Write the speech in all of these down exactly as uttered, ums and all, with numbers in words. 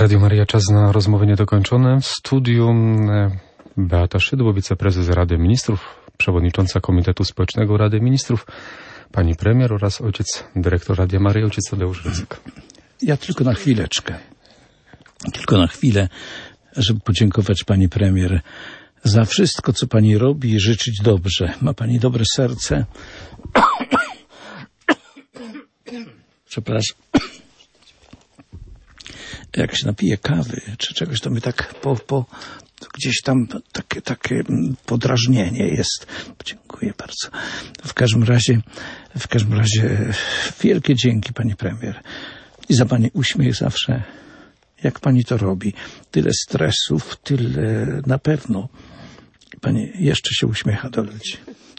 Radio Maryja, czas na rozmowy niedokończone. W studiu Beata Szydło, wiceprezes Rady Ministrów, przewodnicząca Komitetu Społecznego Rady Ministrów, pani premier oraz ojciec dyrektor Radia Maryja, ojciec Tadeusz Rydzyk. Ja tylko na chwileczkę, tylko na chwilę, żeby podziękować pani premier za wszystko, co pani robi i życzyć dobrze. Ma pani dobre serce. Przepraszam. Jak się napije kawy czy czegoś, to my tak po, po gdzieś tam takie, takie podrażnienie jest. Dziękuję bardzo. W każdym razie, w każdym razie wielkie dzięki pani premier i za pani uśmiech zawsze. Jak pani to robi? Tyle stresów, tyle na pewno. Pani jeszcze się uśmiecha do ludzi.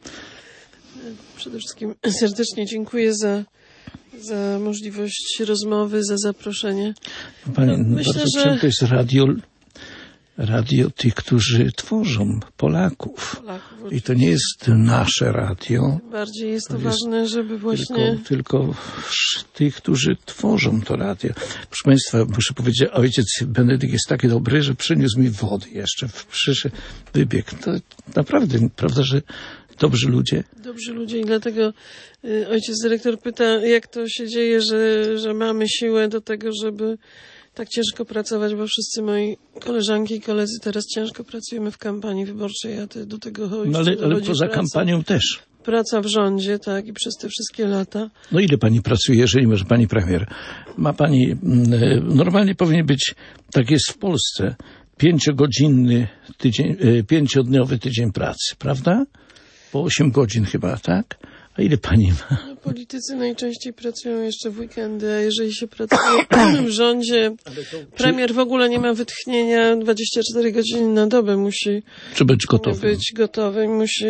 Przede wszystkim serdecznie dziękuję za, za możliwość rozmowy, za zaproszenie. Pani, no, myślę, bardzo że to jest radio, radio tych, którzy tworzą Polaków. Polaków I to nie jest nasze radio. Bardziej jest to, to jest ważne, żeby właśnie... Tylko, tylko tych, którzy tworzą to radio. Proszę państwa, muszę powiedzieć, ojciec Benedykt jest taki dobry, że przyniósł mi wody jeszcze. Przyszedł, wybiegł. To naprawdę, prawda, że dobrzy ludzie? Dobrzy ludzie i dlatego y, ojciec dyrektor pyta, jak to się dzieje, że, że mamy siłę do tego, żeby tak ciężko pracować, bo wszyscy moi koleżanki i koledzy teraz ciężko pracujemy w kampanii wyborczej, a ty do tego chodzisz. No ale, ale poza praca, kampanią też. Praca w rządzie, tak, i przez te wszystkie lata. No ile pani pracuje, jeżeli może pani premier? Ma pani, normalnie powinien być, tak jest w Polsce, pięciogodzinny tydzień, pięciodniowy tydzień pracy, prawda? Po osiem godzin chyba, tak? A ile pani ma? No, politycy najczęściej pracują jeszcze w weekendy, a jeżeli się pracuje w rządzie, premier w ogóle nie ma wytchnienia, dwadzieścia cztery godziny na dobę musi być gotowy. Być gotowy, musi,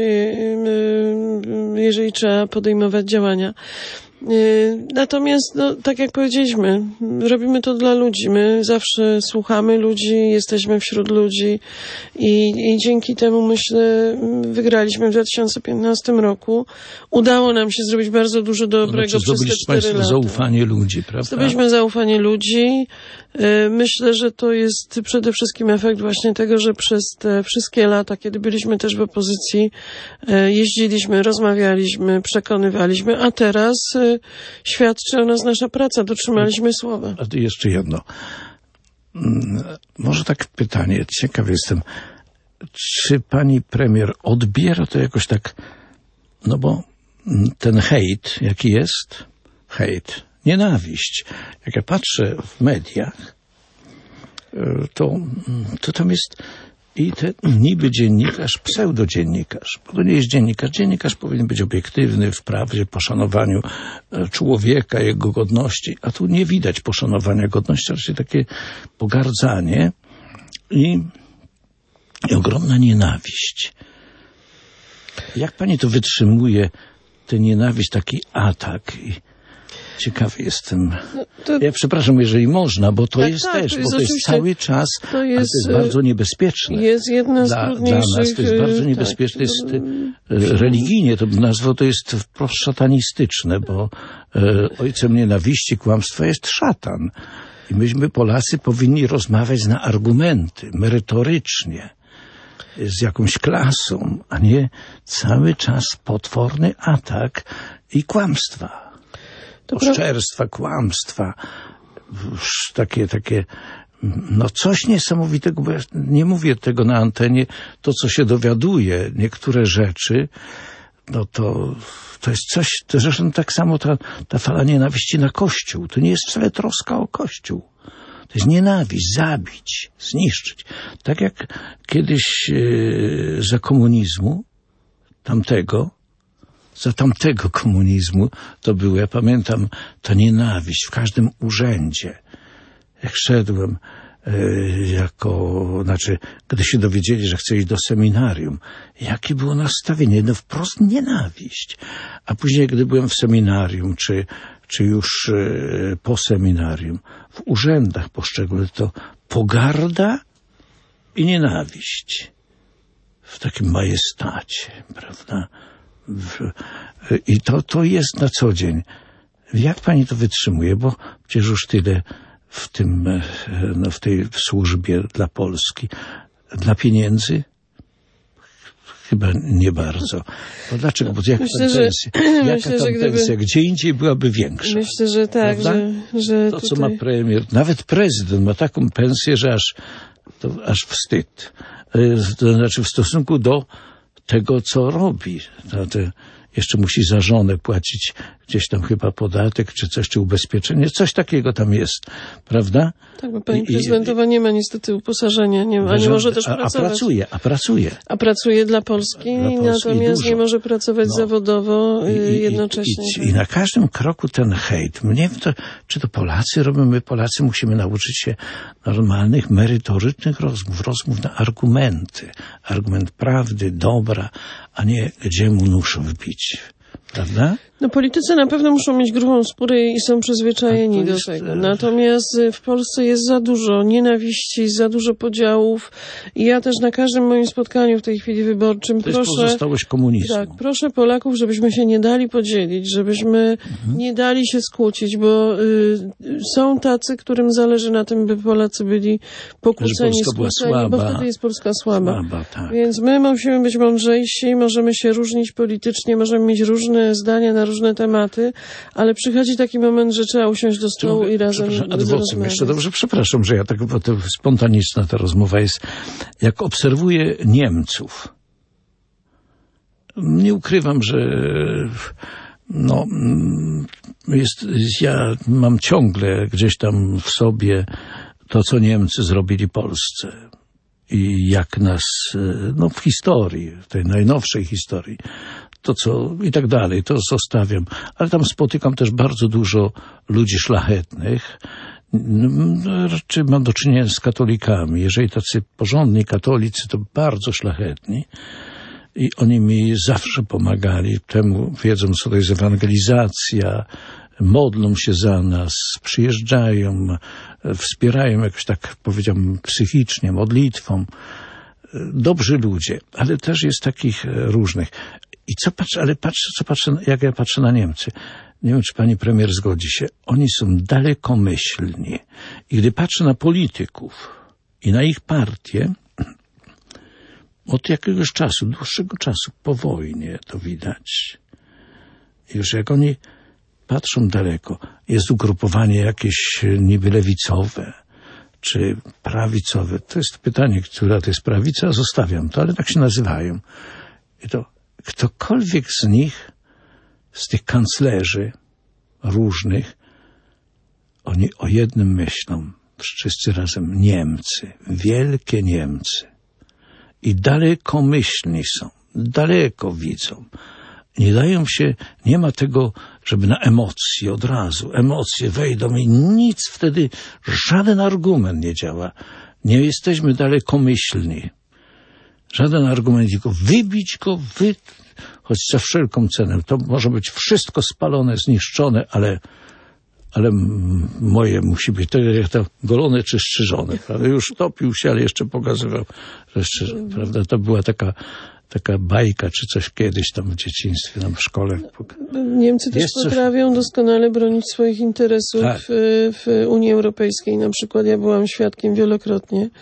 jeżeli trzeba podejmować działania. Natomiast, no, tak jak powiedzieliśmy, robimy to dla ludzi. My zawsze słuchamy ludzi, jesteśmy wśród ludzi i, i dzięki temu, myślę, wygraliśmy w dwa tysiące piętnastym roku. Udało nam się zrobić bardzo dużo dobrego znaczy, przez te cztery lata. Zaufanie ludzi, prawda? Zdobyliśmy zaufanie ludzi. Myślę, że to jest przede wszystkim efekt właśnie tego, że przez te wszystkie lata, kiedy byliśmy też w opozycji, jeździliśmy, rozmawialiśmy, przekonywaliśmy, a teraz świadczy o nas nasza praca, dotrzymaliśmy słowa. A to jeszcze jedno. Może tak pytanie, ciekaw jestem, czy pani premier odbiera to jakoś tak, no bo ten hejt, jaki jest, hejt, nienawiść, jak ja patrzę w mediach, to, to tam jest i ten niby dziennikarz, pseudodziennikarz, bo to nie jest dziennikarz. Dziennikarz powinien być obiektywny w prawdzie, poszanowaniu człowieka, jego godności, a tu nie widać poszanowania godności, raczej takie pogardzanie i, i ogromna nienawiść. Jak pani to wytrzymuje, tę nienawiść, taki atak? I ciekawy jestem. No to... Ja przepraszam, jeżeli można, bo to tak, jest tak, też, to jest bo to jest cały czas, to jest, ale to jest bardzo niebezpieczne. Jest jedna z dla, trudniejszych... Dla nas to jest bardzo niebezpieczne. Tak, to jest, to... religijnie to nazwo to jest wprost szatanistyczne, bo e, ojcem nienawiści, kłamstwa jest szatan. I myśmy, Polacy, powinni rozmawiać na argumenty, merytorycznie, z jakąś klasą, a nie cały czas potworny atak i kłamstwa. Oszczerstwa, kłamstwa, takie, takie, no coś niesamowitego, bo ja nie mówię tego na antenie, to co się dowiaduje, niektóre rzeczy, no to, to jest coś, to zresztą tak samo ta, ta fala nienawiści na Kościół, to nie jest wcale troska o Kościół. To jest nienawiść, zabić, zniszczyć. Tak jak kiedyś e, za komunizmu, tamtego, za tamtego komunizmu to było, ja pamiętam, ta nienawiść w każdym urzędzie. Jak szedłem e, jako, znaczy, gdy się dowiedzieli, że chcę iść do seminarium, jakie było nastawienie, no wprost nienawiść. A później, gdy byłem w seminarium, czy, czy już e, po seminarium, w urzędach poszczególnych, to pogarda i nienawiść. W takim majestacie, prawda? I to, to jest na co dzień. Jak pani to wytrzymuje? Bo przecież już tyle w tym, no, w tej służbie dla Polski? Dla pieniędzy? Chyba nie bardzo. Bo dlaczego? Bo jaka Myślę, tam że- pensja? Jaka myślę, tam że gdyby- pensja? Gdzie indziej byłaby większa. Myślę, że tak, Prawda? że, że To, co tutaj... ma premier, nawet prezydent ma taką pensję, że aż, to aż wstyd. E, To znaczy w stosunku do tego, co robi. To, to jeszcze musi za żonę płacić gdzieś tam chyba podatek, czy coś, czy ubezpieczenie. Coś takiego tam jest, prawda? Tak, bo pani I- i- prezydentowa nie ma niestety uposażenia, nie ma, a nie może też a, a pracować. pracuje, a pracuje. A pracuje dla Polski, Dla Polski natomiast dużo. nie może pracować No. zawodowo I, y, i, jednocześnie. I, i, I na każdym kroku ten hejt. Nie wiem, to, czy to Polacy robią. My Polacy musimy nauczyć się normalnych, merytorycznych rozmów. Rozmów na argumenty. Argument prawdy, dobra, a nie gdzie mu nóż wbić. Prawda? No politycy na pewno muszą mieć grubą skórę i są przyzwyczajeni A to do jest, tego. e, Natomiast y, w Polsce jest za dużo nienawiści, za dużo podziałów i ja też na każdym moim spotkaniu w tej chwili wyborczym To jest proszę... pozostałość komunizmu. Tak, proszę Polaków, żebyśmy się nie dali podzielić, żebyśmy Mhm. nie dali się skłócić, bo y, są tacy, którym zależy na tym, by Polacy byli pokłóceni, Polska była skłóceni, bo słaba. wtedy jest Polska słaba. Słaba, tak. Więc my musimy być mądrzejsi, możemy się różnić politycznie, możemy mieć różne zdania na różne tematy, ale przychodzi taki moment, że trzeba usiąść do stołu Mogę- i razem przepraszam, ad vocem rozmawiać. jeszcze dobrze, przepraszam, że ja tak, bo to spontaniczna ta rozmowa jest. Jak obserwuję Niemców, nie ukrywam, że no, mm, jest, ja mam ciągle gdzieś tam w sobie to, co Niemcy zrobili Polsce. I jak nas, no w historii, w tej najnowszej historii, to co i tak dalej, to zostawiam. Ale tam spotykam też bardzo dużo ludzi szlachetnych. No, raczej mam do czynienia z katolikami. Jeżeli tacy porządni katolicy, to bardzo szlachetni. I oni mi zawsze pomagali temu, wiedzą, co to jest ewangelizacja, modlą się za nas, przyjeżdżają, wspierają jakoś tak, powiedziałbym, psychicznie, modlitwą. Dobrzy ludzie, ale też jest takich różnych. I co patrzę, ale patrzę, co patrzę, jak ja patrzę na Niemcy. Nie wiem, czy pani premier zgodzi się. Oni są dalekomyślni. I gdy patrzę na polityków i na ich partię, od jakiegoś czasu, dłuższego czasu, po wojnie to widać. Już jak oni patrzą daleko, jest ugrupowanie jakieś niby lewicowe, czy prawicowe. To jest pytanie, która to jest prawica, zostawiam to, ale tak się nazywają. I to ktokolwiek z nich, z tych kanclerzy różnych, oni o jednym myślą, wszyscy razem, Niemcy, wielkie Niemcy. I dalekomyślni są, daleko widzą. Nie dają się, nie ma tego, żeby na emocje od razu, emocje wejdą i nic wtedy, żaden argument nie działa. Nie jesteśmy dalekomyślni. Żaden argument, tylko wybić go, wy... choć za wszelką cenę. To może być wszystko spalone, zniszczone, ale, ale moje musi być, tak jak to golone czy strzyżone. Prawda? Już topił się, ale jeszcze pokazywał, że strzyżone. Prawda? To była taka taka bajka, czy coś kiedyś tam w dzieciństwie, tam w szkole. Niemcy też Jest coś- potrafią doskonale bronić swoich interesów Tak. w, w Unii Europejskiej. Na przykład ja byłam świadkiem wielokrotnie,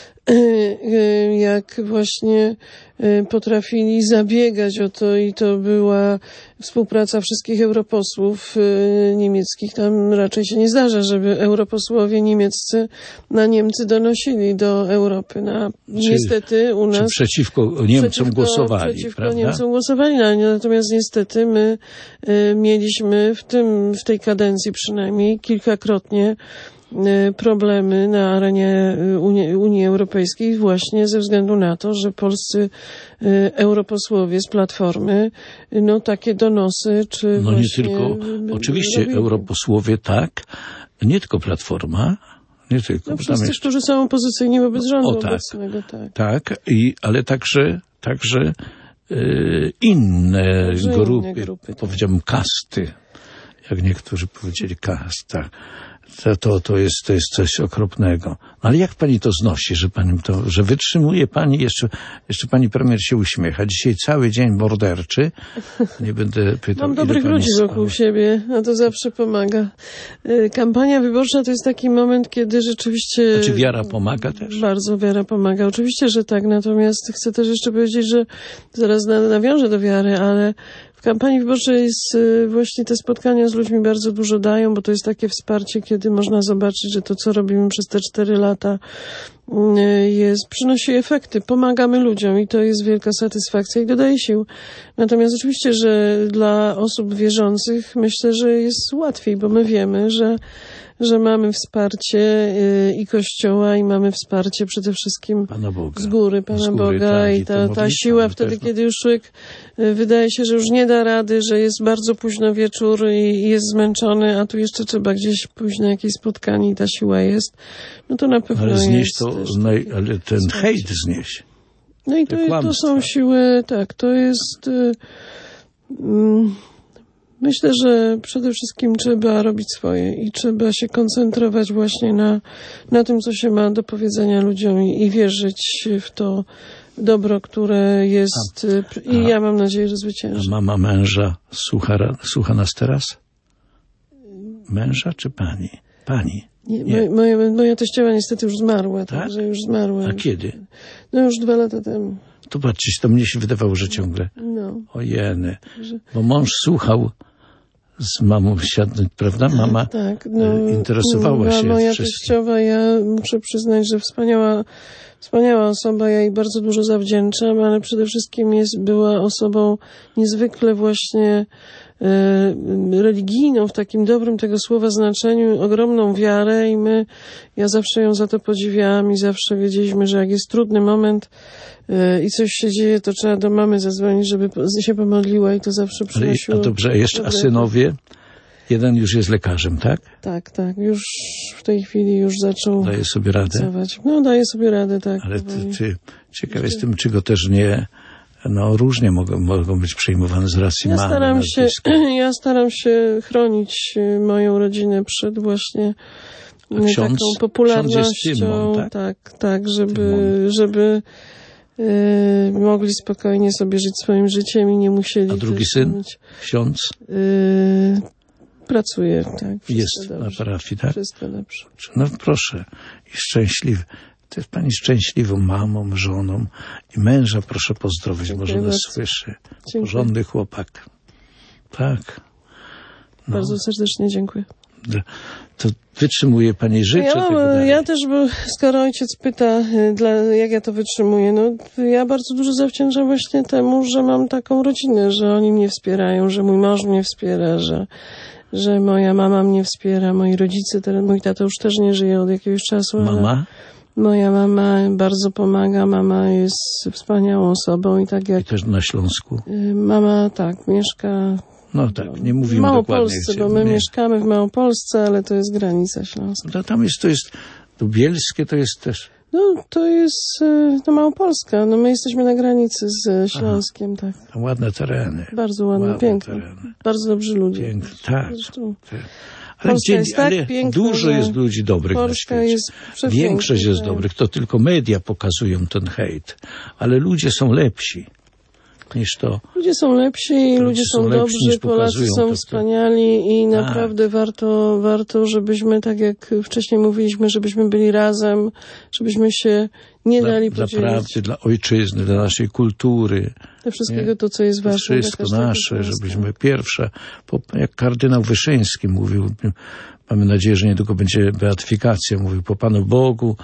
jak właśnie potrafili zabiegać o to i to była współpraca wszystkich europosłów niemieckich. Tam raczej się nie zdarza, żeby europosłowie niemieccy na Niemcy donosili do Europy. Na, niestety u Czy nas... przeciwko Niemcom przeciwko, głosowali, przeciwko prawda? Niemcom głosowali, no, natomiast niestety my y, mieliśmy w tym, w tej kadencji przynajmniej kilkakrotnie y, problemy na arenie y, Unii, Unii Europejskiej właśnie ze względu na to, że polscy y, europosłowie z Platformy y, no takie donosy czy No nie właśnie tylko, y, oczywiście robili. europosłowie tak, nie tylko Platforma, nie tylko. No bo tam wszyscy, jest- którzy są opozycyjni wobec rządu O, tak. obecnego, tak. Tak, i, ale także, także y, inne Także inne grupy, grupy, tak. powiedziałbym kasty, jak niektórzy powiedzieli kasta, To, to, to, jest, to jest coś okropnego. Ale jak pani to znosi, że pani to, że wytrzymuje pani, jeszcze, jeszcze pani premier się uśmiecha. Dzisiaj cały dzień morderczy. Nie będę pytał, Mam ile dobrych pani ludzi spała. wokół siebie, a to zawsze pomaga. Y, Kampania wyborcza to jest taki moment, kiedy rzeczywiście... A czy wiara pomaga też? Bardzo wiara pomaga. Oczywiście, że tak. Natomiast chcę też jeszcze powiedzieć, że zaraz na- nawiążę do wiary, ale w kampanii wyborczej jest y, właśnie te spotkania z ludźmi bardzo dużo dają, bo to jest takie wsparcie, kiedy można zobaczyć, że to, co robimy przez te cztery lata y, jest, przynosi efekty. Pomagamy ludziom i to jest wielka satysfakcja i dodaje sił. Natomiast oczywiście, że dla osób wierzących myślę, że jest łatwiej, bo my wiemy, że że mamy wsparcie y, i Kościoła i mamy wsparcie przede wszystkim Pana Boga. z góry Pana Z góry, Boga tak, i i to ta, ta modlitwa siła na wtedy, pewno. kiedy już człowiek y, wydaje się, że już nie da rady, że jest bardzo późno wieczór i jest zmęczony, a tu jeszcze trzeba gdzieś pójść na jakieś spotkanie i ta siła jest, no to na pewno Ale znieść jest to, też naj, takie ale ten wsparcie. hejt znieść. No i te to, to kłamstwa. są siły, tak, to jest... Y, mm, Myślę, że przede wszystkim trzeba robić swoje i trzeba się koncentrować właśnie na, na tym, co się ma do powiedzenia ludziom i, i wierzyć w to dobro, które jest A, i a, ja mam nadzieję, że A zwycięży. mama męża słucha, ra- słucha nas teraz? Męża czy pani? Pani. Nie, nie. Moja, moja teściowa niestety już zmarła, Tak? także już zmarła. A kiedy? No już dwa lata temu. To patrzcie, to mnie się wydawało, że ciągle. No. Ojeny. Że- Bo mąż słuchał z mamą siadnąć, prawda? Mama Tak, no, e, interesowała no, się moja wszystkim. teściowa, ja muszę przyznać, że wspaniała, wspaniała osoba, ja jej bardzo dużo zawdzięczam, ale przede wszystkim jest, była osobą niezwykle właśnie e, religijną, w takim dobrym tego słowa znaczeniu, ogromną wiarę i my, ja zawsze ją za to podziwiałam i zawsze wiedzieliśmy, że jak jest trudny moment e, i coś się dzieje, to trzeba do mamy zadzwonić, żeby po- się pomodliła i to zawsze Ale, przynosiło... a dobrze, a jeszcze, a dobre synowie? Jeden już jest lekarzem, tak? Tak, tak. Już w tej chwili już zaczął Daje sobie radę. pracować. No, daje sobie radę, tak. Ale ty, powoli. ty ciekaw jestem, czy go też nie, no różnie mogą, mogą być przejmowane z racji Ja mamy. staram się, nazwiska. ja staram się chronić y, moją rodzinę przed właśnie A y, ksiądz? taką popularnością. Ksiądz jest Tymon, tak? tak, tak, żeby, Tymon. żeby y, mogli spokojnie sobie żyć swoim życiem i nie musieli A drugi też syn? mieć, Ksiądz y, pracuje, tak. wszystko jest na dobrze. parafii, tak? Wszystko dobrze. No proszę, i szczęśliwy. To jest pani szczęśliwą mamą, żoną i męża proszę pozdrowić, Dziękuję może nas bardzo. słyszy. Dziękuję. Porządny chłopak. Tak. No, Bardzo serdecznie dziękuję. to wytrzymuje pani, życzę Ja, tego mam, dalej. ja też, bo skoro ojciec pyta, y, dla, jak ja to wytrzymuję, no ja bardzo dużo zawdzięczam właśnie temu, że mam taką rodzinę, że oni mnie wspierają, że mój mąż mnie wspiera, że, że moja mama mnie wspiera, moi rodzice, teraz mój tata już też nie żyje od jakiegoś czasu, ale Mama? moja mama bardzo pomaga, mama jest wspaniałą osobą i tak I jak też na Śląsku. y, mama tak mieszka No tak, nie w mówimy dokładnie. Małopolsce, gdzie, bo my nie. mieszkamy w Małopolsce, ale to jest granica śląska. No, tam jest, to jest, to Bielskie to jest też. No, to jest y, no, Małopolska. No, my jesteśmy na granicy z Śląskiem, tak. Tam ładne tereny. Bardzo ładne, Ładne piękne. tereny. Bardzo dobrzy ludzie. Piękne, tak. Zresztą Ale, Polska gdzie, jest tak ale piękna, dużo że jest ludzi dobrych na Polska świecie. jest przepiękna. Większość jest tak. dobrych, to tylko media pokazują ten hejt. Ale ludzie są lepsi niż to. Ludzie są lepsi i ludzie są, są lepsi, dobrzy, niż Polacy pokazują są to, to. wspaniali i naprawdę warto, warto, żebyśmy, tak jak wcześniej mówiliśmy, żebyśmy byli razem, żebyśmy się nie Dla, dali dla podzielić. prawdy, dla ojczyzny, dla naszej kultury. Dla wszystkiego Nie? to, co jest To ważne. dla wszystko każdego nasze, Polska. żebyśmy pierwsze, po, jak kardynał Wyszyński mówił, mamy nadzieję, że niedługo będzie beatyfikacja, mówił, po Panu Bogu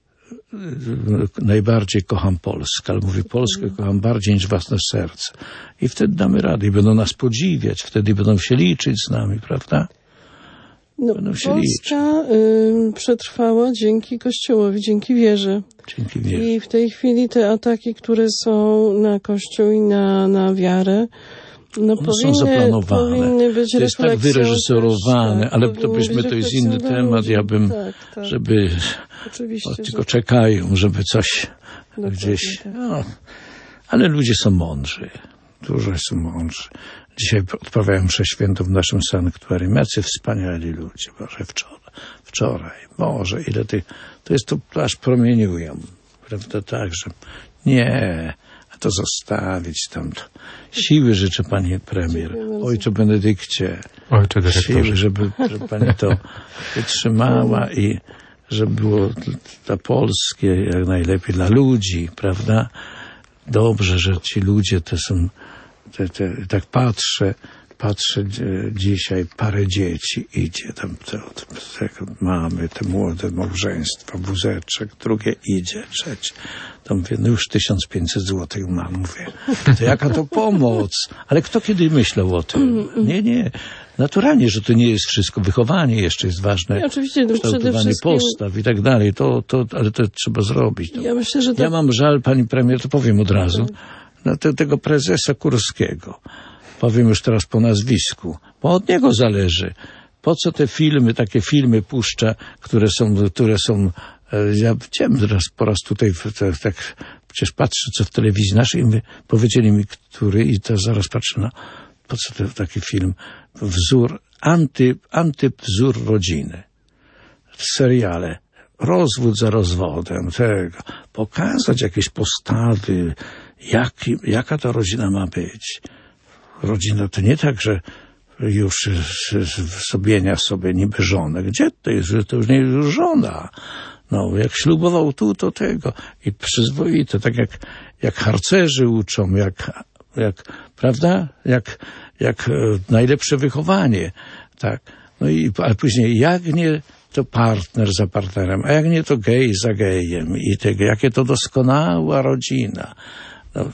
najbardziej kocham Polskę, ale mówię, Polskę kocham bardziej niż własne serce. I wtedy damy radę i będą nas podziwiać, wtedy będą się liczyć z nami, prawda? No, Będą się Polska y, przetrwała dzięki Kościołowi, dzięki wierze. Dzięki wierze. I w tej chwili te ataki, które są na Kościół i na, na wiarę, no One powinny, są zaplanowane. powinny być To jest tak refleksją wyreżyserowane, też, tak, ale to powinny byśmy, być to jest refleksją inny dla temat, ludzi. ja bym, tak, tak, żeby, oczywiście, o, że tylko czekają, żeby coś dokładnie gdzieś, tak. no, ale ludzie są mądrzy, dużo są mądrzy. Dzisiaj odprawiałem mszę świętą w naszym sanktuarium, jacy wspaniali ludzie, Boże, wczoraj. wczoraj. Boże, ile tych, to jest to aż promieniują. Prawda, tak, że nie, a to zostawić tam. Siły życzę, panie premier. Ojcze Benedykcie. Ojcze dyrektorze. Siły, żeby, żeby pani to wytrzymała i żeby było dla Polski jak najlepiej, dla ludzi, prawda? Dobrze, że ci ludzie to są, te, te, tak patrzę, patrzę dzisiaj, parę dzieci idzie, tam te, te mamy, te młode małżeństwa, wózeczek, drugie idzie, trzecie. To mówię, no już tysiąc pięćset złotych mam, mówię. To jaka to pomoc? Ale kto kiedy myślał o tym? Nie, nie. Naturalnie, że to nie jest wszystko. Wychowanie jeszcze jest ważne. I oczywiście, to przede kształtowanie wszystkim postaw i tak dalej. To, to, ale to trzeba zrobić. To. Ja myślę, że to... Ja mam żal, pani premier, to powiem od razu, na te, tego prezesa Kurskiego. Powiem już teraz po nazwisku, bo od niego zależy. Po co te filmy, takie filmy puszcza, które są, które są, ja widziałem teraz po raz tutaj, tak, tak przecież patrzę, co w telewizji naszej, i my, powiedzieli mi, który, i to zaraz patrzę na, po co to, taki film, wzór, anty, antywzór rodziny. Seriale. Rozwód za rozwodem, tego. Pokazać jakieś postawy, jaki, jaka ta rodzina ma być. Rodzina to nie tak, że już sobienia sobie niby żonę. Gdzie to jest? To już nie jest żona. No, jak ślubował tu, to tego. I przyzwoite, tak jak, jak harcerzy uczą, jak, jak, prawda? Jak, jak najlepsze wychowanie. Tak. No i, ale później, jak nie, to partner za partnerem, a jak nie, to gej za gejem. I tego, jakie to doskonała rodzina. No,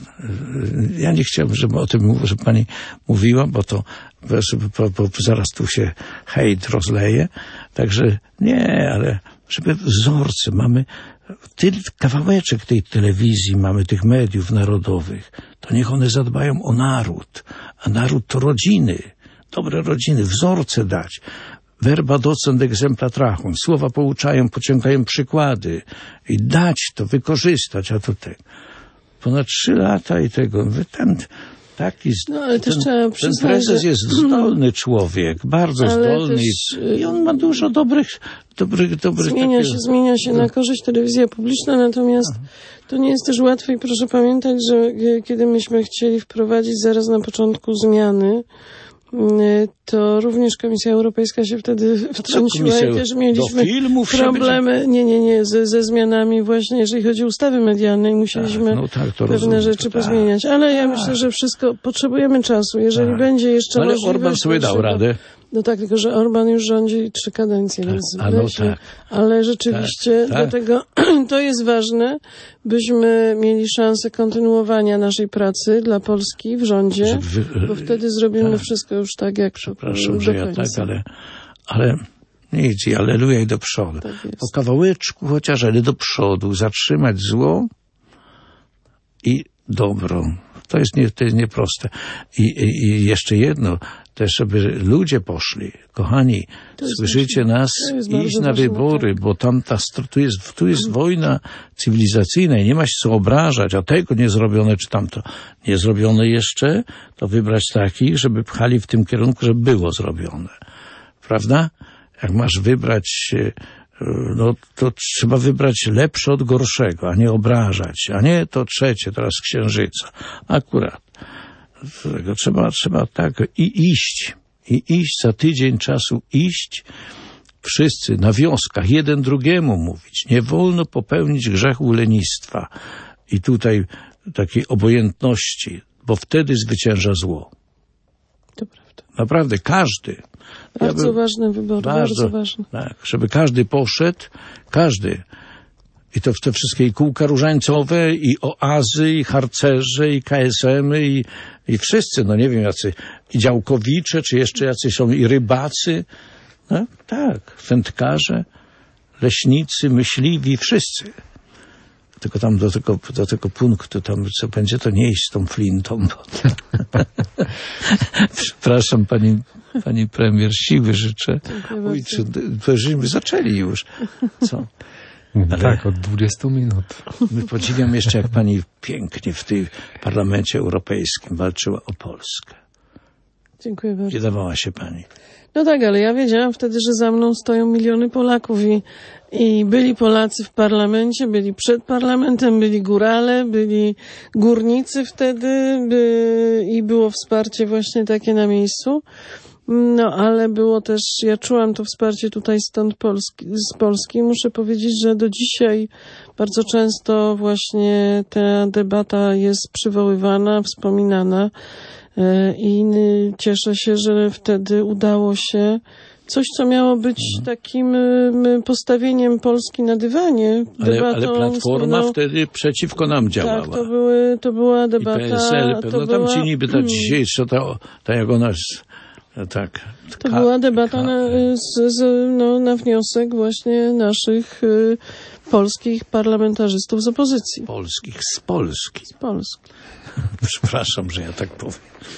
ja nie chciałbym, żeby o tym żeby pani mówiła, bo to bo, bo zaraz tu się hejt rozleje. Także nie, ale żeby wzorce mamy, tyle kawałeczek tej telewizji mamy, tych mediów narodowych, to niech one zadbają o naród. A naród to rodziny, dobre rodziny, wzorce dać. Verba docent exempla trachum. Słowa pouczają, pociągają przykłady. I dać to, wykorzystać, a to tak. Ponad trzy lata i tego. Ten taki, no, ale ten, też trzeba ten prezes że... jest zdolny człowiek, bardzo ale zdolny też... i on ma dużo dobrych, dobrych, dobrych zmienia takie... się, zmienia się na korzyść telewizja publiczna, natomiast Aha. to nie jest też łatwe i proszę pamiętać, że kiedy myśmy chcieli wprowadzić zaraz na początku zmiany, to również Komisja Europejska się wtedy wtrąciła i też mieliśmy problemy, nie, nie, nie, ze, ze zmianami właśnie, jeżeli chodzi o ustawy medialne i musieliśmy tak, no tak, pewne rozumiem, rzeczy tak, pozmieniać. Ale ja tak. myślę, że wszystko, potrzebujemy czasu. Jeżeli tak. będzie jeszcze ale możliwość... Orban sobie dał radę. No tak, tylko że Orban już rządzi trzy kadencje, tak, więc no tak. ale rzeczywiście tak, tak. dlatego to jest ważne, byśmy mieli szansę kontynuowania naszej pracy dla Polski w rządzie, wy, bo wtedy zrobimy tak. wszystko już tak, jak Przepraszam, do że ja tak, ale, ale nie idzie, aleluja i do przodu. Tak po kawałeczku chociaż, ale do przodu, zatrzymać zło i dobro. To jest, nie, to jest nieproste. I, i, i jeszcze jedno, też żeby ludzie poszli. Kochani, słyszycie nas, iść na wybory, tak. bo tam ta, tu jest, tu jest wojna cywilizacyjna i nie ma się co obrażać, a tego nie zrobione, czy tamto nie zrobione jeszcze, to wybrać takich, żeby pchali w tym kierunku, żeby było zrobione. Prawda? Jak masz wybrać, no to trzeba wybrać lepsze od gorszego, a nie obrażać, a nie to trzecie, teraz księżyca. Akurat. Tego trzeba, trzeba tak i iść, i iść za tydzień czasu, iść wszyscy na wioskach, jeden drugiemu mówić. Nie wolno popełnić grzechu lenistwa i tutaj takiej obojętności, bo wtedy zwycięża zło. To prawda. Naprawdę, każdy. Bardzo ja ważne wybory, bardzo, bardzo ważne. Tak, żeby każdy poszedł, każdy. I to w te wszystkie i kółka różańcowe, i oazy, i harcerze, i K S M-y, i, i wszyscy, no nie wiem, jacy, i działkowicze, czy jeszcze jacy są, i rybacy. No tak, wędkarze, leśnicy, myśliwi, wszyscy. Tylko tam do tego, do tego punktu, tam co będzie, to nie iść z tą flintą. Przepraszam, pani, pani premier, siły życzę. Oj, czy, to żeśmy zaczęli już. Co? Ale tak, od dwudziestu minut. My podziwiam jeszcze, jak pani pięknie w tym Parlamencie Europejskim walczyła o Polskę. Dziękuję bardzo. Gdzie dawała się pani? No tak, ale ja wiedziałam wtedy, że za mną stoją miliony Polaków i, i byli Polacy w parlamencie, byli przed parlamentem, byli górale, byli górnicy wtedy by, i było wsparcie właśnie takie na miejscu. No, ale było też, ja czułam to wsparcie tutaj stąd Polski, z Polski. Muszę powiedzieć, że do dzisiaj bardzo często właśnie ta debata jest przywoływana, wspominana i cieszę się, że wtedy udało się coś, co miało być takim postawieniem Polski na dywanie. Ale, ale Platforma no, wtedy przeciwko nam działała. Tak, to, były, to była debata. I P S L, pewno to tam była, ci niby ta dzisiejsza, ta, ta jak ona jest, tak. To ka, była debata ka, na, z, z, no, na wniosek właśnie naszych y, polskich parlamentarzystów z opozycji. Polskich z Polski. Z Polski. Przepraszam, że ja tak powiem.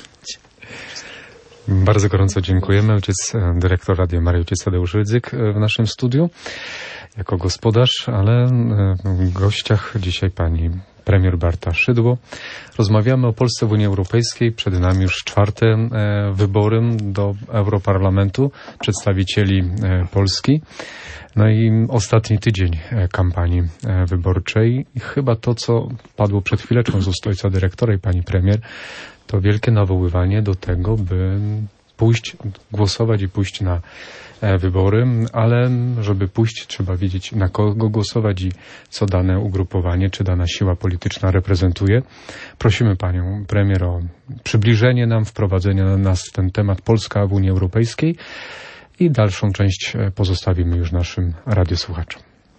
Bardzo gorąco dziękujemy. Ojciec dyrektor Radia Maryja, ojciec Tadeusz Rydzyk w naszym studiu jako gospodarz, ale w gościach dzisiaj pani premier Beata Szydło. Rozmawiamy o Polsce w Unii Europejskiej. Przed nami już czwarte wybory do Europarlamentu przedstawicieli Polski. No i ostatni tydzień kampanii wyborczej. I chyba to, co padło przed chwileczką z ust ojca dyrektora i pani premier, to wielkie nawoływanie do tego, by pójść, głosować i pójść na wybory, ale żeby pójść, trzeba wiedzieć, na kogo głosować i co dane ugrupowanie czy dana siła polityczna reprezentuje. Prosimy panią premier o przybliżenie nam, wprowadzenie nas w ten temat Polska w Unii Europejskiej i dalszą część pozostawimy już naszym radiosłuchaczom.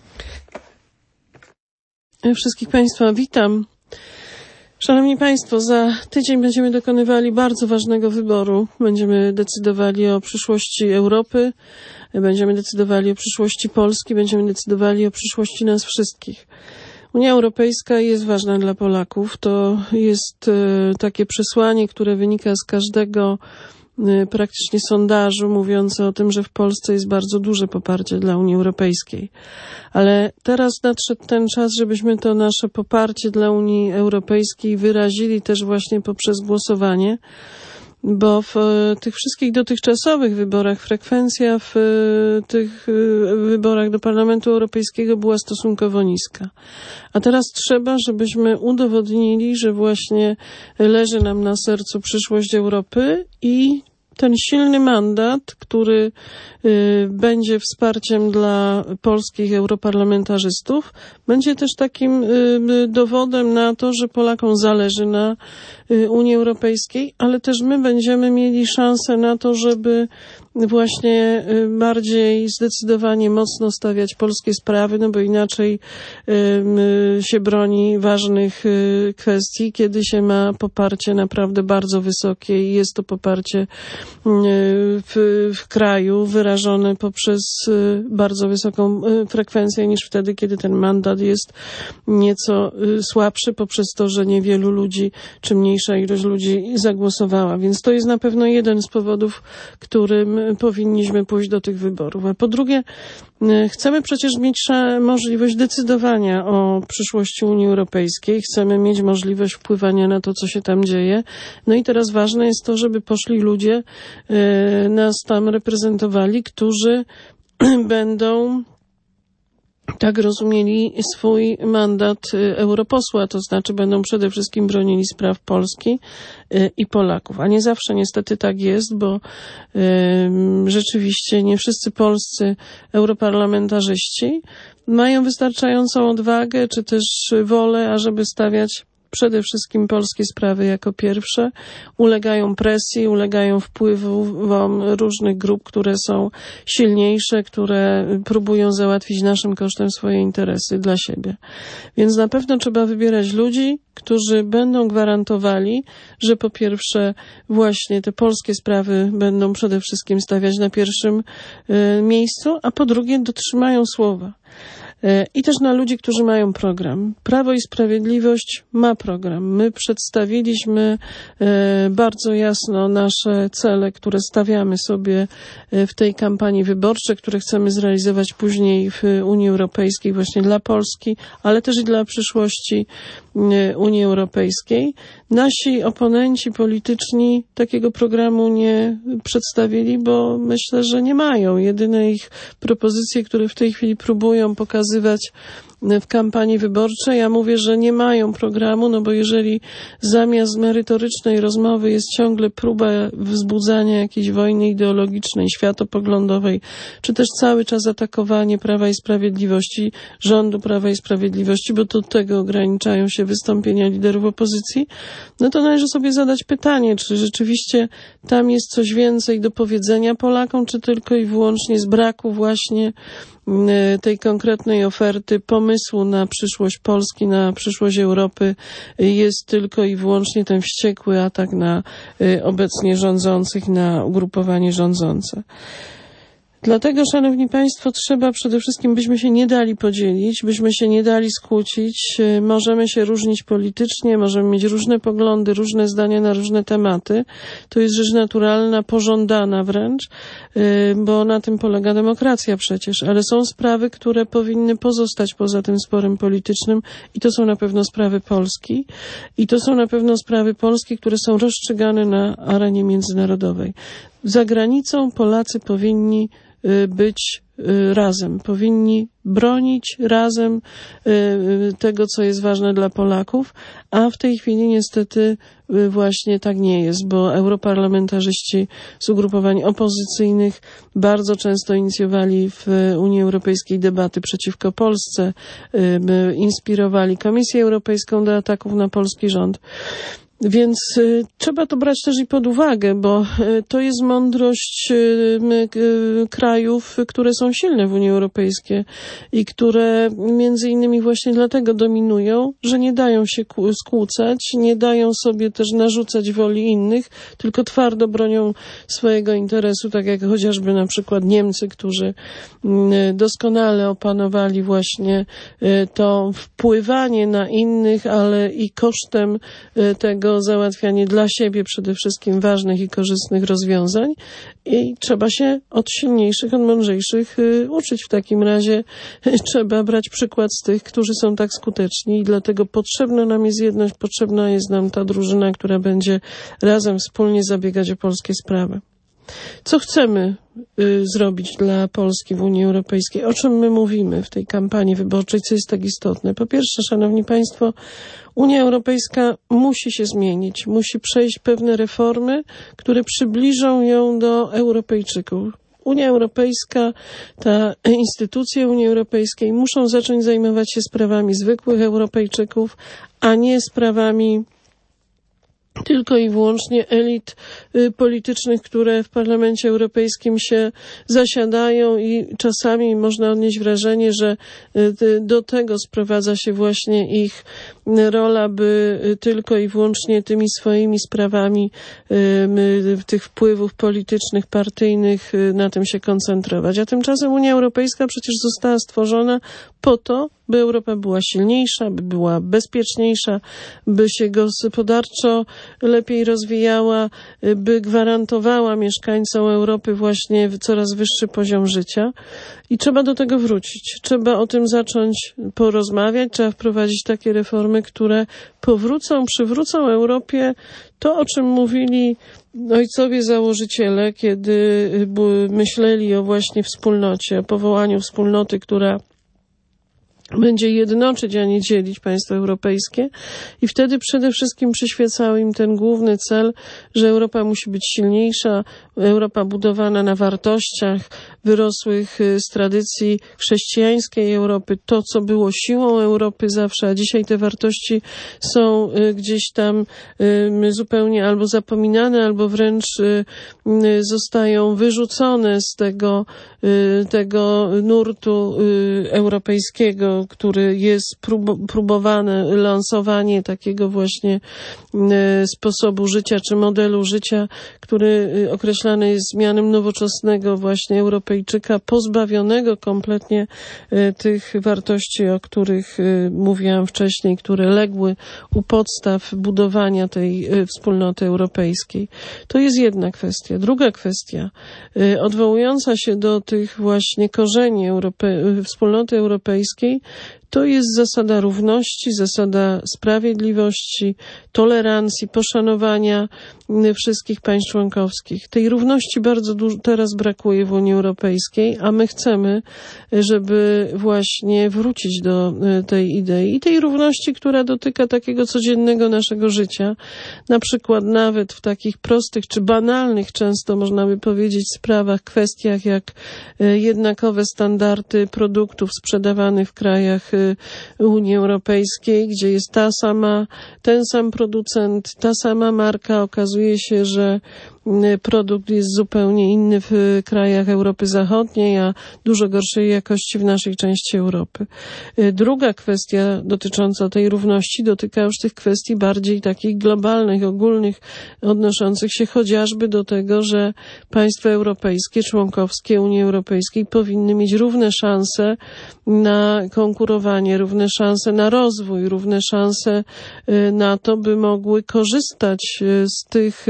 Wszystkich państwa witam. Szanowni Państwo, za tydzień będziemy dokonywali bardzo ważnego wyboru. Będziemy decydowali o przyszłości Europy, będziemy decydowali o przyszłości Polski, będziemy decydowali o przyszłości nas wszystkich. Unia Europejska jest ważna dla Polaków. To jest takie przesłanie, które wynika z każdego praktycznie sondażu mówiące o tym, że w Polsce jest bardzo duże poparcie dla Unii Europejskiej. Ale teraz nadszedł ten czas, żebyśmy to nasze poparcie dla Unii Europejskiej wyrazili też właśnie poprzez głosowanie, bo w tych wszystkich dotychczasowych wyborach frekwencja w tych wyborach do Parlamentu Europejskiego była stosunkowo niska. A teraz trzeba, żebyśmy udowodnili, że właśnie leży nam na sercu przyszłość Europy i ten silny mandat, który y, będzie wsparciem dla polskich europarlamentarzystów, będzie też takim y, dowodem na to, że Polakom zależy na y, Unii Europejskiej, ale też my będziemy mieli szansę na to, żeby właśnie y, bardziej zdecydowanie mocno stawiać polskie sprawy, no bo inaczej y, y, się broni ważnych y, kwestii, kiedy się ma poparcie naprawdę bardzo wysokie i jest to poparcie W, w kraju wyrażone poprzez bardzo wysoką frekwencję niż wtedy, kiedy ten mandat jest nieco słabszy poprzez to, że niewielu ludzi czy mniejsza ilość ludzi zagłosowała. Więc to jest na pewno jeden z powodów, którym powinniśmy pójść do tych wyborów. A po drugie, chcemy przecież mieć możliwość decydowania o przyszłości Unii Europejskiej. Chcemy mieć możliwość wpływania na to, co się tam dzieje. No i teraz ważne jest to, żeby poszli ludzie, nas tam reprezentowali, którzy będą tak rozumieli swój mandat europosła, to znaczy będą przede wszystkim bronili spraw Polski i Polaków. A nie zawsze niestety tak jest, bo um, rzeczywiście nie wszyscy polscy europarlamentarzyści mają wystarczającą odwagę czy też wolę, ażeby stawiać przede wszystkim polskie sprawy jako pierwsze, ulegają presji, ulegają wpływom różnych grup, które są silniejsze, które próbują załatwić naszym kosztem swoje interesy dla siebie. Więc na pewno trzeba wybierać ludzi, którzy będą gwarantowali, że po pierwsze właśnie te polskie sprawy będą przede wszystkim stawiać na pierwszym y, miejscu, a po drugie dotrzymają słowa. I też na ludzi, którzy mają program. Prawo i Sprawiedliwość ma program. My przedstawiliśmy bardzo jasno nasze cele, które stawiamy sobie w tej kampanii wyborczej, które chcemy zrealizować później w Unii Europejskiej właśnie dla Polski, ale też i dla przyszłości Unii Europejskiej. Nasi oponenci polityczni takiego programu nie przedstawili, bo myślę, że nie mają. Jedyne ich propozycje, które w tej chwili próbują pokazywać w kampanii wyborczej, ja mówię, że nie mają programu, no bo jeżeli zamiast merytorycznej rozmowy jest ciągle próba wzbudzania jakiejś wojny ideologicznej, światopoglądowej, czy też cały czas atakowanie Prawa i Sprawiedliwości, rządu Prawa i Sprawiedliwości, bo do tego ograniczają się wystąpienia liderów opozycji, no to należy sobie zadać pytanie, czy rzeczywiście tam jest coś więcej do powiedzenia Polakom, czy tylko i wyłącznie z braku właśnie tej konkretnej oferty, pomysłu na przyszłość Polski, na przyszłość Europy jest tylko i wyłącznie ten wściekły atak na obecnie rządzących, na ugrupowanie rządzące. Dlatego, szanowni państwo, trzeba przede wszystkim, byśmy się nie dali podzielić, byśmy się nie dali skłócić. Możemy się różnić politycznie, możemy mieć różne poglądy, różne zdania na różne tematy. To jest rzecz naturalna, pożądana wręcz, bo na tym polega demokracja przecież. Ale są sprawy, które powinny pozostać poza tym sporem politycznym i to są na pewno sprawy Polski. I to są na pewno sprawy Polski, które są rozstrzygane na arenie międzynarodowej. Za granicą Polacy powinni być razem, powinni bronić razem tego, co jest ważne dla Polaków, a w tej chwili niestety właśnie tak nie jest, bo europarlamentarzyści z ugrupowań opozycyjnych bardzo często inicjowali w Unii Europejskiej debaty przeciwko Polsce, inspirowali Komisję Europejską do ataków na polski rząd. Więc y, trzeba to brać też i pod uwagę, bo y, to jest mądrość y, y, krajów, które są silne w Unii Europejskiej i które między innymi właśnie dlatego dominują, że nie dają się skłócać, nie dają sobie też narzucać woli innych, tylko twardo bronią swojego interesu, tak jak chociażby na przykład Niemcy, którzy y, doskonale opanowali właśnie y, to wpływanie na innych, ale i kosztem y, tego załatwianie dla siebie przede wszystkim ważnych i korzystnych rozwiązań i trzeba się od silniejszych, od mądrzejszych y, uczyć. W takim razie y, trzeba brać przykład z tych, którzy są tak skuteczni i dlatego potrzebna nam jest jedność, potrzebna jest nam ta drużyna, która będzie razem wspólnie zabiegać o polskie sprawy. Co chcemy y, zrobić dla Polski w Unii Europejskiej? O czym my mówimy w tej kampanii wyborczej? Co jest tak istotne? Po pierwsze, szanowni państwo, Unia Europejska musi się zmienić. Musi przejść pewne reformy, które przybliżą ją do Europejczyków. Unia Europejska, ta instytucje Unii Europejskiej muszą zacząć zajmować się sprawami zwykłych Europejczyków, a nie sprawami tylko i wyłącznie elit y, politycznych, które w Parlamencie Europejskim się zasiadają i czasami można odnieść wrażenie, że y, do tego sprowadza się właśnie ich rola, by y, tylko i wyłącznie tymi swoimi sprawami y, y, tych wpływów politycznych, partyjnych y, na tym się koncentrować. A tymczasem Unia Europejska przecież została stworzona po to, by Europa była silniejsza, by była bezpieczniejsza, by się gospodarczo lepiej rozwijała, by gwarantowała mieszkańcom Europy właśnie coraz wyższy poziom życia. I trzeba do tego wrócić. Trzeba o tym zacząć porozmawiać, trzeba wprowadzić takie reformy, które powrócą, przywrócą Europie to, o czym mówili ojcowie założyciele, kiedy myśleli o właśnie wspólnocie, o powołaniu wspólnoty, która będzie jednoczyć, a nie dzielić państwa europejskie i wtedy przede wszystkim przyświecał im ten główny cel, że Europa musi być silniejsza, Europa budowana na wartościach wyrosłych z tradycji chrześcijańskiej Europy, to co było siłą Europy zawsze, a dzisiaj te wartości są gdzieś tam zupełnie albo zapominane, albo wręcz zostają wyrzucone z tego, tego nurtu europejskiego, który jest prób- próbowane lansowanie takiego właśnie e, sposobu życia czy modelu życia, który e, określany jest mianem nowoczesnego właśnie Europejczyka, pozbawionego kompletnie e, tych wartości, o których e, mówiłam wcześniej, które legły u podstaw budowania tej e, wspólnoty europejskiej. To jest jedna kwestia. Druga kwestia, e, odwołująca się do tych właśnie korzeni Europe- wspólnoty europejskiej, to jest zasada równości, zasada sprawiedliwości, tolerancji, poszanowania wszystkich państw członkowskich. Tej równości bardzo dużo teraz brakuje w Unii Europejskiej, a my chcemy, żeby właśnie wrócić do tej idei i tej równości, która dotyka takiego codziennego naszego życia. Na przykład nawet w takich prostych czy banalnych, często można by powiedzieć, sprawach, kwestiach jak jednakowe standardy produktów sprzedawanych w krajach Unii Europejskiej, gdzie jest ta sama, ten sam producent, ta sama marka. Okazuje się, że produkt jest zupełnie inny w krajach Europy Zachodniej, a dużo gorszej jakości w naszej części Europy. Druga kwestia dotycząca tej równości dotyka już tych kwestii bardziej takich globalnych, ogólnych, odnoszących się chociażby do tego, że państwa europejskie, członkowskie Unii Europejskiej powinny mieć równe szanse na konkurowanie, równe szanse na rozwój, równe szanse na to, by mogły korzystać z tych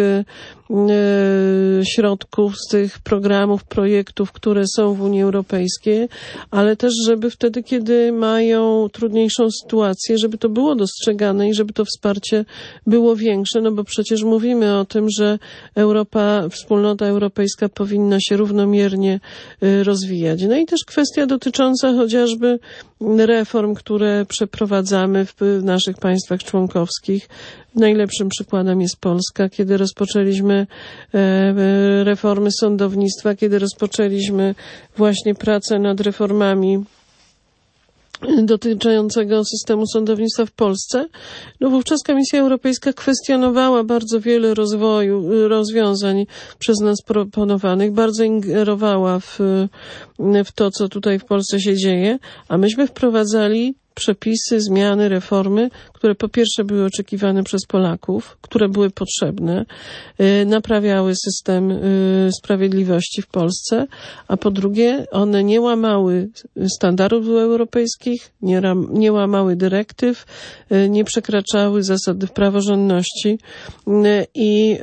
środków, z tych programów, projektów, które są w Unii Europejskiej, ale też, żeby wtedy, kiedy mają trudniejszą sytuację, żeby to było dostrzegane i żeby to wsparcie było większe, no bo przecież mówimy o tym, że Europa, wspólnota europejska powinna się równomiernie rozwijać. No i też kwestia dotycząca chociażby reform, które przeprowadzamy w naszych państwach członkowskich. Najlepszym przykładem jest Polska, kiedy rozpoczęliśmy reformy sądownictwa, kiedy rozpoczęliśmy właśnie pracę nad reformami dotyczącego systemu sądownictwa w Polsce, no wówczas Komisja Europejska kwestionowała bardzo wiele rozwoju, rozwiązań przez nas proponowanych, bardzo ingerowała w, w to, co tutaj w Polsce się dzieje, a myśmy wprowadzali przepisy, zmiany, reformy, które po pierwsze były oczekiwane przez Polaków, które były potrzebne, naprawiały system sprawiedliwości w Polsce, a po drugie one nie łamały standardów europejskich, nie, ram, nie łamały dyrektyw, nie przekraczały zasad praworządności i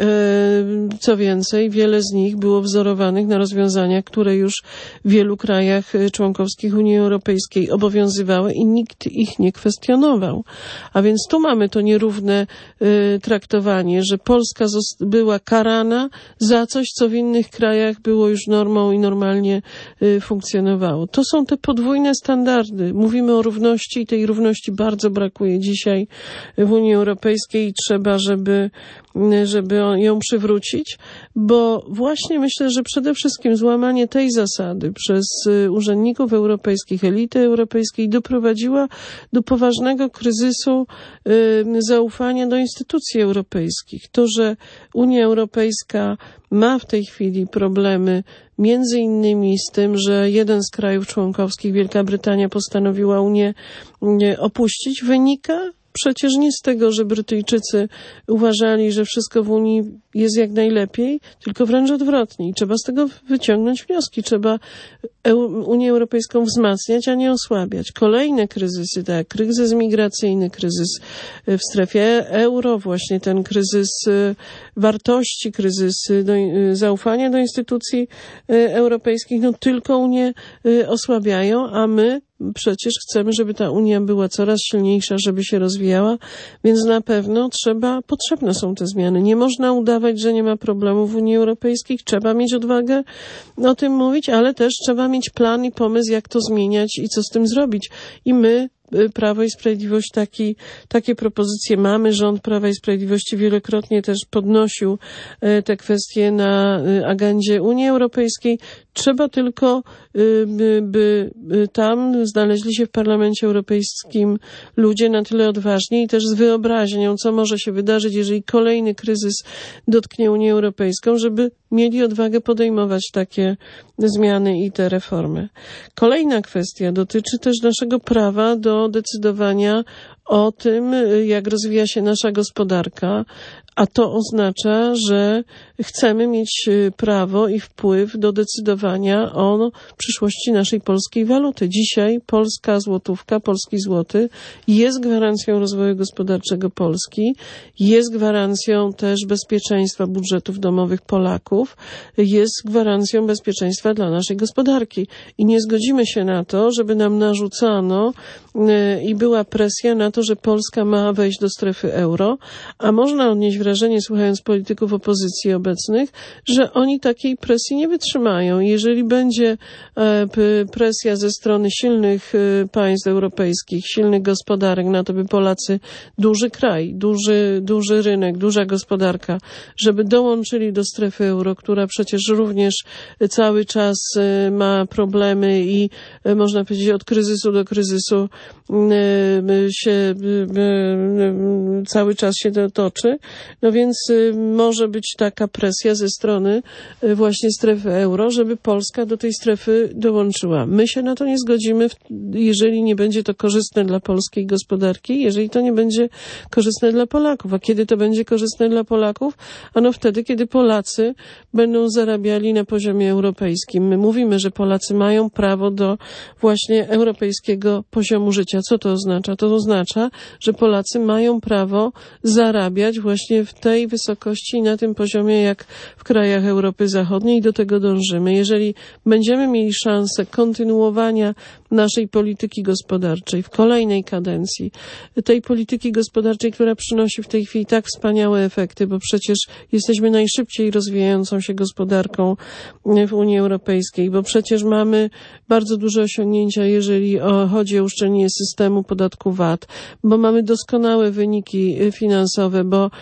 co więcej, wiele z nich było wzorowanych na rozwiązaniach, które już w wielu krajach członkowskich Unii Europejskiej obowiązywały i nikt ich nie kwestionował. A więc tu mamy to nierówne y, traktowanie, że Polska była karana za coś, co w innych krajach było już normą i normalnie y, funkcjonowało. To są te podwójne standardy. Mówimy o równości i tej równości bardzo brakuje dzisiaj w Unii Europejskiej i trzeba, żeby żeby ją przywrócić, bo właśnie myślę, że przede wszystkim złamanie tej zasady przez urzędników europejskich, elity europejskiej doprowadziła do poważnego kryzysu zaufania do instytucji europejskich. To, że Unia Europejska ma w tej chwili problemy między innymi z tym, że jeden z krajów członkowskich, Wielka Brytania, postanowiła Unię opuścić, wynika przecież nie z tego, że Brytyjczycy uważali, że wszystko w Unii jest jak najlepiej, tylko wręcz odwrotnie. I trzeba z tego wyciągnąć wnioski. Trzeba Unię Europejską wzmacniać, a nie osłabiać. Kolejne kryzysy, tak, kryzys migracyjny, kryzys w strefie euro, właśnie ten kryzys wartości, kryzys do, zaufania do instytucji europejskich, no tylko Unię osłabiają, a my przecież chcemy, żeby ta Unia była coraz silniejsza, żeby się rozwijała, więc na pewno trzeba, potrzebne są te zmiany. Nie można udawać, że nie ma problemów w Unii Europejskiej. Trzeba mieć odwagę o tym mówić, ale też trzeba mieć plan i pomysł, jak to zmieniać i co z tym zrobić. I my, Prawo i Sprawiedliwość, taki, takie propozycje mamy. Rząd Prawa i Sprawiedliwości wielokrotnie też podnosił te kwestie na agendzie Unii Europejskiej. Trzeba tylko, by, by tam znaleźli się w Parlamencie Europejskim ludzie na tyle odważni i też z wyobraźnią, co może się wydarzyć, jeżeli kolejny kryzys dotknie Unię Europejską, żeby mieli odwagę podejmować takie zmiany i te reformy. Kolejna kwestia dotyczy też naszego prawa do decydowania o tym, jak rozwija się nasza gospodarka, a to oznacza, że chcemy mieć prawo i wpływ do decydowania o przyszłości naszej polskiej waluty. Dzisiaj polska złotówka, polski złoty jest gwarancją rozwoju gospodarczego Polski, jest gwarancją też bezpieczeństwa budżetów domowych Polaków, jest gwarancją bezpieczeństwa dla naszej gospodarki. I nie zgodzimy się na to, żeby nam narzucano i była presja na to, że Polska ma wejść do strefy euro, a można odnieść wrażenie, słuchając polityków opozycji obecnych, że oni takiej presji nie wytrzymają. Jeżeli będzie presja ze strony silnych państw europejskich, silnych gospodarek na to, by Polacy, duży kraj, duży, duży rynek, duża gospodarka, żeby dołączyli do strefy euro, która przecież również cały czas ma problemy i można powiedzieć od kryzysu do kryzysu się cały czas się to toczy. No więc może być taka presja ze strony właśnie strefy euro, żeby Polska do tej strefy dołączyła. My się na to nie zgodzimy, jeżeli nie będzie to korzystne dla polskiej gospodarki, jeżeli to nie będzie korzystne dla Polaków. A kiedy to będzie korzystne dla Polaków? Ano wtedy, kiedy Polacy będą zarabiali na poziomie europejskim. My mówimy, że Polacy mają prawo do właśnie europejskiego poziomu życia. Co to oznacza? To oznacza, że Polacy mają prawo zarabiać właśnie w tej wysokości, na tym poziomie jak w krajach Europy Zachodniej i do tego dążymy. Jeżeli będziemy mieli szansę kontynuowania naszej polityki gospodarczej w kolejnej kadencji, tej polityki gospodarczej, która przynosi w tej chwili tak wspaniałe efekty, bo przecież jesteśmy najszybciej rozwijającą się gospodarką w Unii Europejskiej, bo przecież mamy bardzo duże osiągnięcia, jeżeli chodzi o uszczelnienie systemu podatku V A T, bo mamy doskonałe wyniki finansowe, bo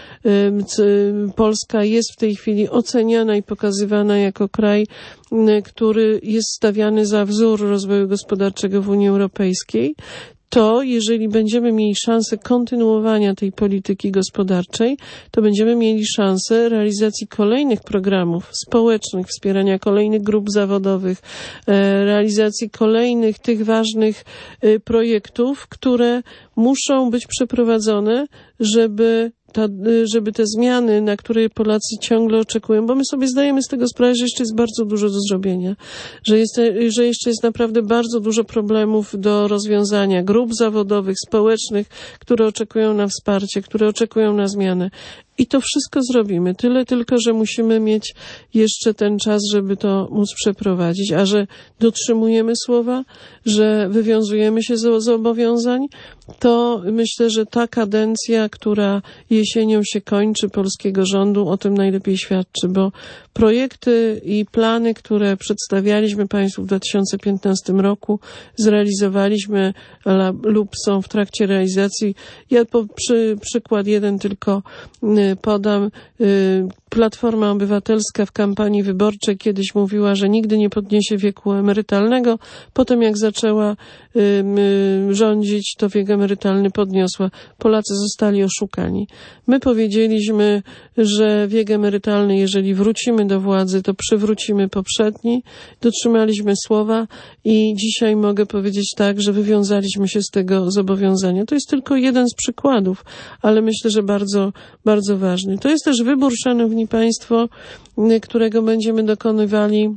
Polska jest w tej chwili oceniana i pokazywana jako kraj, który jest stawiany za wzór rozwoju gospodarczego w Unii Europejskiej, to jeżeli będziemy mieli szansę kontynuowania tej polityki gospodarczej, to będziemy mieli szansę realizacji kolejnych programów społecznych, wspierania kolejnych grup zawodowych, realizacji kolejnych tych ważnych projektów, które muszą być przeprowadzone, żeby Ta, żeby te zmiany, na które Polacy ciągle oczekują, bo my sobie zdajemy z tego sprawę, że jeszcze jest bardzo dużo do zrobienia, że, jest, że jeszcze jest naprawdę bardzo dużo problemów do rozwiązania, grup zawodowych, społecznych, które oczekują na wsparcie, które oczekują na zmianę. I to wszystko zrobimy. Tyle tylko, że musimy mieć jeszcze ten czas, żeby to móc przeprowadzić. A że dotrzymujemy słowa, że wywiązujemy się z zobowiązań, to myślę, że ta kadencja, która jesienią się kończy polskiego rządu, o tym najlepiej świadczy, bo projekty i plany, które przedstawialiśmy Państwu w dwa tysiące piętnastym roku, zrealizowaliśmy lub są w trakcie realizacji. Ja po, przy, przykład jeden tylko podam. Platforma Obywatelska w kampanii wyborczej kiedyś mówiła, że nigdy nie podniesie wieku emerytalnego. Potem jak zaczęła y, y, rządzić, to wiek emerytalny podniosła. Polacy zostali oszukani. My powiedzieliśmy, że wiek emerytalny, jeżeli wrócimy do władzy, to przywrócimy poprzedni. Dotrzymaliśmy słowa i dzisiaj mogę powiedzieć tak, że wywiązaliśmy się z tego zobowiązania. To jest tylko jeden z przykładów, ale myślę, że bardzo, bardzo ważny. To jest też wybór, szanowni Państwo, którego będziemy dokonywali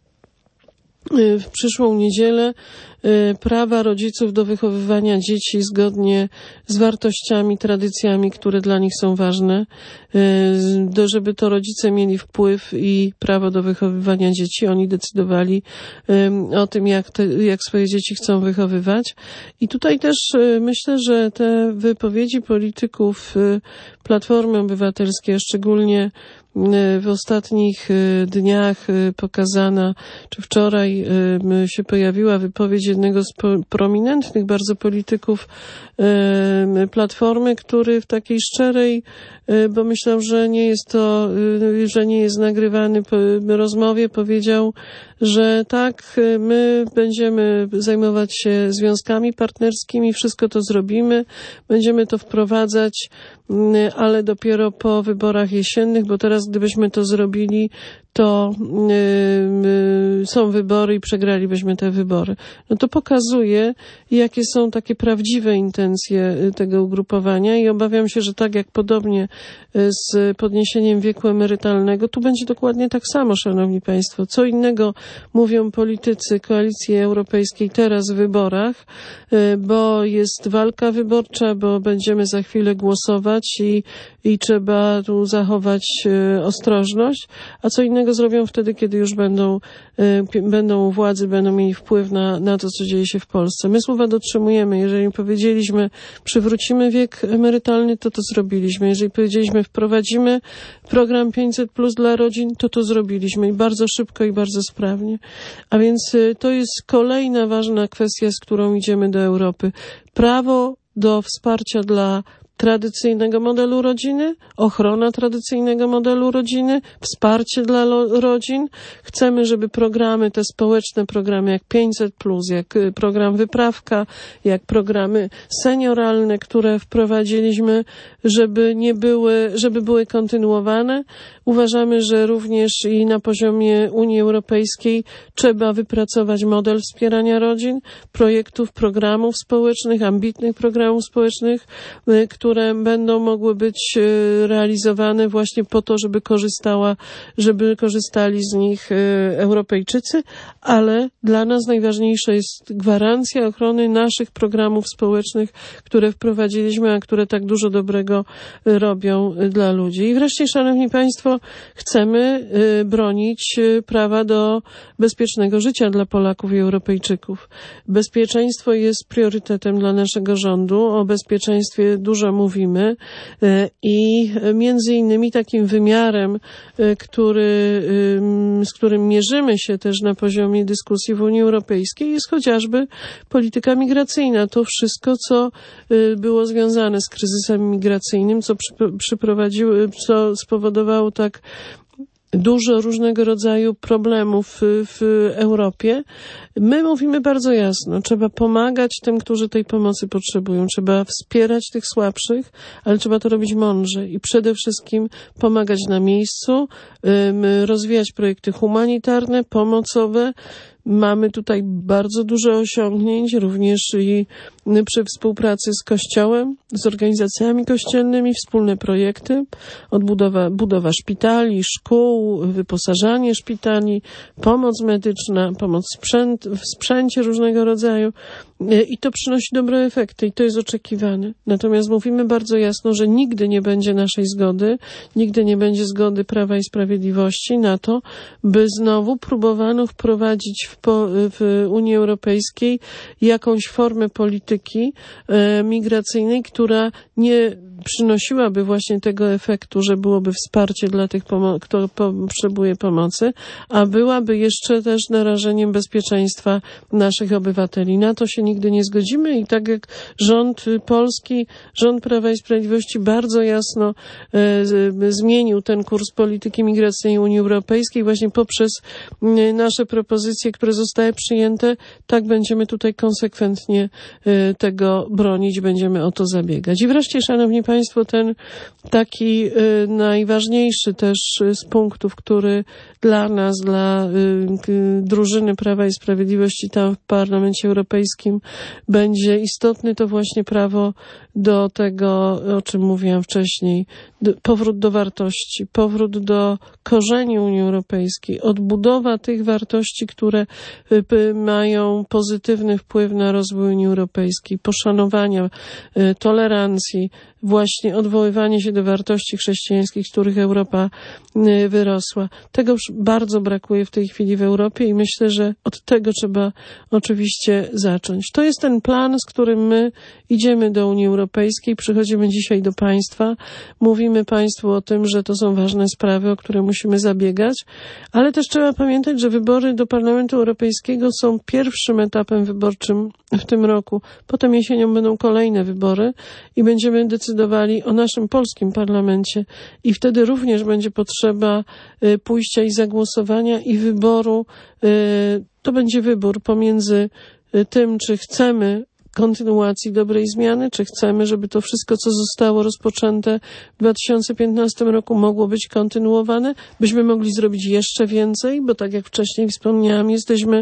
w przyszłą niedzielę, prawa rodziców do wychowywania dzieci zgodnie z wartościami, tradycjami, które dla nich są ważne, żeby to rodzice mieli wpływ i prawo do wychowywania dzieci. Oni decydowali o tym, jak, te, jak swoje dzieci chcą wychowywać. I tutaj też myślę, że te wypowiedzi polityków Platformy Obywatelskiej, a szczególnie w ostatnich dniach pokazana, czy wczoraj się pojawiła wypowiedź jednego z prominentnych bardzo polityków Platformy, który w takiej szczerej, bo myślał, że nie jest to, że nie jest nagrywany, rozmowie powiedział, że tak, my będziemy zajmować się związkami partnerskimi, wszystko to zrobimy, będziemy to wprowadzać, ale dopiero po wyborach jesiennych, bo teraz gdybyśmy to zrobili, to yy, yy, są wybory i przegralibyśmy te wybory. No to pokazuje, jakie są takie prawdziwe intencje tego ugrupowania i obawiam się, że tak jak podobnie z podniesieniem wieku emerytalnego, tu będzie dokładnie tak samo, szanowni państwo. Co innego mówią politycy Koalicji Europejskiej teraz w wyborach, bo jest walka wyborcza, bo będziemy za chwilę głosować i, i trzeba tu zachować ostrożność, a co innego zrobią wtedy, kiedy już będą, będą u władzy, będą mieli wpływ na, na to, co dzieje się w Polsce. My słowa dotrzymujemy. Jeżeli powiedzieliśmy, przywrócimy wiek emerytalny, to to zrobiliśmy. Jeżeli powiedzieliśmy, wprowadzimy program pięćset plus dla rodzin, to to zrobiliśmy i bardzo szybko i bardzo sprawnie. A więc to jest kolejna ważna kwestia, z którą idziemy do Europy. Prawo do wsparcia dla tradycyjnego modelu rodziny, ochrona tradycyjnego modelu rodziny, wsparcie dla lo- rodzin. Chcemy, żeby programy, te społeczne programy jak pięćset plus, jak program Wyprawka, jak programy senioralne, które wprowadziliśmy, żeby nie były, żeby były kontynuowane. Uważamy, że również i na poziomie Unii Europejskiej trzeba wypracować model wspierania rodzin, projektów, programów społecznych, ambitnych programów społecznych, które które będą mogły być realizowane właśnie po to, żeby korzystała, żeby korzystali z nich Europejczycy, ale dla nas najważniejsza jest gwarancja ochrony naszych programów społecznych, które wprowadziliśmy, a które tak dużo dobrego robią dla ludzi. I wreszcie, szanowni państwo, chcemy bronić prawa do bezpiecznego życia dla Polaków i Europejczyków. Bezpieczeństwo jest priorytetem dla naszego rządu. O bezpieczeństwie dużo mówimy i między innymi takim wymiarem, który, z którym mierzymy się też na poziomie dyskusji w Unii Europejskiej, jest chociażby polityka migracyjna. To wszystko, co było związane z kryzysem migracyjnym, co przyprowadziło, co spowodowało tak dużo różnego rodzaju problemów w Europie. My mówimy bardzo jasno, trzeba pomagać tym, którzy tej pomocy potrzebują, trzeba wspierać tych słabszych, ale trzeba to robić mądrze i przede wszystkim pomagać na miejscu, rozwijać projekty humanitarne, pomocowe. Mamy tutaj bardzo dużo osiągnięć, również i przy współpracy z Kościołem, z organizacjami kościelnymi, wspólne projekty, odbudowa, budowa szpitali, szkół, wyposażanie szpitali, pomoc medyczna, pomoc sprzęt, w sprzęcie różnego rodzaju i to przynosi dobre efekty i to jest oczekiwane. Natomiast mówimy bardzo jasno, że nigdy nie będzie naszej zgody, nigdy nie będzie zgody Prawa i Sprawiedliwości na to, by znowu próbowano wprowadzić w, po, w Unii Europejskiej jakąś formę polityki e, migracyjnej, która nie przynosiłaby właśnie tego efektu, że byłoby wsparcie dla tych, pomo- kto potrzebuje pomocy, a byłaby jeszcze też narażeniem bezpieczeństwa naszych obywateli. Na to się nigdy nie zgodzimy i tak jak rząd polski, rząd Prawa i Sprawiedliwości bardzo jasno e, z, zmienił ten kurs polityki migracyjnej Unii Europejskiej właśnie poprzez e, nasze propozycje, które zostały przyjęte, tak będziemy tutaj konsekwentnie e, tego bronić, będziemy o to zabiegać. I wreszcie, szanowni państwo, ten taki y, najważniejszy też z punktów, który dla nas, dla y, y, drużyny Prawa i Sprawiedliwości tam w Parlamencie Europejskim będzie istotny, to właśnie prawo do tego, o czym mówiłam wcześniej, do, powrót do wartości, powrót do korzeni Unii Europejskiej, odbudowa tych wartości, które y, mają pozytywny wpływ na rozwój Unii Europejskiej, poszanowania, y, tolerancji, właśnie odwoływanie się do wartości chrześcijańskich, z których Europa wyrosła. Tego już bardzo brakuje w tej chwili w Europie i myślę, że od tego trzeba oczywiście zacząć. To jest ten plan, z którym my idziemy do Unii Europejskiej, przychodzimy dzisiaj do państwa, mówimy państwu o tym, że to są ważne sprawy, o które musimy zabiegać, ale też trzeba pamiętać, że wybory do Parlamentu Europejskiego są pierwszym etapem wyborczym w tym roku. Potem jesienią będą kolejne wybory i będziemy decydowali o naszym polskim parlamencie i wtedy również będzie potrzeba pójścia i zagłosowania i wyboru. To będzie wybór pomiędzy tym, czy chcemy kontynuacji dobrej zmiany, czy chcemy, żeby to wszystko, co zostało rozpoczęte w dwa tysiące piętnastym roku, mogło być kontynuowane, byśmy mogli zrobić jeszcze więcej, bo tak jak wcześniej wspomniałam, jesteśmy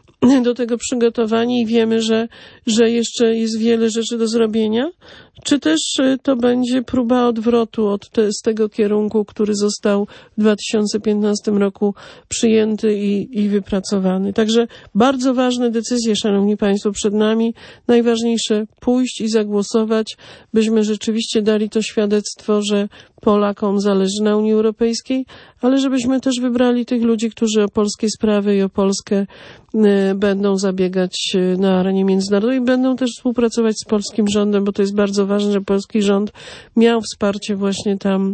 do tego przygotowani i wiemy, że, że jeszcze jest wiele rzeczy do zrobienia, czy też to będzie próba odwrotu od te, z tego kierunku, który został w dwa tysiące piętnastym roku przyjęty i, i wypracowany. Także bardzo ważne decyzje, szanowni państwo, przed nami. Najważniejsze pójść i zagłosować, byśmy rzeczywiście dali to świadectwo, że Polakom zależy na Unii Europejskiej, ale żebyśmy też wybrali tych ludzi, którzy o polskie sprawy i o Polskę y, będą zabiegać y, na arenie międzynarodowej i będą też współpracować z polskim rządem, bo to jest bardzo ważne, że polski rząd miał wsparcie właśnie tam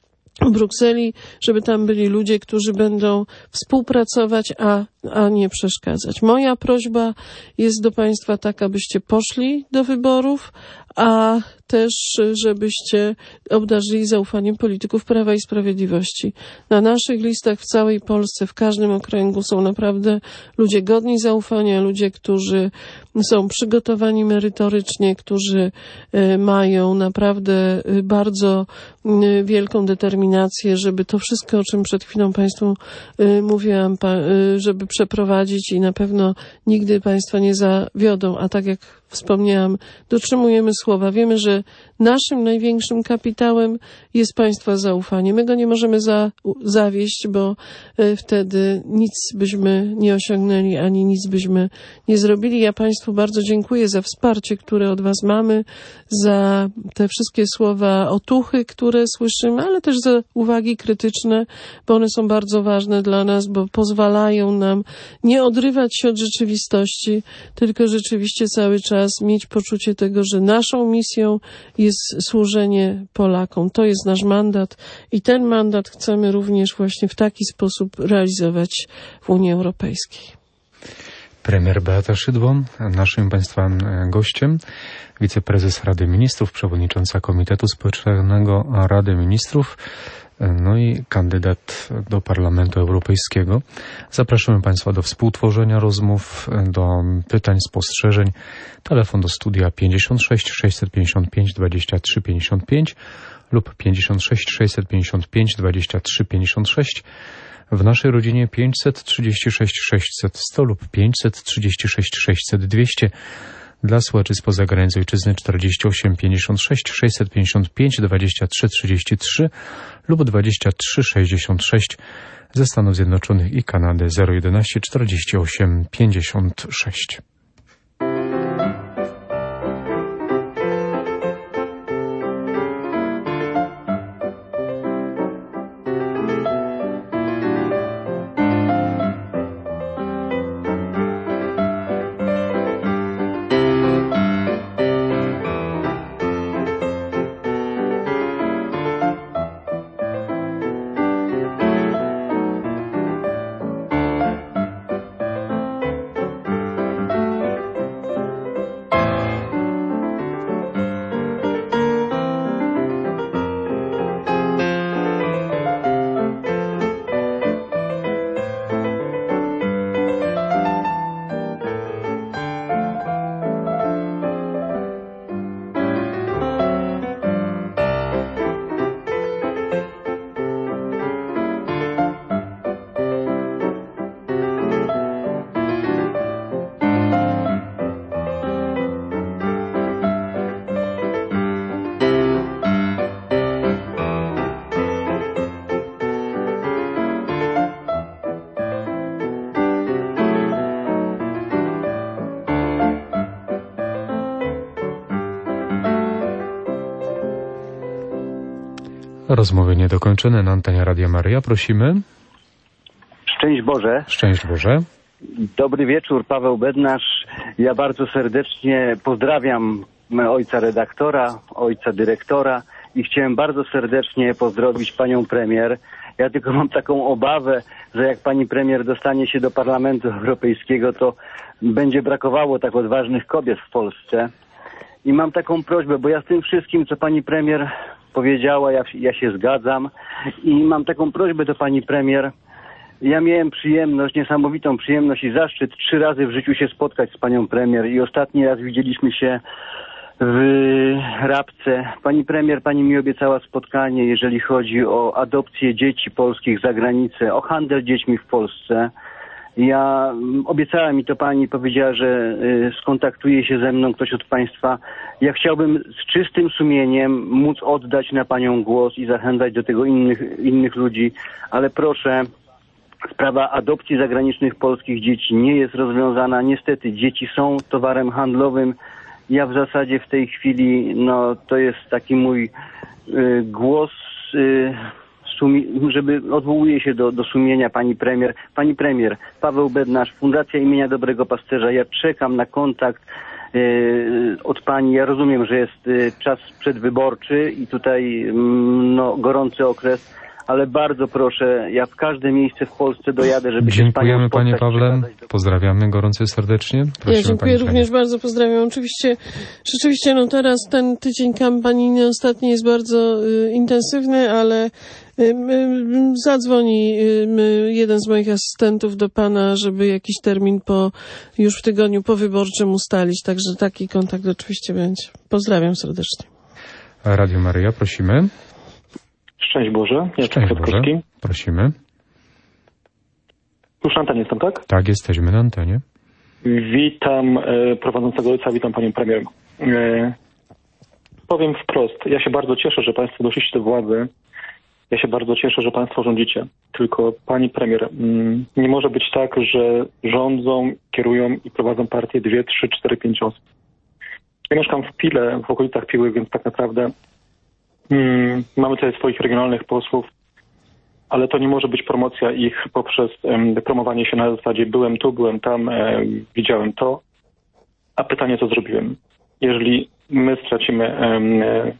w Brukseli, żeby tam byli ludzie, którzy będą współpracować, a, a nie przeszkadzać. Moja prośba jest do państwa taka, byście poszli do wyborów, a też, żebyście obdarzyli zaufaniem polityków Prawa i Sprawiedliwości. Na naszych listach w całej Polsce, w każdym okręgu są naprawdę ludzie godni zaufania, ludzie, którzy są przygotowani merytorycznie, którzy mają naprawdę bardzo wielką determinację, żeby to wszystko, o czym przed chwilą państwu mówiłam, żeby przeprowadzić i na pewno nigdy państwa nie zawiodą, a tak jak wspomniałam, dotrzymujemy słowa. Wiemy, że naszym największym kapitałem jest państwa zaufanie. My go nie możemy za, zawieść, bo y, wtedy nic byśmy nie osiągnęli, ani nic byśmy nie zrobili. Ja państwu bardzo dziękuję za wsparcie, które od was mamy, za te wszystkie słowa otuchy, które słyszymy, ale też za uwagi krytyczne, bo one są bardzo ważne dla nas, bo pozwalają nam nie odrywać się od rzeczywistości, tylko rzeczywiście cały czas mieć poczucie tego, że naszą misją jest służenie Polakom. To jest nasz mandat i ten mandat chcemy również właśnie w taki sposób realizować w Unii Europejskiej. Premier Beata Szydło, naszym państwa gościem, wiceprezes Rady Ministrów, przewodnicząca Komitetu Społecznego Rady Ministrów, no i kandydat do Parlamentu Europejskiego. Zapraszamy państwa do współtworzenia rozmów, do pytań, spostrzeżeń. Telefon do studia pięćdziesiąt sześć sześćset pięćdziesiąt pięć dwadzieścia trzy pięćdziesiąt pięć lub pięćdziesiąt sześć sześćset pięćdziesiąt pięć dwadzieścia trzy pięćdziesiąt sześć. W naszej rodzinie pięćset trzydzieści sześć sześćset sto lub pięćset trzydzieści sześć sześćset dwieście. Dla słuchaczy spoza granic ojczyzny czterdzieści osiem pięćdziesiąt sześć sześćset pięćdziesiąt pięć dwadzieścia trzy trzydzieści trzy lub dwadzieścia trzy sześćdziesiąt sześć ze Stanów Zjednoczonych i Kanady zero jedenaście czterdzieści osiem pięćdziesiąt sześć. Rozmowy niedokończone na antenie Radia Maryja. Prosimy. Szczęść Boże. Szczęść Boże. Dobry wieczór, Paweł Bednarz. Ja bardzo serdecznie pozdrawiam ojca redaktora, ojca dyrektora i chciałem bardzo serdecznie pozdrowić panią premier. Ja tylko mam taką obawę, że jak pani premier dostanie się do Parlamentu Europejskiego, to będzie brakowało tak odważnych kobiet w Polsce. I mam taką prośbę, bo ja z tym wszystkim, co pani premier powiedziała, ja, ja się zgadzam i mam taką prośbę do pani premier, Ja miałem przyjemność, niesamowitą przyjemność i zaszczyt trzy razy w życiu się spotkać z panią premier i ostatni raz widzieliśmy się w Rabce. Pani premier, pani mi obiecała spotkanie, jeżeli chodzi o adopcję dzieci polskich za granicę, o handel dziećmi w Polsce. Ja obiecała mi to pani, powiedziała, że y, skontaktuje się ze mną ktoś od państwa. Ja chciałbym z czystym sumieniem móc oddać na panią głos i zachęcać do tego innych, innych ludzi, ale proszę, sprawa adopcji zagranicznych polskich dzieci nie jest rozwiązana. Niestety dzieci są towarem handlowym. Ja w zasadzie w tej chwili, no to jest taki mój y, głos, y, sumi- żeby odwołuje się do, do sumienia pani premier. Pani premier, Paweł Bednarz, Fundacja imienia Dobrego Pasterza. Ja czekam na kontakt y, od pani. Ja rozumiem, że jest y, czas przedwyborczy i tutaj y, no, gorący okres, ale bardzo proszę, ja w każde miejsce w Polsce dojadę, żeby się z panią Dziękujemy, panie spotkać, Pawle. przekazać do- Pozdrawiamy gorąco serdecznie. Prosimy, Ja dziękuję pani również bardzo, pozdrawiam. Oczywiście, rzeczywiście, no teraz ten tydzień kampanijny ostatni jest bardzo y, intensywny, ale y, y, zadzwoni y, jeden z moich asystentów do pana, żeby jakiś termin po, już w tygodniu powyborczym ustalić, także taki kontakt oczywiście będzie. Pozdrawiam serdecznie. Radio Maryja, prosimy. Szczęść Boże, Jacek Szczęść Boże. Kwiatkowski. Prosimy. Już na antenie jestem, tak? Tak, jesteśmy na antenie. Witam e, prowadzącego ojca, witam panią premier. E, powiem wprost, ja się bardzo cieszę, że państwo doszliście do władzy. Ja się bardzo cieszę, że państwo rządzicie. Tylko pani premier, mm, nie może być tak, że rządzą, kierują i prowadzą partię dwie, trzy, cztery, pięć osób. Ja mieszkam w Pile, w okolicach Piły, więc tak naprawdę mm, mamy tutaj swoich regionalnych posłów, ale to nie może być promocja ich poprzez um, promowanie się na zasadzie byłem tu, byłem tam, e, widziałem to, a pytanie co zrobiłem. Jeżeli my stracimy um, e,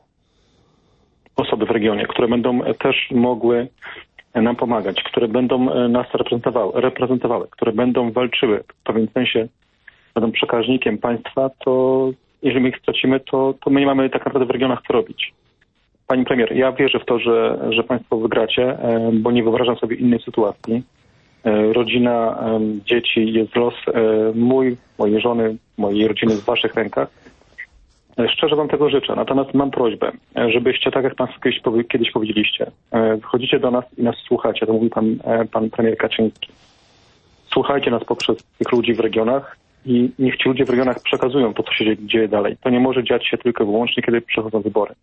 osoby w regionie, które będą też mogły nam pomagać, które będą e, nas reprezentowały, reprezentowały, które będą walczyły, w pewnym sensie będą przekaźnikiem państwa, to jeżeli my ich stracimy, to, to my nie mamy tak naprawdę w regionach co robić. Pani premier, ja wierzę w to, że, że państwo wygracie, bo nie wyobrażam sobie innej sytuacji. Rodzina, dzieci, jest los mój, mojej żony, mojej rodziny w waszych rękach. Szczerze wam tego życzę, natomiast mam prośbę, żebyście, tak jak państwo kiedyś, kiedyś powiedzieliście, wchodzicie do nas i nas słuchacie, to mówi pan, pan premier Kaczyński. Słuchajcie nas poprzez tych ludzi w regionach i niech ci ludzie w regionach przekazują to, co się dzieje dalej. To nie może dziać się tylko i wyłącznie, kiedy przychodzą wybory.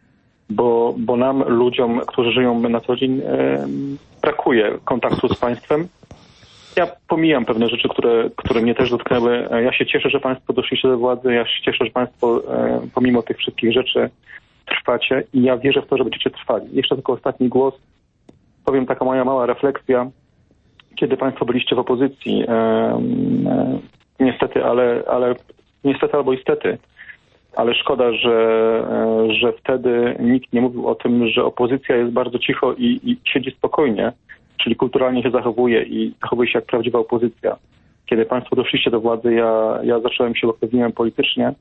Bo, bo nam, ludziom, którzy żyją na co dzień, e, brakuje kontaktu z państwem. Ja pomijam pewne rzeczy, które, które mnie też dotknęły. Ja się cieszę, że państwo doszliście do władzy. Ja się cieszę, że państwo e, pomimo tych wszystkich rzeczy trwacie i ja wierzę w to, że będziecie trwali. Jeszcze tylko ostatni głos. Powiem taka moja mała refleksja. Kiedy państwo byliście w opozycji, e, e, niestety, ale, ale niestety albo istety, ale szkoda, że, że wtedy nikt nie mówił o tym, że opozycja jest bardzo cicho i, i siedzi spokojnie, czyli kulturalnie się zachowuje i zachowuje się jak prawdziwa opozycja. Kiedy państwo doszliście do władzy, ja, ja zacząłem się, aktywniłem politycznie,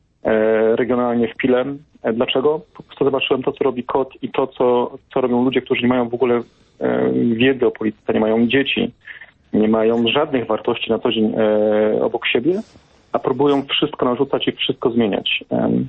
e, regionalnie w Pile. E, dlaczego? Po prostu zobaczyłem to, co robi KOT i to, co, co robią ludzie, którzy nie mają w ogóle e, wiedzy o polityce, nie mają dzieci, nie mają żadnych wartości na co dzień e, obok siebie, a próbują wszystko narzucać i wszystko zmieniać.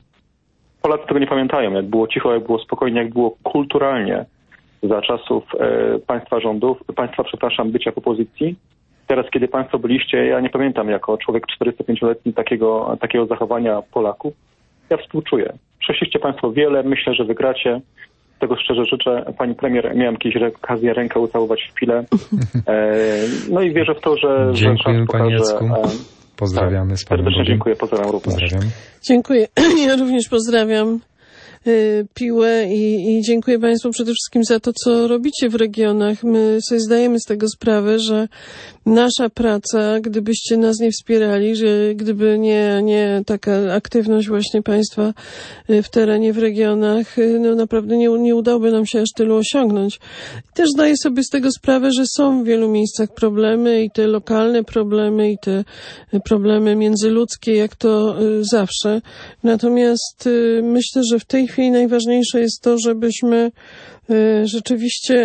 Polacy tego nie pamiętają, jak było cicho, jak było spokojnie, jak było kulturalnie za czasów e, państwa rządów, państwa, przepraszam, bycia w opozycji. Teraz, kiedy państwo byliście, ja nie pamiętam jako człowiek czterystupięcioletni takiego, takiego zachowania Polaków. Ja współczuję. Przeszliście państwo wiele, myślę, że wygracie. Tego szczerze życzę. Pani premier, miałem kiedyś okazję rękę ucałować w Pile. E, no i wierzę w to, że... Dziękujemy, że panie Jacku. E, Pozdrawiamy z Panem Serdecznie Bogiem. dziękuję, pozdrawiam również. Pozdrawiam. Dziękuję. Ja również pozdrawiam y, Piłę i, i dziękuję państwu przede wszystkim za to, co robicie w regionach. My sobie zdajemy z tego sprawę, że nasza praca, gdybyście nas nie wspierali, że gdyby nie, nie taka aktywność właśnie państwa w terenie, w regionach, no naprawdę nie, nie udałoby nam się aż tylu osiągnąć. Też zdaję sobie z tego sprawę, że są w wielu miejscach problemy i te lokalne problemy i te problemy międzyludzkie, jak to zawsze. Natomiast myślę, że w tej chwili najważniejsze jest to, żebyśmy rzeczywiście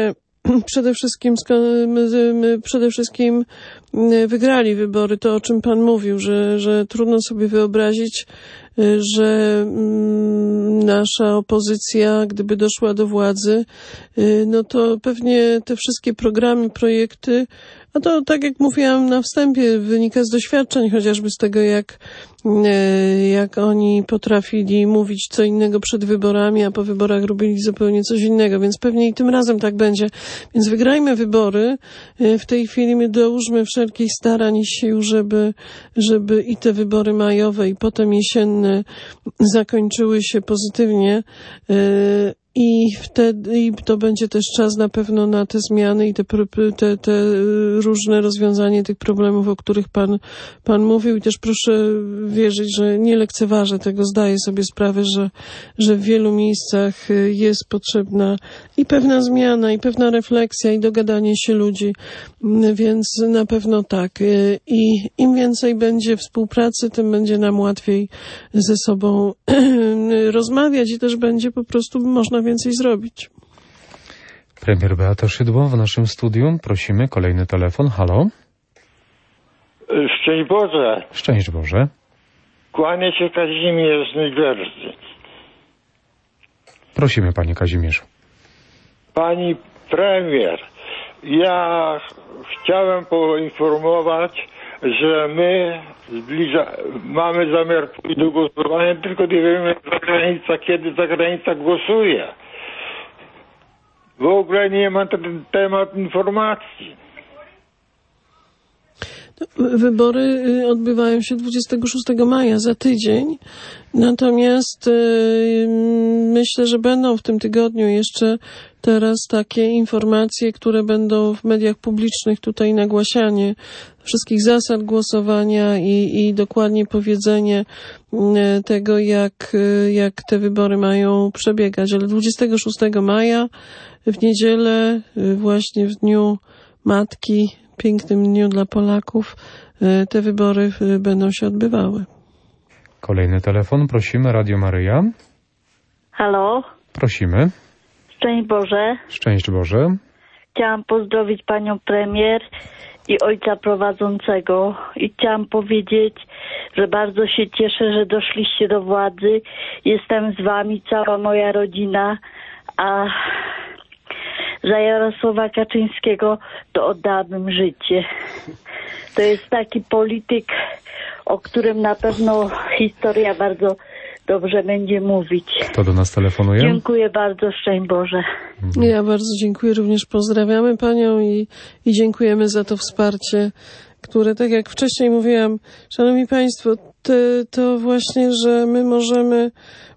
przede wszystkim, przede wszystkim wygrali wybory. To, o czym pan mówił, że, że trudno sobie wyobrazić, że nasza opozycja, gdyby doszła do władzy, no to pewnie te wszystkie programy, projekty, a to tak jak mówiłam na wstępie, wynika z doświadczeń, chociażby z tego, jak, jak oni potrafili mówić co innego przed wyborami, a po wyborach robili zupełnie coś innego, więc pewnie i tym razem tak będzie. Więc wygrajmy wybory. W tej chwili my dołóżmy wszelkich starań i sił, żeby, żeby i te wybory majowe, i potem jesienne zakończyły się pozytywnie. I wtedy i to będzie też czas na pewno na te zmiany i te, te, te różne rozwiązanie tych problemów, o których pan, pan mówił. I też proszę wierzyć, że nie lekceważę tego, zdaję sobie sprawę, że, że w wielu miejscach jest potrzebna i pewna zmiana, i pewna refleksja, i dogadanie się ludzi, więc na pewno tak. I im więcej będzie współpracy, tym będzie nam łatwiej ze sobą rozmawiać i też będzie po prostu można więcej zrobić. Premier Beata Szydło w naszym studium. Prosimy, kolejny telefon. Halo? Szczęść Boże. Szczęść Boże. Kłania się Kazimierz z New Jersey. Prosimy, panie Kazimierzu. Pani premier, ja chciałem poinformować, że my zbliża, mamy zamiar pójść do głosowania, tylko nie wiemy zagranica, kiedy zagranica głosuje. W ogóle nie ma na ten temat informacji. Wybory odbywają się dwudziestego szóstego maja, za tydzień. Natomiast myślę, że będą w tym tygodniu jeszcze teraz takie informacje, które będą w mediach publicznych tutaj nagłaśanie wszystkich zasad głosowania i, i dokładnie powiedzenie tego, jak, jak te wybory mają przebiegać. Ale dwudziestego szóstego maja w niedzielę, właśnie w Dniu Matki, pięknym dniu dla Polaków, te wybory będą się odbywały. Kolejny telefon. Prosimy, Radio Maryja. Halo? Prosimy. Szczęść Boże. Szczęść Boże. Chciałam pozdrowić panią premier i ojca prowadzącego i chciałam powiedzieć, że bardzo się cieszę, że doszliście do władzy. Jestem z wami, cała moja rodzina, a za Jarosława Kaczyńskiego to oddałabym życie. To jest taki polityk, o którym na pewno historia bardzo dobrze będzie mówić. Kto do nas telefonuje? Dziękuję bardzo, szczęść Boże. Mhm. Ja bardzo dziękuję, również pozdrawiamy panią i, i dziękujemy za to wsparcie, które, tak jak wcześniej mówiłam, szanowni państwo, te, to właśnie, że my możemy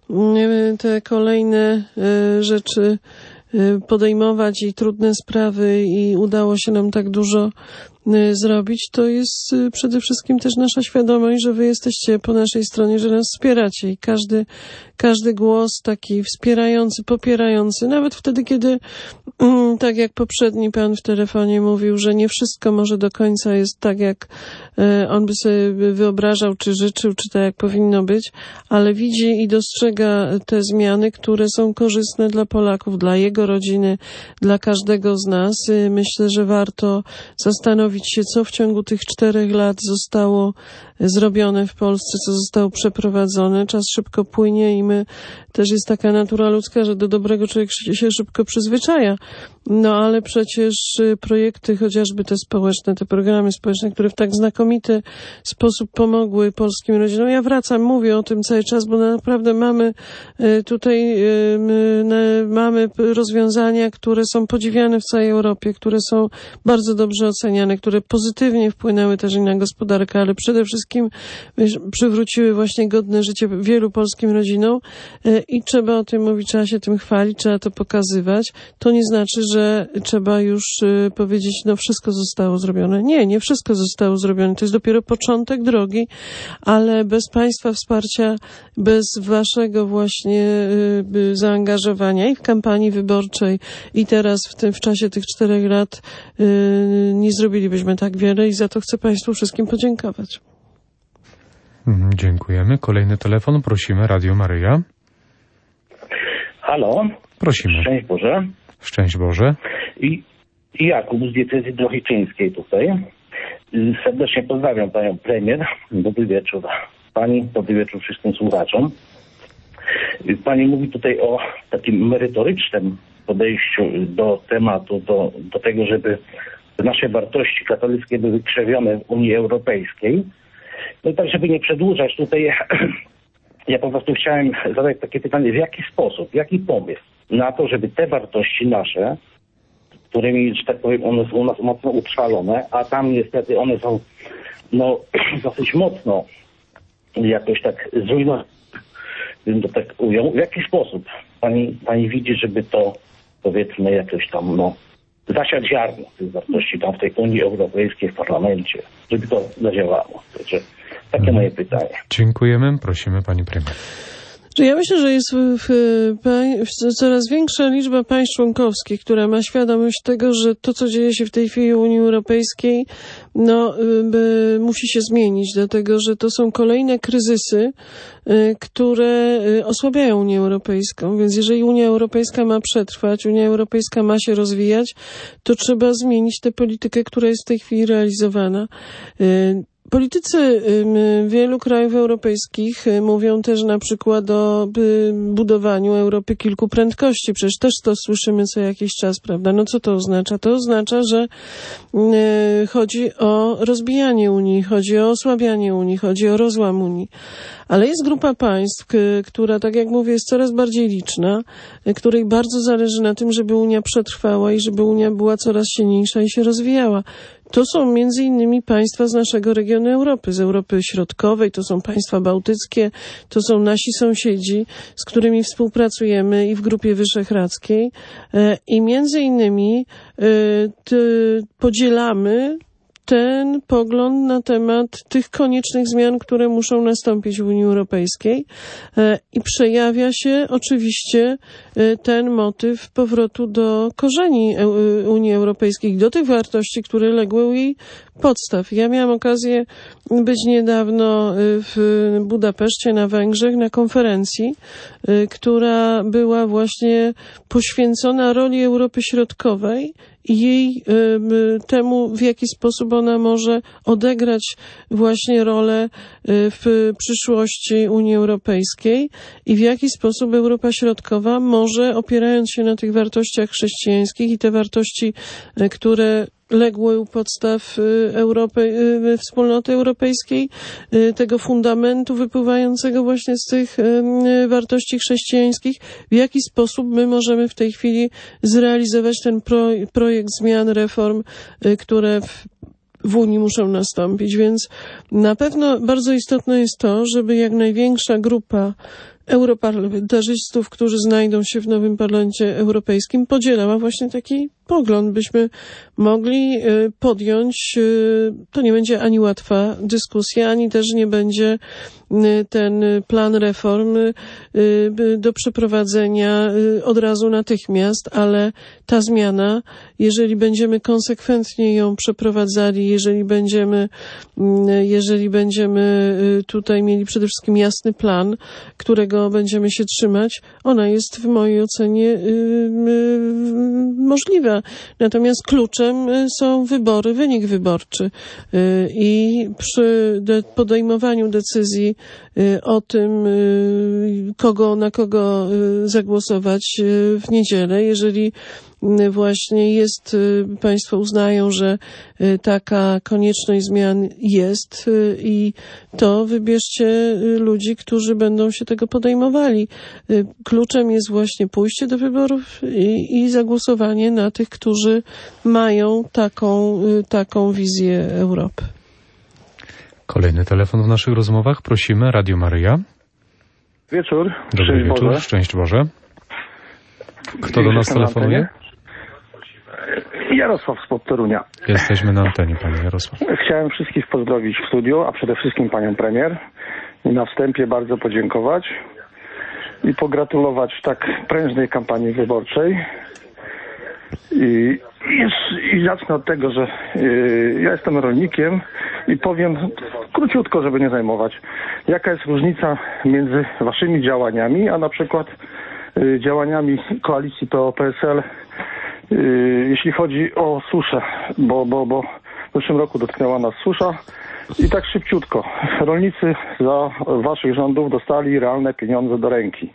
te kolejne rzeczy podejmować i trudne sprawy i udało się nam tak dużo zrobić, to jest przede wszystkim też nasza świadomość, że wy jesteście po naszej stronie, że nas wspieracie i każdy, każdy głos taki wspierający, popierający, nawet wtedy, kiedy tak jak poprzedni pan w telefonie mówił, że nie wszystko może do końca jest tak, jak on by sobie wyobrażał, czy życzył, czy tak, jak powinno być, ale widzi i dostrzega te zmiany, które są korzystne dla Polaków, dla jego rodziny, dla każdego z nas. Myślę, że warto zastanowić się, co w ciągu tych czterech lat zostało zrobione w Polsce, co zostało przeprowadzone. Czas szybko płynie i my, też jest taka natura ludzka, że do dobrego człowiek się szybko przyzwyczaja. No ale przecież projekty, chociażby te społeczne, te programy społeczne, które w tak znakomity sposób pomogły polskim rodzinom. Ja wracam, mówię o tym cały czas, bo naprawdę mamy tutaj mamy rozwiązania, które są podziwiane w całej Europie, które są bardzo dobrze oceniane, które pozytywnie wpłynęły też i na gospodarkę, ale przede wszystkim przywróciły właśnie godne życie wielu polskim rodzinom i trzeba o tym mówić, trzeba się tym chwalić, trzeba to pokazywać. To nie znaczy, że trzeba już powiedzieć, no wszystko zostało zrobione. Nie, nie wszystko zostało zrobione. To jest dopiero początek drogi, ale bez państwa wsparcia, bez waszego właśnie zaangażowania i w kampanii wyborczej i teraz w tym, w czasie tych czterech lat nie zrobilibyśmy tak wiele i za to chcę państwu wszystkim podziękować. Dziękujemy. Kolejny telefon. Prosimy, Radio Maryja. Halo. Prosimy. Szczęść Boże. Szczęść Boże. I Jakub z diecezji drohiczyńskiej tutaj. Serdecznie pozdrawiam panią premier. Dobry wieczór pani, dobry wieczór wszystkim słuchaczom. Pani mówi tutaj o takim merytorycznym podejściu do tematu, do, do tego, żeby nasze wartości katolickie były krzewione w Unii Europejskiej. No i tak, żeby nie przedłużać tutaj, ja po prostu chciałem zadać takie pytanie, w jaki sposób, jaki pomysł na to, żeby te wartości nasze, którymi, że tak powiem, one są u nas mocno utrwalone, a tam niestety one są no dosyć mocno jakoś tak zrujnowane, bym to tak ujął. W jaki sposób pani, pani widzi, żeby to, powiedzmy, jakoś tam, no, zasiać ziarno tych wartości tam w tej Unii Europejskiej, w parlamencie, żeby to zadziałało. Także takie moje pytanie. Dziękujemy. Prosimy pani premier. Ja myślę, że jest w, w, w coraz większa liczba państw członkowskich, która ma świadomość tego, że to, co dzieje się w tej chwili w Unii Europejskiej, no, by, musi się zmienić, dlatego że to są kolejne kryzysy, y, które osłabiają Unię Europejską. Więc jeżeli Unia Europejska ma przetrwać, Unia Europejska ma się rozwijać, to trzeba zmienić tę politykę, która jest w tej chwili realizowana. Y, Politycy wielu krajów europejskich mówią też na przykład o budowaniu Europy kilku prędkości. Przecież też to słyszymy co jakiś czas, prawda? No co to oznacza? To oznacza, że chodzi o rozbijanie Unii, chodzi o osłabianie Unii, chodzi o rozłam Unii. Ale jest grupa państw, która, tak jak mówię, jest coraz bardziej liczna, której bardzo zależy na tym, żeby Unia przetrwała i żeby Unia była coraz silniejsza i się rozwijała. To są między innymi państwa z naszego regionu Europy, z Europy Środkowej, to są państwa bałtyckie, to są nasi sąsiedzi, z którymi współpracujemy i w Grupie Wyszehradzkiej. I między innymi podzielamy ten pogląd na temat tych koniecznych zmian, które muszą nastąpić w Unii Europejskiej i przejawia się oczywiście ten motyw powrotu do korzeni Unii Europejskiej, do tych wartości, które legły u jej podstaw. Ja miałam okazję być niedawno w Budapeszcie na Węgrzech na konferencji, która była właśnie poświęcona roli Europy Środkowej i jej temu, w jaki sposób ona może odegrać właśnie rolę w przyszłości Unii Europejskiej i w jaki sposób Europa Środkowa może, opierając się na tych wartościach chrześcijańskich i te wartości, które legły u podstaw Europy, wspólnoty europejskiej, tego fundamentu wypływającego właśnie z tych wartości chrześcijańskich, w jaki sposób my możemy w tej chwili zrealizować ten pro, projekt zmian, reform, które w, w Unii muszą nastąpić. Więc na pewno bardzo istotne jest to, żeby jak największa grupa europarlamentarzystów, którzy znajdą się w nowym Parlamencie Europejskim, podzielała właśnie taki pogląd, byśmy mogli podjąć, to nie będzie ani łatwa dyskusja, ani też nie będzie ten plan reform do przeprowadzenia od razu natychmiast, ale ta zmiana, jeżeli będziemy konsekwentnie ją przeprowadzali, jeżeli będziemy, jeżeli będziemy tutaj mieli przede wszystkim jasny plan, którego będziemy się trzymać, ona jest w mojej ocenie możliwa. Natomiast kluczem są wybory, wynik wyborczy i przy podejmowaniu decyzji o tym, kogo, na kogo zagłosować w niedzielę, jeżeli właśnie jest, państwo uznają, że taka konieczność zmian jest i to wybierzcie ludzi, którzy będą się tego podejmowali. Kluczem jest właśnie pójście do wyborów i, i zagłosowanie na tych, którzy mają taką, taką wizję Europy. Kolejny telefon w naszych rozmowach. Prosimy, Radio Maryja. Wieczór. Dobry Szczęść wieczór, Boże. szczęść Boże. Kto do nas telefonuje? Jarosław spod Torunia. Jesteśmy na antenie, panie Jarosław. Chciałem wszystkich pozdrowić w studiu, a przede wszystkim panią premier i na wstępie bardzo podziękować i pogratulować tak prężnej kampanii wyborczej. I, i, i zacznę od tego, że yy, ja jestem rolnikiem i powiem króciutko, żeby nie zajmować, jaka jest różnica między waszymi działaniami, a na przykład yy, działaniami koalicji P O P S L jeśli chodzi o suszę, bo, bo, bo w zeszłym roku dotknęła nas susza i tak szybciutko. Rolnicy za waszych rządów dostali realne pieniądze do ręki,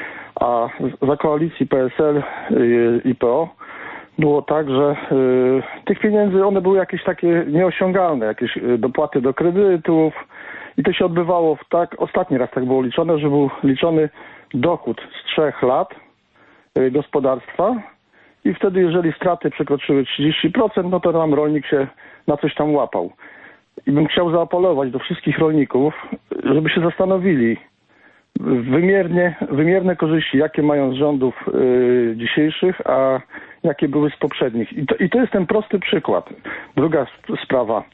a za koalicji P S L i P O było tak, że y, tych pieniędzy, one były jakieś takie nieosiągalne, jakieś dopłaty do kredytów i to się odbywało w tak, ostatni raz tak było liczone, że był liczony dochód z trzech lat y, gospodarstwa i wtedy jeżeli straty przekroczyły trzydzieści procent, no to tam rolnik się na coś tam łapał. I bym chciał zaapelować do wszystkich rolników, żeby się zastanowili, wymiernie, wymierne korzyści, jakie mają z rządów y, dzisiejszych, a jakie były z poprzednich. I to, i to jest ten prosty przykład. Druga sp- sprawa.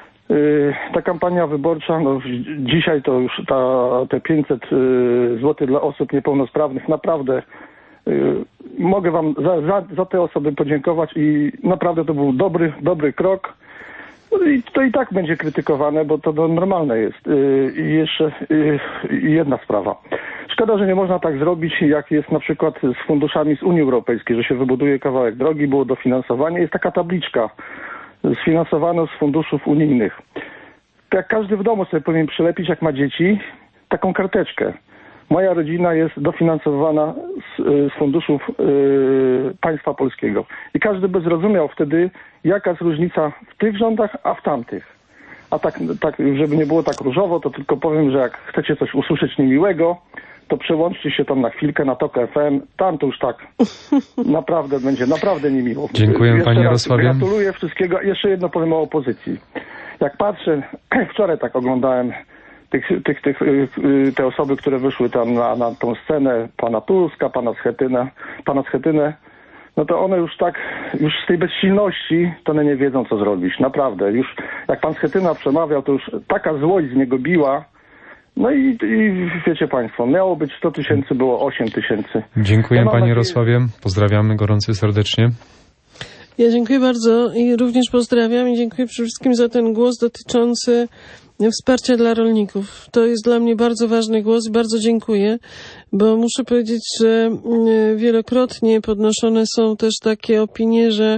Y, ta kampania wyborcza, no, dzisiaj to już ta, te pięćset złotych dla osób niepełnosprawnych, naprawdę y, mogę wam za, za, za te osoby podziękować i naprawdę to był dobry, dobry krok. No i to i tak będzie krytykowane, bo to normalne jest. I jeszcze jedna sprawa. Szkoda, że nie można tak zrobić, jak jest na przykład z funduszami z Unii Europejskiej, że się wybuduje kawałek drogi, było dofinansowanie. Jest taka tabliczka, sfinansowano z funduszów unijnych. Tak każdy w domu sobie powinien przylepić, jak ma dzieci, taką karteczkę. Moja rodzina jest dofinansowana z, z funduszów y, państwa polskiego. I każdy by zrozumiał wtedy, jaka jest różnica w tych rządach, a w tamtych. A tak, tak, żeby nie było tak różowo, to tylko powiem, że jak chcecie coś usłyszeć niemiłego, to przełączcie się tam na chwilkę na Tok F M. Tam to już tak naprawdę będzie, naprawdę niemiło. Dziękuję, Jeszcze panie raz Jarosławie. Gratuluję wszystkiego. Jeszcze jedno powiem o opozycji. Jak patrzę, wczoraj tak oglądałem Tych, tych, tych, te osoby, które wyszły tam na, na tą scenę, pana Tuska, pana Schetynę, pana Schetynę, no to one już tak, już z tej bezsilności, to one nie wiedzą, co zrobić. Naprawdę. Już jak pan Schetyna przemawiał, to już taka złość z niego biła. No i, i wiecie państwo, miało być sto tysięcy, było osiem tysięcy. Dziękuję, ja panie nadzieję... Jarosławie. Pozdrawiamy gorąco i serdecznie. Ja dziękuję bardzo i również pozdrawiam i dziękuję przede wszystkim za ten głos dotyczący wsparcia dla rolników. To jest dla mnie bardzo ważny głos i bardzo dziękuję, bo muszę powiedzieć, że wielokrotnie podnoszone są też takie opinie, że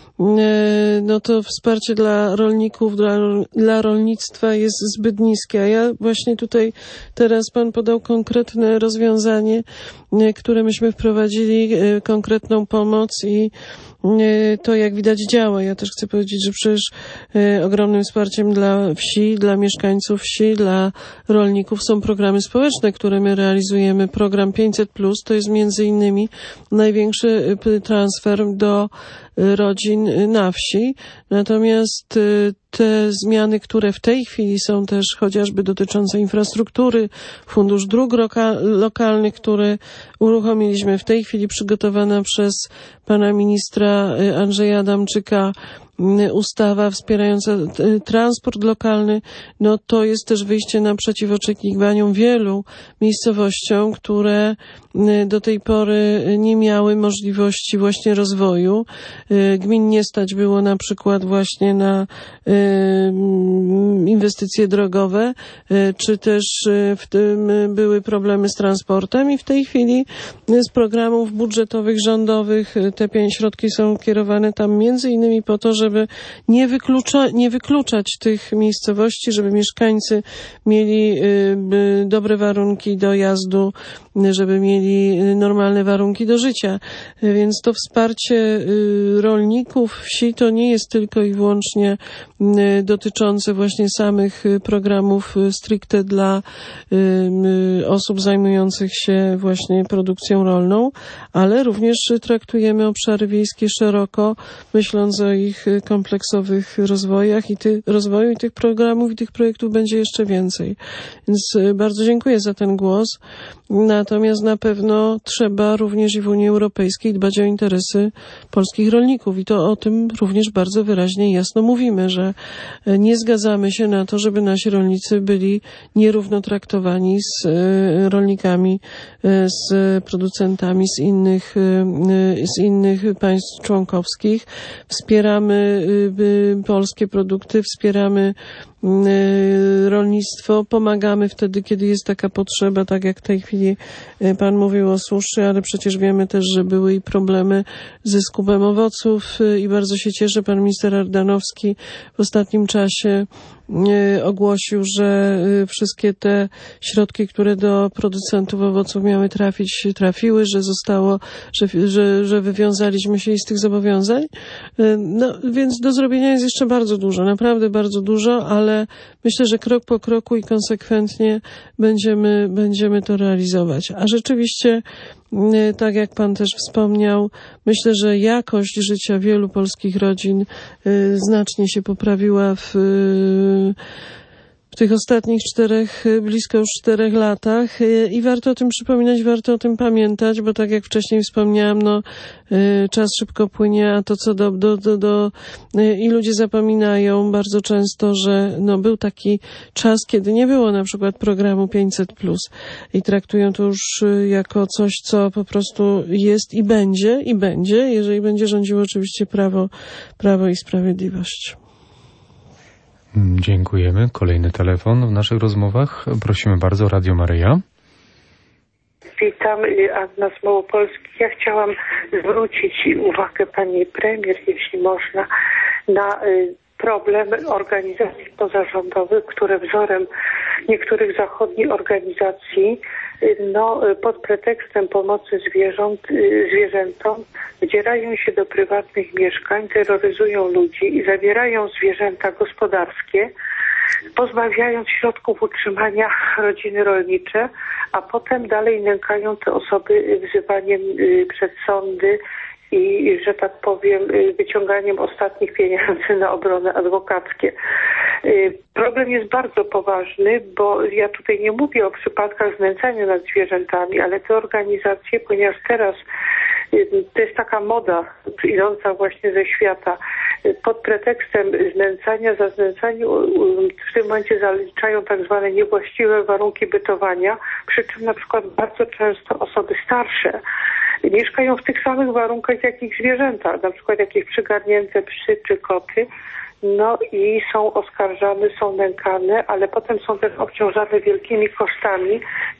no to wsparcie dla rolników, dla, dla rolnictwa jest zbyt niskie. A ja właśnie tutaj teraz pan podał konkretne rozwiązanie, które myśmy wprowadzili, konkretną pomoc i to jak widać działa. Ja też chcę powiedzieć, że przecież ogromnym wsparciem dla wsi, dla mieszkańców wsi, dla rolników są programy społeczne, które my realizujemy. Program pięćset plus to jest między innymi największy transfer do rodzin na wsi. Natomiast te zmiany, które w tej chwili są też chociażby dotyczące infrastruktury, Fundusz Dróg Lokalnych, który uruchomiliśmy w tej chwili, przygotowana przez pana ministra Andrzeja Adamczyka, ustawa wspierająca transport lokalny, no to jest też wyjście naprzeciw oczekiwaniom wielu miejscowościom, które do tej pory nie miały możliwości właśnie rozwoju. Gmin nie stać było na przykład właśnie na inwestycje drogowe, czy też w tym były problemy z transportem i w tej chwili z programów budżetowych, rządowych te pięć środki są kierowane tam między innymi po to, żeby nie, wyklucza, nie wykluczać tych miejscowości, żeby mieszkańcy mieli dobre warunki dojazdu, żeby mieli normalne warunki do życia. Więc to wsparcie rolników wsi to nie jest tylko i wyłącznie dotyczące właśnie samych programów stricte dla osób zajmujących się właśnie produkcją rolną, ale również traktujemy obszary wiejskie szeroko, myśląc o ich kompleksowych rozwojach i ty, rozwoju i tych programów i tych projektów będzie jeszcze więcej. Więc bardzo dziękuję za ten głos. Natomiast na pewno trzeba również i w Unii Europejskiej dbać o interesy polskich rolników i to o tym również bardzo wyraźnie i jasno mówimy, że nie zgadzamy się na to, żeby nasi rolnicy byli nierówno traktowani z rolnikami, z producentami z innych, z innych państw członkowskich. Wspieramy polskie produkty, wspieramy rolnictwo. Pomagamy wtedy, kiedy jest taka potrzeba, tak jak w tej chwili pan mówił o suszy, ale przecież wiemy też, że były i problemy ze skupem owoców i bardzo się cieszę, pan minister Ardanowski w ostatnim czasie ogłosił, że wszystkie te środki, które do producentów owoców miały trafić, trafiły, że zostało, że, że, że wywiązaliśmy się z tych zobowiązań. No, więc do zrobienia jest jeszcze bardzo dużo, naprawdę bardzo dużo, ale myślę, że krok po kroku i konsekwentnie będziemy, będziemy to realizować. A rzeczywiście, tak jak pan też wspomniał, myślę, że jakość życia wielu polskich rodzin znacznie się poprawiła w, w tych ostatnich czterech, blisko już czterech latach i warto o tym przypominać, warto o tym pamiętać, bo tak jak wcześniej wspomniałam, no czas szybko płynie, a to co do, do, do, do i ludzie zapominają bardzo często, że no był taki czas, kiedy nie było na przykład programu pięćset plus i traktują to już jako coś, co po prostu jest i będzie, i będzie, jeżeli będzie rządziło oczywiście prawo, prawo i sprawiedliwość. Dziękujemy. Kolejny telefon w naszych rozmowach. Prosimy bardzo, Radio Maryja. Witam, Anna z Małopolski. Ja chciałam zwrócić uwagę pani premier, jeśli można, na problem organizacji pozarządowych, które wzorem niektórych zachodnich organizacji no, pod pretekstem pomocy zwierząt, zwierzętom wdzierają się do prywatnych mieszkań, terroryzują ludzi i zabierają zwierzęta gospodarskie, pozbawiając środków utrzymania rodziny rolnicze, a potem dalej nękają te osoby wzywaniem przed sądy i, że tak powiem, wyciąganiem ostatnich pieniędzy na obrony adwokackie. Problem jest bardzo poważny, bo ja tutaj nie mówię o przypadkach znęcania nad zwierzętami, ale te organizacje, ponieważ teraz to jest taka moda idąca właśnie ze świata, pod pretekstem znęcania, za znęcanie w tym momencie zaliczają tak zwane niewłaściwe warunki bytowania, przy czym na przykład bardzo często osoby starsze mieszkają w tych samych warunkach jak ich zwierzęta, na przykład jakieś przygarnięte psy czy koty, no i są oskarżane, są nękane, ale potem są też obciążane wielkimi kosztami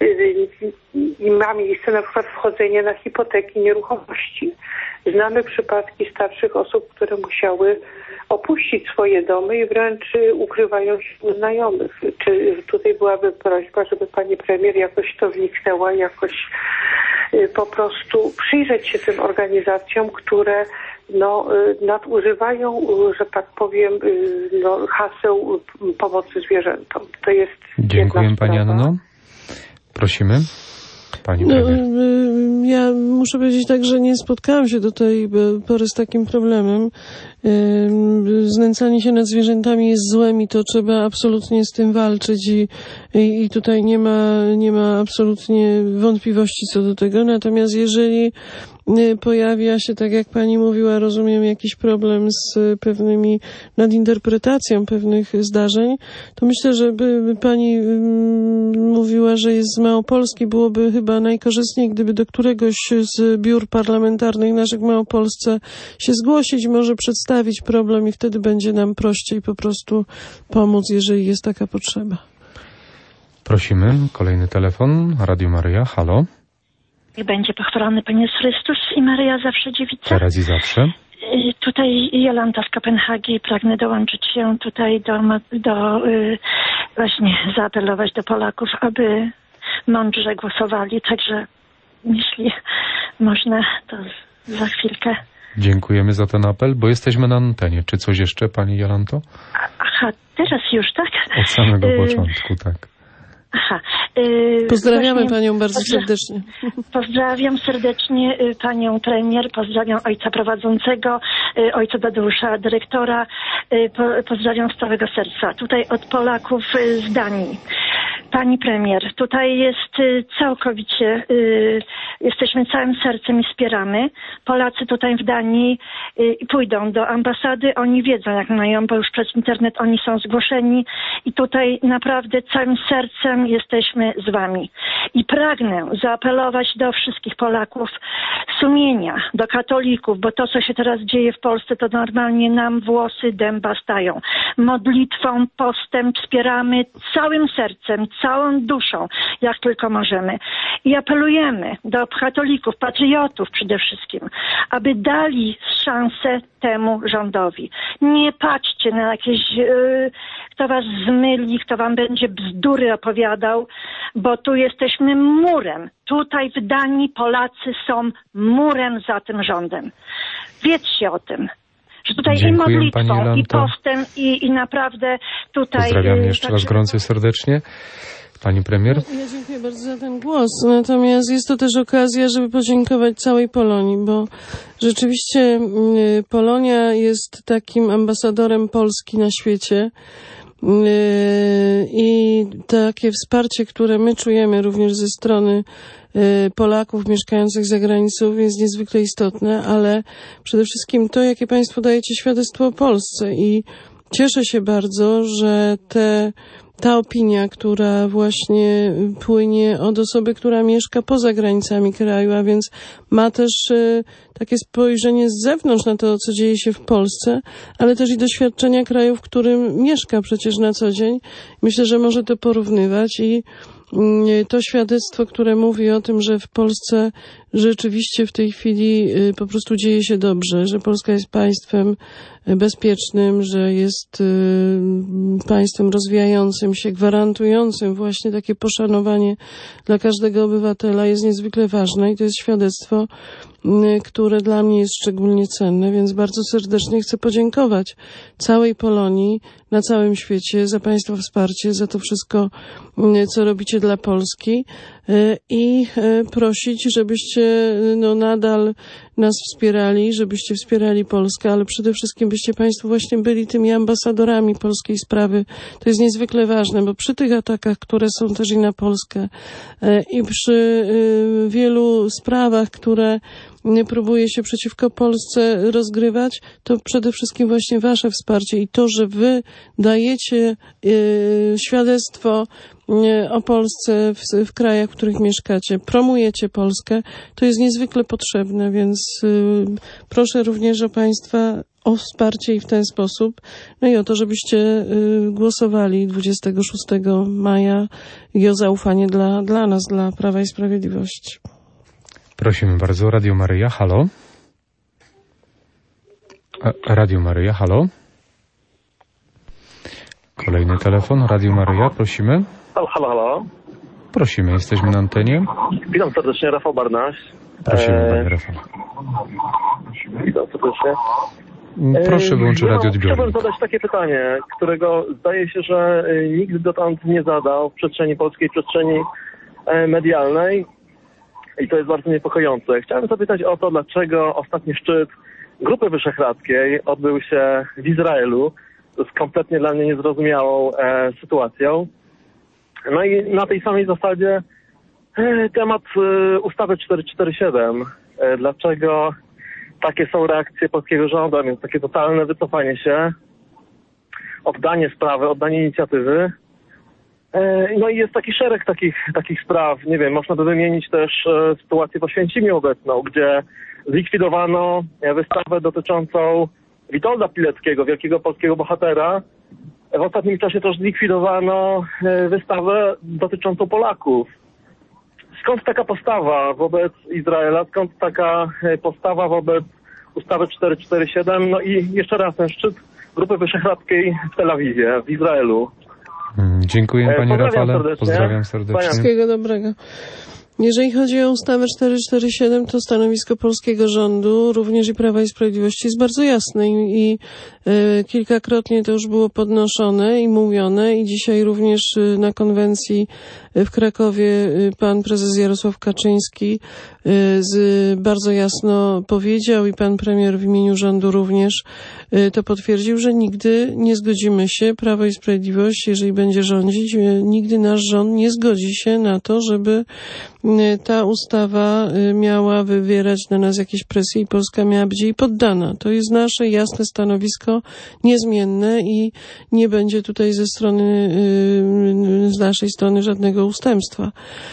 i ma miejsce na przykład wchodzenie na hipoteki nieruchomości. Znamy przypadki starszych osób, które musiały opuścić swoje domy i wręcz ukrywają się u znajomych. Czy tutaj byłaby prośba, żeby pani premier jakoś to wniknęła, jakoś po prostu przyjrzeć się tym organizacjom, które no, nadużywają, że tak powiem, no, haseł pomocy zwierzętom. To jest Dziękuję pani Anno. Prosimy. Pani premier. No, ja muszę powiedzieć tak, że nie spotkałam się do tej pory z takim problemem. Znęcanie się nad zwierzętami jest złem i to trzeba absolutnie z tym walczyć i, i, i tutaj nie ma, nie ma absolutnie wątpliwości co do tego. Natomiast jeżeli pojawia się, tak jak pani mówiła, rozumiem, jakiś problem z pewnymi nadinterpretacją pewnych zdarzeń, to myślę, że by pani mówiła, że jest z Małopolski, byłoby chyba najkorzystniej, gdyby do któregoś z biur parlamentarnych naszych w Małopolsce się zgłosić, może przedstawić problem i wtedy będzie nam prościej po prostu pomóc, jeżeli jest taka potrzeba. Prosimy. Kolejny telefon. Radio Maryja. Halo. Niech będzie pochwalony Pan Jezus Chrystus i Maryja zawsze dziewica. Teraz i zawsze. Tutaj Jolanta z Kopenhagi. Pragnę dołączyć się tutaj do, do y, właśnie zaapelować do Polaków, aby mądrze głosowali. Także jeśli można, to za chwilkę. Dziękujemy za ten apel, bo jesteśmy na antenie. Czy coś jeszcze, pani Jolanto? Aha, teraz już, tak? Od samego y- początku, tak. Aha. Yy, Pozdrawiamy właśnie, panią bardzo pozdra- serdecznie. Pozdrawiam serdecznie y, panią premier, pozdrawiam ojca prowadzącego, y, ojca Tadeusza, dyrektora, y, po, pozdrawiam z całego serca. Tutaj od Polaków y, z Danii. Pani premier, tutaj jest y, całkowicie, y, jesteśmy całym sercem i wspieramy. Polacy tutaj w Danii y, pójdą do ambasady, oni wiedzą jak mają, bo już przez internet oni są zgłoszeni i tutaj naprawdę całym sercem jesteśmy z wami. I pragnę zaapelować do wszystkich Polaków sumienia, do katolików, bo to co się teraz dzieje w Polsce to normalnie nam włosy dęba stają. Modlitwą, postem wspieramy całym sercem, całą duszą, jak tylko możemy. I apelujemy do katolików, patriotów przede wszystkim, aby dali szansę temu rządowi. Nie patrzcie na jakieś, yy, kto was zmyli, kto wam będzie bzdury opowiadał, bo tu jesteśmy murem. Tutaj w Danii Polacy są murem za tym rządem. Wiedzcie o tym. Że tutaj Dziękuję, i modlitwą, i Jolanta. postem, i, i naprawdę tutaj... Pozdrawiam yy, jeszcze raz także- gorąco i serdecznie. Pani premier? Ja dziękuję bardzo za ten głos. Natomiast jest to też okazja, żeby podziękować całej Polonii, bo rzeczywiście y, Polonia jest takim ambasadorem Polski na świecie. I takie wsparcie, które my czujemy również ze strony Polaków mieszkających za granicą jest niezwykle istotne, ale przede wszystkim to, jakie Państwo dajecie świadectwo o Polsce i cieszę się bardzo, że te ta opinia, która właśnie płynie od osoby, która mieszka poza granicami kraju, a więc ma też y, takie spojrzenie z zewnątrz na to, co dzieje się w Polsce, ale też i doświadczenia kraju, w którym mieszka przecież na co dzień. Myślę, że może to porównywać i y, to świadectwo, które mówi o tym, że w Polsce rzeczywiście w tej chwili y, po prostu dzieje się dobrze, że Polska jest państwem bezpiecznym, że jest y, państwem rozwijającym się, gwarantującym właśnie takie poszanowanie dla każdego obywatela jest niezwykle ważne i to jest świadectwo, y, które dla mnie jest szczególnie cenne, więc bardzo serdecznie chcę podziękować całej Polonii na całym świecie za Państwa wsparcie, za to wszystko, y, co robicie dla Polski y, i y, prosić, żebyście y, no, nadal nas wspierali, żebyście wspierali Polskę, ale przede wszystkim byście Państwo właśnie byli tymi ambasadorami polskiej sprawy. To jest niezwykle ważne, bo przy tych atakach, które są też i na Polskę i przy wielu sprawach, które próbuje się przeciwko Polsce rozgrywać, to przede wszystkim właśnie wasze wsparcie i to, że wy dajecie świadectwo o Polsce w, w krajach, w których mieszkacie, promujecie Polskę, to jest niezwykle potrzebne, więc y, proszę również o Państwa o wsparcie i w ten sposób, no i o to, żebyście y, głosowali dwudziestego szóstego maja i o zaufanie dla, dla nas, dla Prawa i Sprawiedliwości. Prosimy bardzo. Radio Maryja, halo. A, Radio Maryja, halo. Kolejny telefon. Radio Maryja, prosimy. Halo, halo, halo. Prosimy, jesteśmy na antenie. Witam serdecznie, Rafał Barnaś. Prosimy, e... panie Rafał. Witam serdecznie. Proszę wyłączyć radioodbiornik. Chciałbym zadać takie pytanie, którego zdaje się, że nikt dotąd nie zadał w przestrzeni polskiej, w przestrzeni medialnej. I to jest bardzo niepokojące. Chciałem zapytać o to, dlaczego ostatni szczyt Grupy Wyszehradzkiej odbył się w Izraelu. To jest kompletnie dla mnie niezrozumiałą e, sytuacją. No i na tej samej zasadzie e, temat e, ustawy czterysta czterdzieści siedem. E, dlaczego takie są reakcje polskiego rządu, a więc takie totalne wycofanie się, oddanie sprawy, oddanie inicjatywy. E, no i jest taki szereg takich, takich spraw. Nie wiem, można by wymienić też e, sytuację w Oświęcimiu obecną, gdzie zlikwidowano wystawę dotyczącą Witolda Pileckiego, wielkiego polskiego bohatera. W ostatnim czasie też zlikwidowano wystawę dotyczącą Polaków. Skąd taka postawa wobec Izraela? Skąd taka postawa wobec ustawy czterysta czterdzieści siedem? No i jeszcze raz ten szczyt Grupy Wyszehradzkiej w Tel Awiwie, w Izraelu. Dziękuję, panie Pozdrawiam Rafale. serdecznie. Pozdrawiam serdecznie. Wszystkiego dobrego. Jeżeli chodzi o ustawę czterysta czterdzieści siedem, to stanowisko polskiego rządu, również i Prawa i Sprawiedliwości, jest bardzo jasne i, i y, kilkakrotnie to już było podnoszone i mówione i dzisiaj również y, na konwencji w Krakowie y, pan prezes Jarosław Kaczyński y, z, bardzo jasno powiedział i pan premier w imieniu rządu również y, to potwierdził, że nigdy nie zgodzimy się, Prawo i Sprawiedliwość, jeżeli będzie rządzić, y, nigdy nasz rząd nie zgodzi się na to, żeby ta ustawa miała wywierać na nas jakieś presje i Polska miała być jej poddana. To jest nasze jasne stanowisko, niezmienne i nie będzie tutaj ze strony, z naszej strony żadnego ustępstwa.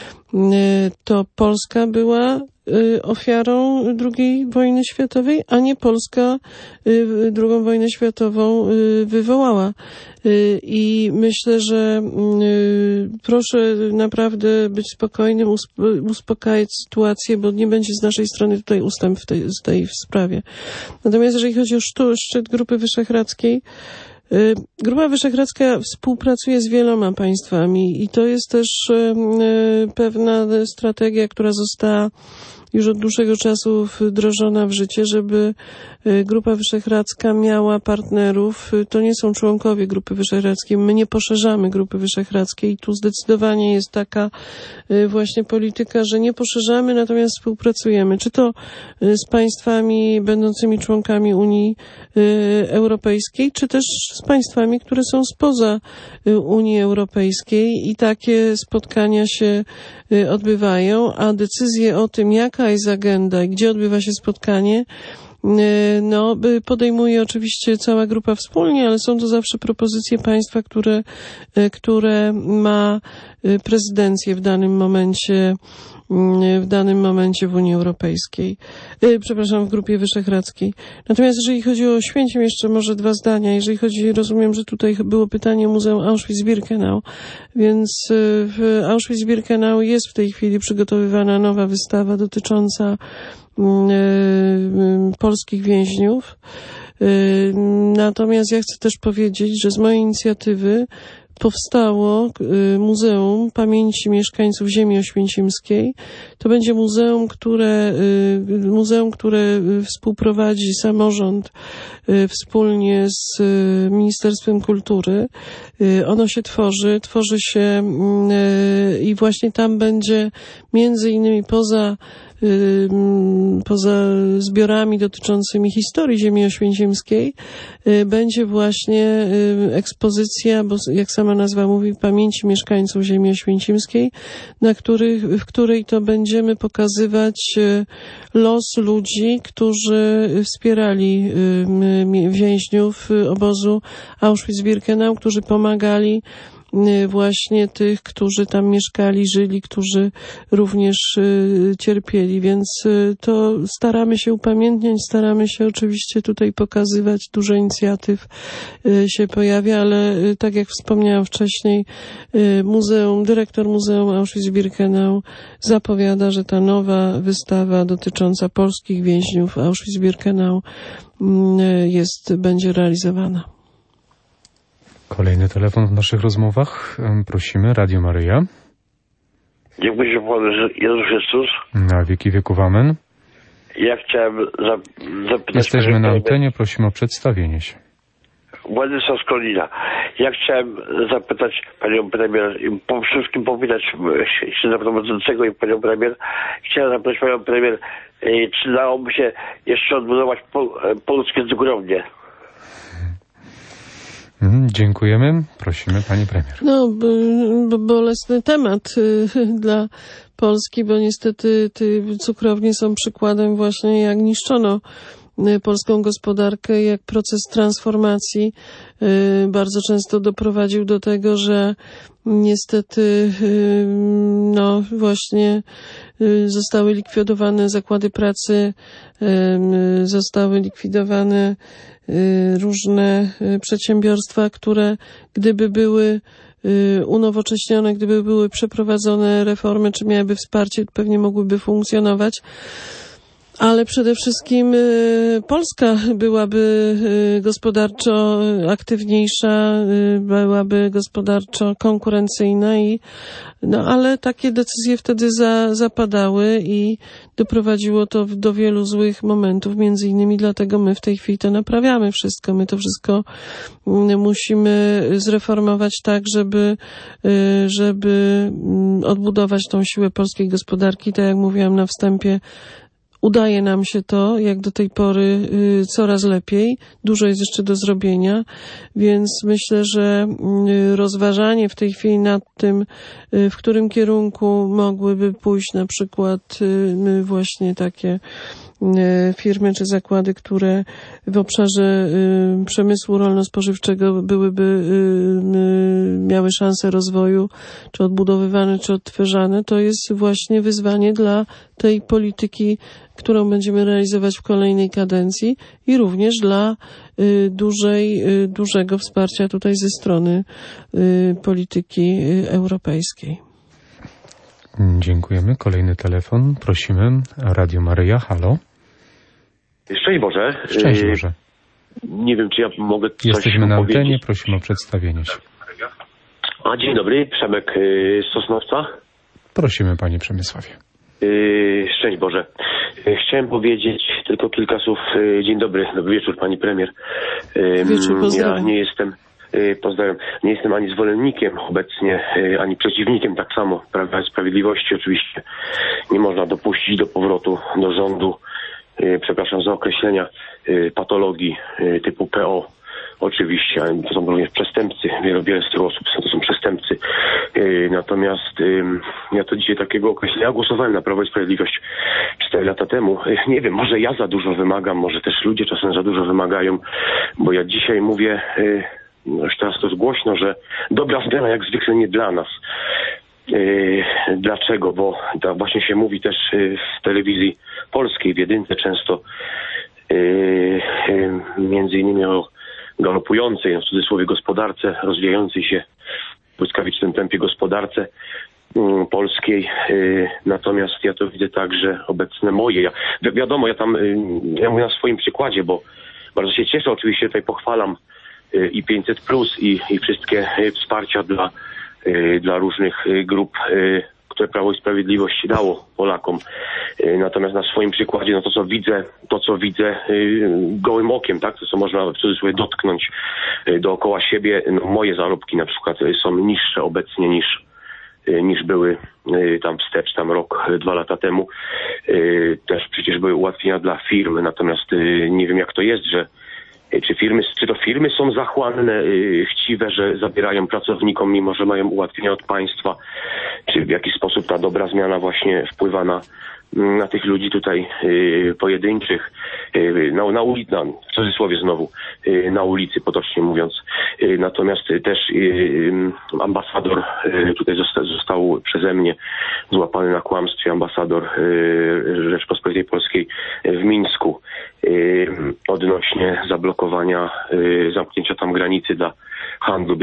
To Polska była ofiarą drugiej wojny światowej, a nie Polska drugą wojnę światową wywołała. I myślę, że proszę naprawdę być spokojnym, uspokajać sytuację, bo nie będzie z naszej strony tutaj ustęp w tej, w tej sprawie. Natomiast jeżeli chodzi o szczyt Grupy Wyszehradzkiej, Grupa Wyszehradzka współpracuje z wieloma państwami i to jest też pewna strategia, która została już od dłuższego czasu wdrożona w życie, żeby Grupa Wyszehradzka miała partnerów. To nie są członkowie Grupy Wyszehradzkiej. My nie poszerzamy Grupy Wyszehradzkiej. Tu zdecydowanie jest taka właśnie polityka, że nie poszerzamy, natomiast współpracujemy. Czy to z państwami będącymi członkami Unii Europejskiej, czy też z państwami, które są spoza Unii Europejskiej i takie spotkania się odbywają, a decyzje o tym, jaka jest agenda i gdzie odbywa się spotkanie, no, podejmuje oczywiście cała grupa wspólnie, ale są to zawsze propozycje państwa, które, które ma prezydencję w danym momencie w danym momencie w Unii Europejskiej, przepraszam, w Grupie Wyszehradzkiej. Natomiast jeżeli chodzi o Oświęcim, jeszcze może dwa zdania. Jeżeli chodzi, rozumiem, że tutaj było pytanie o Muzeum Auschwitz-Birkenau, więc w Auschwitz-Birkenau jest w tej chwili przygotowywana nowa wystawa dotycząca polskich więźniów. Natomiast ja chcę też powiedzieć, że z mojej inicjatywy powstało Muzeum Pamięci Mieszkańców Ziemi Oświęcimskiej. To będzie muzeum, które, muzeum, które współprowadzi samorząd wspólnie z Ministerstwem Kultury. Ono się tworzy, tworzy się i właśnie tam będzie między innymi poza poza zbiorami dotyczącymi historii ziemi oświęcimskiej będzie właśnie ekspozycja, bo jak sama nazwa mówi, pamięci mieszkańców ziemi oświęcimskiej, na których, w której to będziemy pokazywać los ludzi, którzy wspierali więźniów obozu Auschwitz-Birkenau, którzy pomagali właśnie tych, którzy tam mieszkali, żyli, którzy również y, cierpieli, więc y, to staramy się upamiętniać, staramy się oczywiście tutaj pokazywać, dużo inicjatyw y, się pojawia, ale y, tak jak wspomniałam wcześniej, y, muzeum, dyrektor Muzeum Auschwitz-Birkenau zapowiada, że ta nowa wystawa dotycząca polskich więźniów Auschwitz-Birkenau y, jest, będzie realizowana. Kolejny telefon w naszych rozmowach. Prosimy, Radio Maryja. Dziękuję się Panu Jezus Chrystus. Na wieki wieków amen. Ja chciałem zapytać... Jesteśmy na antenie, prosimy o przedstawienie się. Władysław z Kolina. Ja chciałem zapytać Panią Premier i po wszystkim powitać się prowadzącego i Panią Premier. Chciałem zapytać Panią Premier, czy dałoby się jeszcze odbudować pol, polskie cukrownie? Dziękujemy. Prosimy Pani Premier. No, bo, bolesny temat y, dla Polski, bo niestety te cukrownie są przykładem właśnie, jak niszczono y, polską gospodarkę, jak proces transformacji y, bardzo często doprowadził do tego, że niestety y, no właśnie y, zostały likwidowane zakłady pracy, y, zostały likwidowane różne przedsiębiorstwa, które gdyby były unowocześnione, gdyby były przeprowadzone reformy, czy miałyby wsparcie, pewnie mogłyby funkcjonować. Ale przede wszystkim y, Polska byłaby y, gospodarczo aktywniejsza, y, byłaby gospodarczo konkurencyjna i no ale takie decyzje wtedy za, zapadały i doprowadziło to do wielu złych momentów, między innymi dlatego my w tej chwili to naprawiamy wszystko. My to wszystko y, musimy zreformować tak, żeby, y, żeby y, odbudować tą siłę polskiej gospodarki, tak jak mówiłam na wstępie. Udaje nam się to, jak do tej pory, y, coraz lepiej. Dużo jest jeszcze do zrobienia, więc myślę, że y, rozważanie w tej chwili nad tym, y, w którym kierunku mogłyby pójść na przykład y, właśnie takie firmy czy zakłady, które w obszarze y, przemysłu rolno-spożywczego byłyby y, y, miały szansę rozwoju, czy odbudowywane, czy odtwarzane, to jest właśnie wyzwanie dla tej polityki, którą będziemy realizować w kolejnej kadencji i również dla y, dużej, y, dużego wsparcia tutaj ze strony y, polityki y, europejskiej. Dziękujemy. Kolejny telefon. Prosimy. Radio Maryja. Halo. Szczęść Boże. Szczęść Boże. Nie wiem, czy ja mogę coś Jesteśmy na powiedzieć. antenie, prosimy o przedstawienie się. A, dzień dobry, Przemek z Sosnowca. Prosimy, panie Przemysławie. Szczęść Boże. Chciałem powiedzieć tylko kilka słów. Dzień dobry, dobry wieczór, pani premier. Wieczór, pozdrawiam. Ja nie jestem, pozdrawiam, nie jestem ani zwolennikiem obecnie, ani przeciwnikiem tak samo Prawa i Sprawiedliwości. Oczywiście nie można dopuścić do powrotu do rządu, przepraszam za określenia, patologii typu P O. Oczywiście, to są również przestępcy, wiele, wiele z tych osób to są przestępcy. Natomiast ja to dzisiaj takiego określenia, ja głosowałem na Prawo i Sprawiedliwość cztery lata temu. Nie wiem, może ja za dużo wymagam, może też ludzie czasem za dużo wymagają, bo ja dzisiaj mówię, już teraz to jest głośno, że dobra zmiana jak zwykle nie dla nas. Dlaczego? Bo to właśnie się mówi też w telewizji polskiej, w jedynce często, między innymi o galopującej, w cudzysłowie, gospodarce, rozwijającej się w błyskawicznym tempie gospodarce polskiej. Natomiast ja to widzę tak, że obecne moje, ja, wi- wiadomo, ja tam, ja mówię na swoim przykładzie, bo bardzo się cieszę, oczywiście tutaj pochwalam i pięćset plus i, i wszystkie wsparcia dla, dla różnych grup, które Prawo i Sprawiedliwość dało Polakom. Natomiast na swoim przykładzie, no to co widzę, to co widzę gołym okiem, tak, to co można w cudzysłowie dotknąć dookoła siebie, no moje zarobki na przykład są niższe obecnie niż niż były tam wstecz, tam rok, dwa lata temu. Też przecież były ułatwienia dla firm, natomiast nie wiem jak to jest, że czy firmy, czy to firmy są zachłanne, chciwe, że zabierają pracownikom, mimo że mają ułatwienia od państwa, czy w jaki sposób ta dobra zmiana właśnie wpływa na, na tych ludzi tutaj y, pojedynczych, y, na, na ulicy, na, w cudzysłowie znowu, y, na ulicy, potocznie mówiąc. Y, natomiast y, też y, ambasador y, tutaj zosta, został przeze mnie złapany na kłamstwie, ambasador y, Rzeczpospolitej Polskiej w Mińsku, y, odnośnie zablokowania, y, zamknięcia tam granicy dla handlu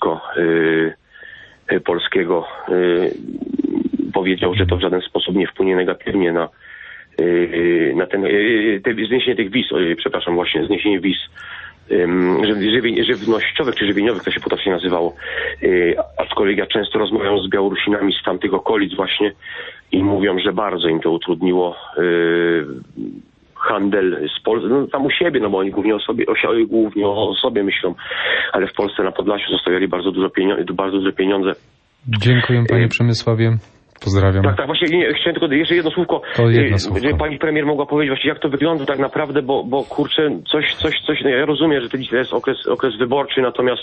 białorusko-polskiego. Y, y, powiedział, że to w żaden sposób nie wpłynie negatywnie na, yy, na ten, yy, te, zniesienie tych wiz, yy, przepraszam, właśnie, zniesienie wiz yy, żywi, żywnościowych czy żywieniowych, to się potocznie nazywało. Yy, aczkolwiek ja często rozmawiam z Białorusinami z tamtych okolic właśnie i mówią, że bardzo im to utrudniło yy, handel z Polską, no tam u siebie, no bo oni głównie o sobie, o, głównie o sobie myślą, ale w Polsce na Podlasiu zostawiali bardzo dużo pieniądze, bardzo duże pieniądze. Dziękuję, panie Przemysławie. Pozdrawiam. Tak, tak, właśnie nie, chciałem tylko jeszcze jedno słówko, to jedno słówko. Żeby pani premier mogła powiedzieć właśnie jak to wygląda tak naprawdę, bo, bo kurczę, coś, coś, coś, no ja rozumiem, że to dzisiaj jest okres, okres wyborczy, natomiast...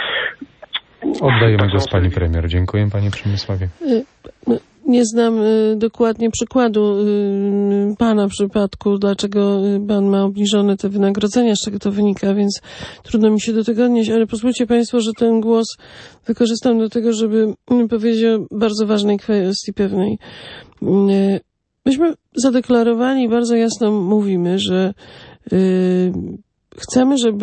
Oddajemy głos pani premier. Dziękuję, panie Przemysławie. Nie znam y, dokładnie przykładu y, pana przypadku, dlaczego pan ma obniżone te wynagrodzenia, z czego to wynika, więc trudno mi się do tego odnieść, ale pozwólcie państwo, że ten głos wykorzystam do tego, żeby powiedzieć o bardzo ważnej kwestii pewnej. Y, myśmy zadeklarowali, bardzo jasno mówimy, że y, chcemy, żeby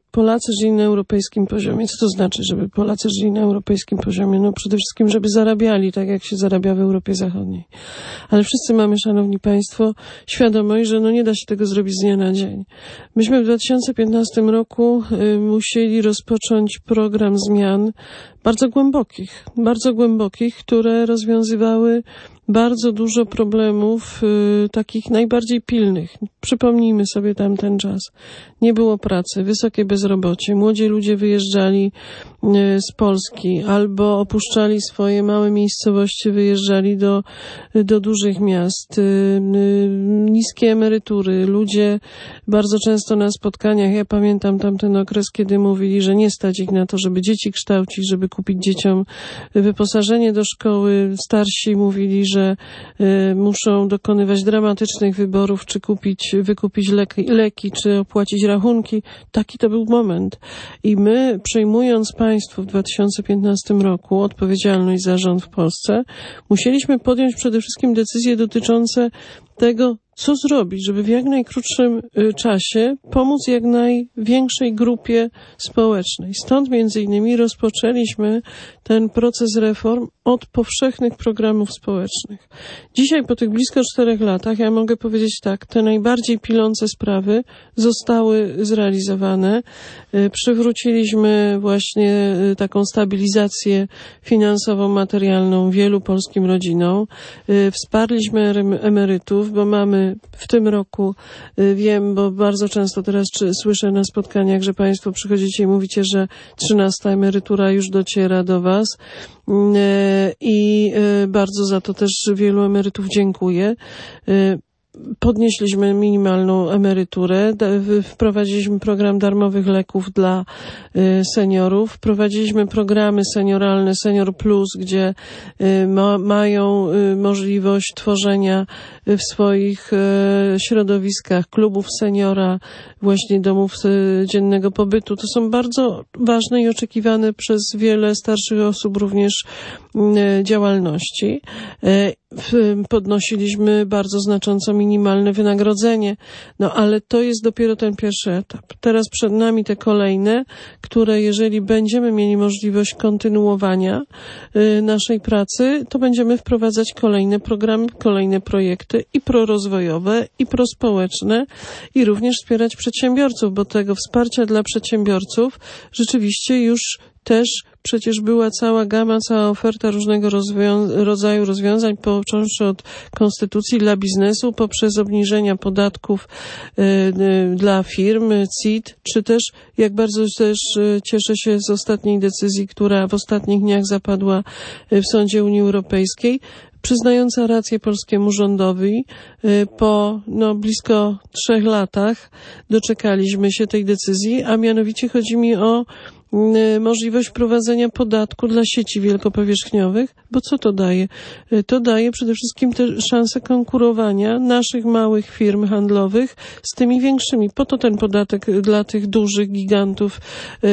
Polacy żyli na europejskim poziomie. Co to znaczy, żeby Polacy żyli na europejskim poziomie? No przede wszystkim, żeby zarabiali tak, jak się zarabia w Europie Zachodniej. Ale wszyscy mamy, szanowni państwo, świadomość, że no nie da się tego zrobić z dnia na dzień. Myśmy w dwa tysiące piętnastym roku y, musieli rozpocząć program zmian bardzo głębokich, bardzo głębokich, które rozwiązywały bardzo dużo problemów y, takich najbardziej pilnych. Przypomnijmy sobie tamten czas. Nie było pracy, wysokie bezrobocie, młodzi ludzie wyjeżdżali y, z Polski albo opuszczali swoje małe miejscowości, wyjeżdżali do, y, do dużych miast, y, y, niskie emerytury. Ludzie bardzo często na spotkaniach, ja pamiętam tamten okres, kiedy mówili, że nie stać ich na to, żeby dzieci kształcić, żeby kupić dzieciom wyposażenie do szkoły. Starsi mówili, że y, muszą dokonywać dramatycznych wyborów, czy kupić, wykupić leki, leki, czy opłacić rachunki. Taki to był moment. I my, przejmując państwo w dwa tysiące piętnastym roku odpowiedzialność za rząd w Polsce, musieliśmy podjąć przede wszystkim decyzje dotyczące tego, co zrobić, żeby w jak najkrótszym czasie pomóc jak największej grupie społecznej. Stąd między innymi rozpoczęliśmy ten proces reform od powszechnych programów społecznych. Dzisiaj po tych blisko czterech latach ja mogę powiedzieć tak, te najbardziej pilące sprawy zostały zrealizowane. Przywróciliśmy właśnie taką stabilizację finansową, materialną wielu polskim rodzinom. Wsparliśmy emerytów, bo mamy w tym roku, wiem, bo bardzo często teraz czy, słyszę na spotkaniach, że państwo przychodzicie i mówicie, że trzynasta emerytura już dociera do was i bardzo za to też wielu emerytów dziękuję. Podnieśliśmy minimalną emeryturę, wprowadziliśmy program darmowych leków dla seniorów, wprowadziliśmy programy senioralne Senior Plus, gdzie ma, mają możliwość tworzenia w swoich środowiskach klubów seniora, właśnie domów dziennego pobytu. To są bardzo ważne i oczekiwane przez wiele starszych osób również działalności. Podnosiliśmy bardzo znacząco minimalne wynagrodzenie, no ale to jest dopiero ten pierwszy etap. Teraz przed nami te kolejne, które jeżeli będziemy mieli możliwość kontynuowania y, naszej pracy, to będziemy wprowadzać kolejne programy, kolejne projekty i prorozwojowe, i prospołeczne, i również wspierać przedsiębiorców, bo tego wsparcia dla przedsiębiorców rzeczywiście już też przecież była cała gama, cała oferta różnego rozwią- rodzaju rozwiązań, począwszy od konstytucji dla biznesu, poprzez obniżenia podatków y, y, dla firm, C I T, czy też, jak bardzo też y, cieszę się z ostatniej decyzji, która w ostatnich dniach zapadła y, w Sądzie Unii Europejskiej, przyznająca rację polskiemu rządowi. Po no, blisko trzech latach doczekaliśmy się tej decyzji, a mianowicie chodzi mi o możliwość wprowadzenia podatku dla sieci wielkopowierzchniowych, bo co to daje? To daje przede wszystkim te szanse konkurowania naszych małych firm handlowych z tymi większymi. Po to ten podatek dla tych dużych gigantów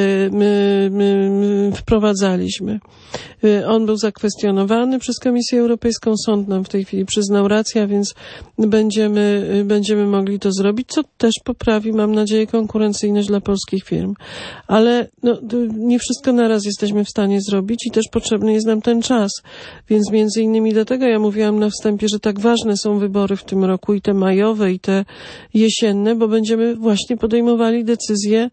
my, my, my wprowadzaliśmy. On był zakwestionowany przez Komisję Europejską, sąd nam w tej chwili przyznał rację, a więc będziemy, będziemy mogli to zrobić, co też poprawi, mam nadzieję, konkurencyjność dla polskich firm. Ale no, nie wszystko naraz jesteśmy w stanie zrobić i też potrzebny jest nam ten czas. Więc między innymi dlatego ja mówiłam na wstępie, że tak ważne są wybory w tym roku, i te majowe, i te jesienne, bo będziemy właśnie podejmowali decyzję,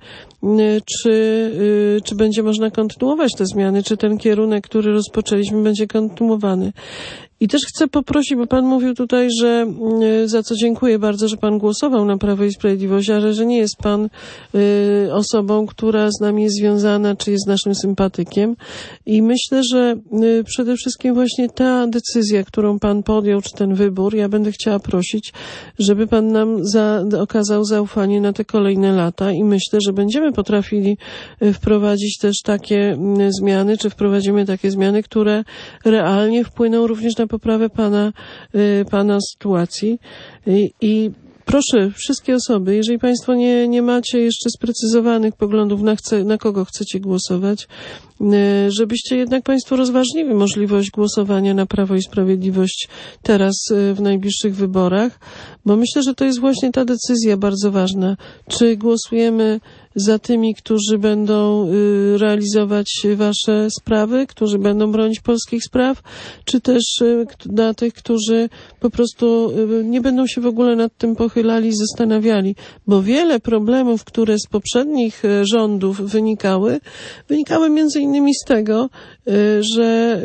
czy, czy będzie można kontynuować te zmiany, czy ten kierunek, który rozpoczęliśmy, będzie kontynuowany. I też chcę poprosić, bo pan mówił tutaj, że za co dziękuję bardzo, że pan głosował na Prawo i Sprawiedliwość, ale że nie jest pan y, osobą, która z nami jest związana, czy jest naszym sympatykiem. I myślę, że y, przede wszystkim właśnie ta decyzja, którą pan podjął, czy ten wybór, ja będę chciała prosić, żeby pan nam za, okazał zaufanie na te kolejne lata i myślę, że będziemy potrafili y, wprowadzić też takie y, zmiany, czy wprowadzimy takie zmiany, które realnie wpłyną również na poprawę pana, y, pana sytuacji. I, i proszę wszystkie osoby, jeżeli państwo nie, nie macie jeszcze sprecyzowanych poglądów, na, chce, na kogo chcecie głosować, żebyście jednak Państwo rozważyli możliwość głosowania na Prawo i Sprawiedliwość teraz w najbliższych wyborach, bo myślę, że to jest właśnie ta decyzja bardzo ważna. Czy głosujemy za tymi, którzy będą realizować wasze sprawy, którzy będą bronić polskich spraw, czy też na tych, którzy po prostu nie będą się w ogóle nad tym pochylali, zastanawiali, bo wiele problemów, które z poprzednich rządów wynikały, wynikały między innymi z tego, że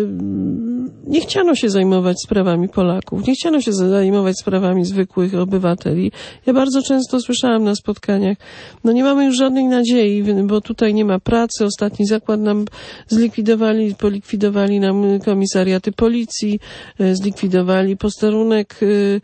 nie chciano się zajmować sprawami Polaków, nie chciano się zajmować sprawami zwykłych obywateli. Ja bardzo często słyszałam na spotkaniach, no nie mamy już żadnej nadziei, bo tutaj nie ma pracy. Ostatni zakład nam zlikwidowali, polikwidowali nam komisariaty policji, zlikwidowali posterunek,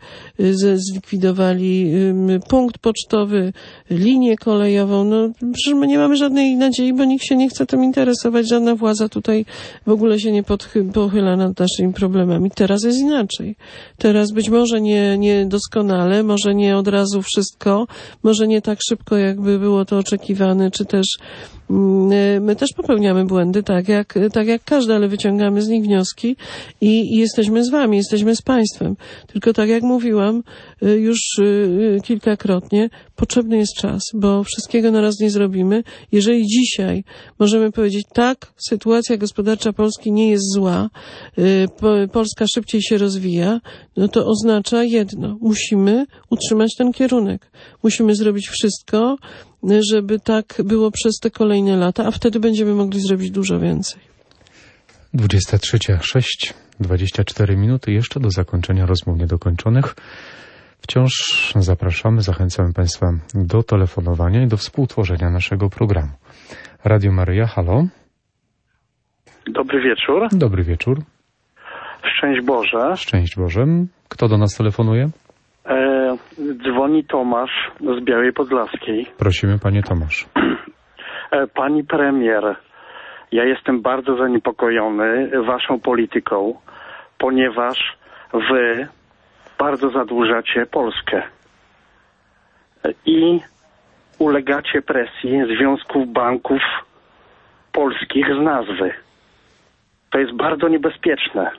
zlikwidowali punkt pocztowy, linię kolejową. No przecież my nie mamy żadnej nadziei, bo nikt się nie chce tym interesować, żadna władza tutaj w ogóle się nie podchy- pochyla nad naszymi problemami. Teraz jest inaczej. Teraz być może nie, nie doskonale, może nie od razu wszystko, może nie tak szybko, jakby było to oczekiwane, czy też my też popełniamy błędy, tak jak, tak jak każdy, ale wyciągamy z nich wnioski i, i jesteśmy z wami, jesteśmy z państwem. Tylko tak jak mówiłam już kilkakrotnie, potrzebny jest czas, bo wszystkiego naraz nie zrobimy. Jeżeli dzisiaj możemy powiedzieć, tak, sytuacja gospodarcza Polski nie jest zła, Polska szybciej się rozwija, no to oznacza jedno, musimy utrzymać ten kierunek. Musimy zrobić wszystko, żeby tak było przez te kolejne lata, a wtedy będziemy mogli zrobić dużo więcej. dwudziesta trzecia sześć, dwadzieścia cztery minuty jeszcze do zakończenia rozmów niedokończonych. Wciąż zapraszamy, zachęcamy Państwa do telefonowania i do współtworzenia naszego programu. Radio Maryja, halo. Dobry wieczór. Dobry wieczór. Szczęść Boże. Szczęść Boże. Kto do nas telefonuje? E, dzwoni Tomasz z Białej Podlaskiej. Prosimy, panie Tomasz. E, pani premier, ja jestem bardzo zaniepokojony waszą polityką, ponieważ wy bardzo zadłużacie Polskę i ulegacie presji związków banków polskich z nazwy. To jest bardzo niebezpieczne.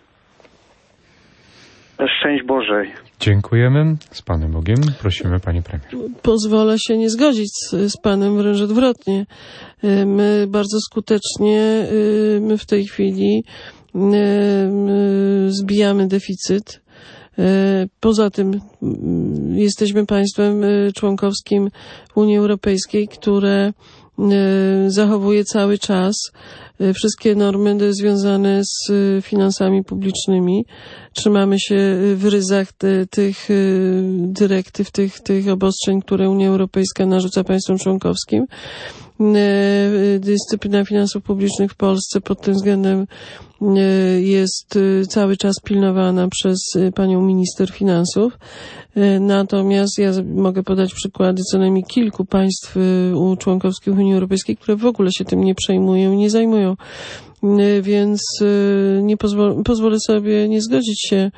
Szczęść Bożej. Dziękujemy. Z Panem Bogiem. Prosimy, Pani Premier. Pozwolę się nie zgodzić z, z Panem, wręcz odwrotnie. My bardzo skutecznie my w tej chwili zbijamy deficyt. Poza tym jesteśmy państwem członkowskim Unii Europejskiej, które zachowuje cały czas wszystkie normy związane z finansami publicznymi. Trzymamy się w ryzach te, tych dyrektyw, tych, tych obostrzeń, które Unia Europejska narzuca państwom członkowskim. Dyscyplina finansów publicznych w Polsce pod tym względem jest cały czas pilnowana przez panią minister finansów. Natomiast ja mogę podać przykłady co najmniej kilku państw członkowskich Unii Europejskiej, które w ogóle się tym nie przejmują i nie zajmują. Więc nie pozwolę, pozwolę sobie nie zgodzić się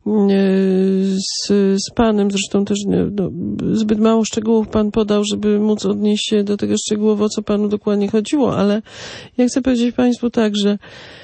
z, z panem, zresztą też no, zbyt mało szczegółów pan podał, żeby móc odnieść się do tego szczegółowo, o co panu dokładnie chodziło, ale ja chcę powiedzieć państwu tak, że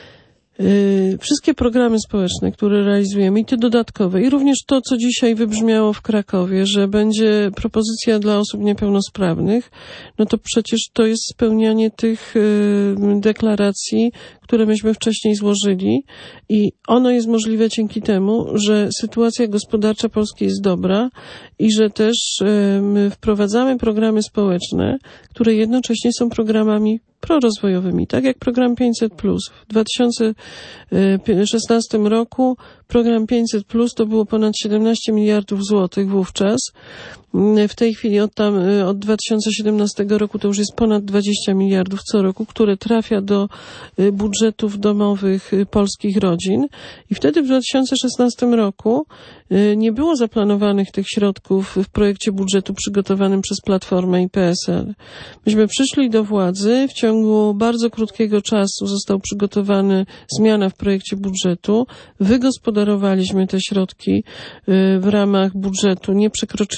Yy, wszystkie programy społeczne, które realizujemy i te dodatkowe i również to, co dzisiaj wybrzmiało w Krakowie, że będzie propozycja dla osób niepełnosprawnych, no to przecież to jest spełnianie tych yy, deklaracji, które myśmy wcześniej złożyli i ono jest możliwe dzięki temu, że sytuacja gospodarcza Polski jest dobra i że też yy, my wprowadzamy programy społeczne, które jednocześnie są programami prorozwojowymi, tak jak program pięćset plus. W dwa tysiące szesnastym roku program pięćset plus to było ponad siedemnaście miliardów złotych wówczas. W tej chwili od, tam, od dwa tysiące siedemnastego roku to już jest ponad dwadzieścia miliardów co roku, które trafia do budżetów domowych polskich rodzin. I wtedy w dwa tysiące szesnastym roku nie było zaplanowanych tych środków w projekcie budżetu przygotowanym przez Platformę i P S L. Myśmy przyszli do władzy, w ciągu bardzo krótkiego czasu została przygotowana zmiana w projekcie budżetu, wygospodarowaliśmy te środki w ramach budżetu, nie przekroczyliśmy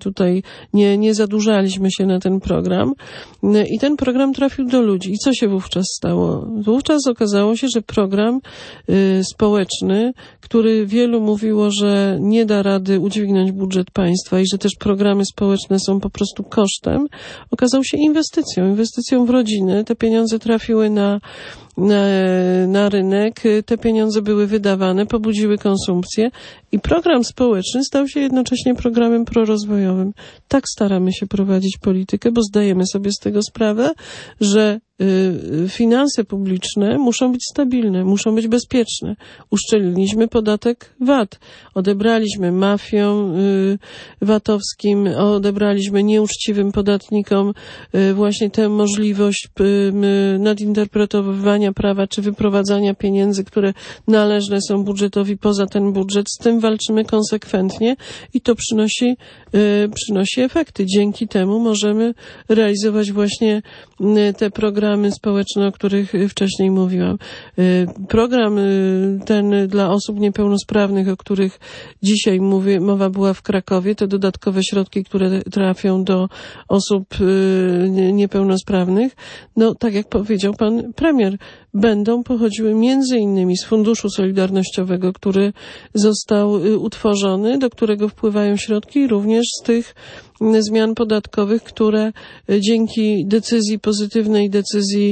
tutaj nie, nie zadłużaliśmy się na ten program. I ten program trafił do ludzi. I co się wówczas stało? Wówczas okazało się, że program y, społeczny, który wielu mówiło, że nie da rady udźwignąć budżet państwa i że też programy społeczne są po prostu kosztem, okazał się inwestycją. Inwestycją w rodziny. Te pieniądze trafiły na Na, na rynek, te pieniądze były wydawane, pobudziły konsumpcję i program społeczny stał się jednocześnie programem prorozwojowym. Tak staramy się prowadzić politykę, bo zdajemy sobie z tego sprawę, że y, finanse publiczne muszą być stabilne, muszą być bezpieczne. Uszczelniliśmy podatek V A T, odebraliśmy mafiom y, VAT-owskim, odebraliśmy nieuczciwym podatnikom y, właśnie tę możliwość y, nadinterpretowywania prawa czy wyprowadzania pieniędzy, które należne są budżetowi poza ten budżet. Z tym walczymy konsekwentnie i to przynosi, y, przynosi efekty. Dzięki temu możemy realizować właśnie y, te programy społeczne, o których wcześniej mówiłam. Y, program y, ten dla osób niepełnosprawnych, o których dzisiaj mówię, mowa była w Krakowie, te dodatkowe środki, które trafią do osób y, niepełnosprawnych, no tak jak powiedział pan premier, będą pochodziły między innymi z Funduszu Solidarnościowego, który został utworzony, do którego wpływają środki, również z tych zmian podatkowych, które dzięki decyzji, pozytywnej decyzji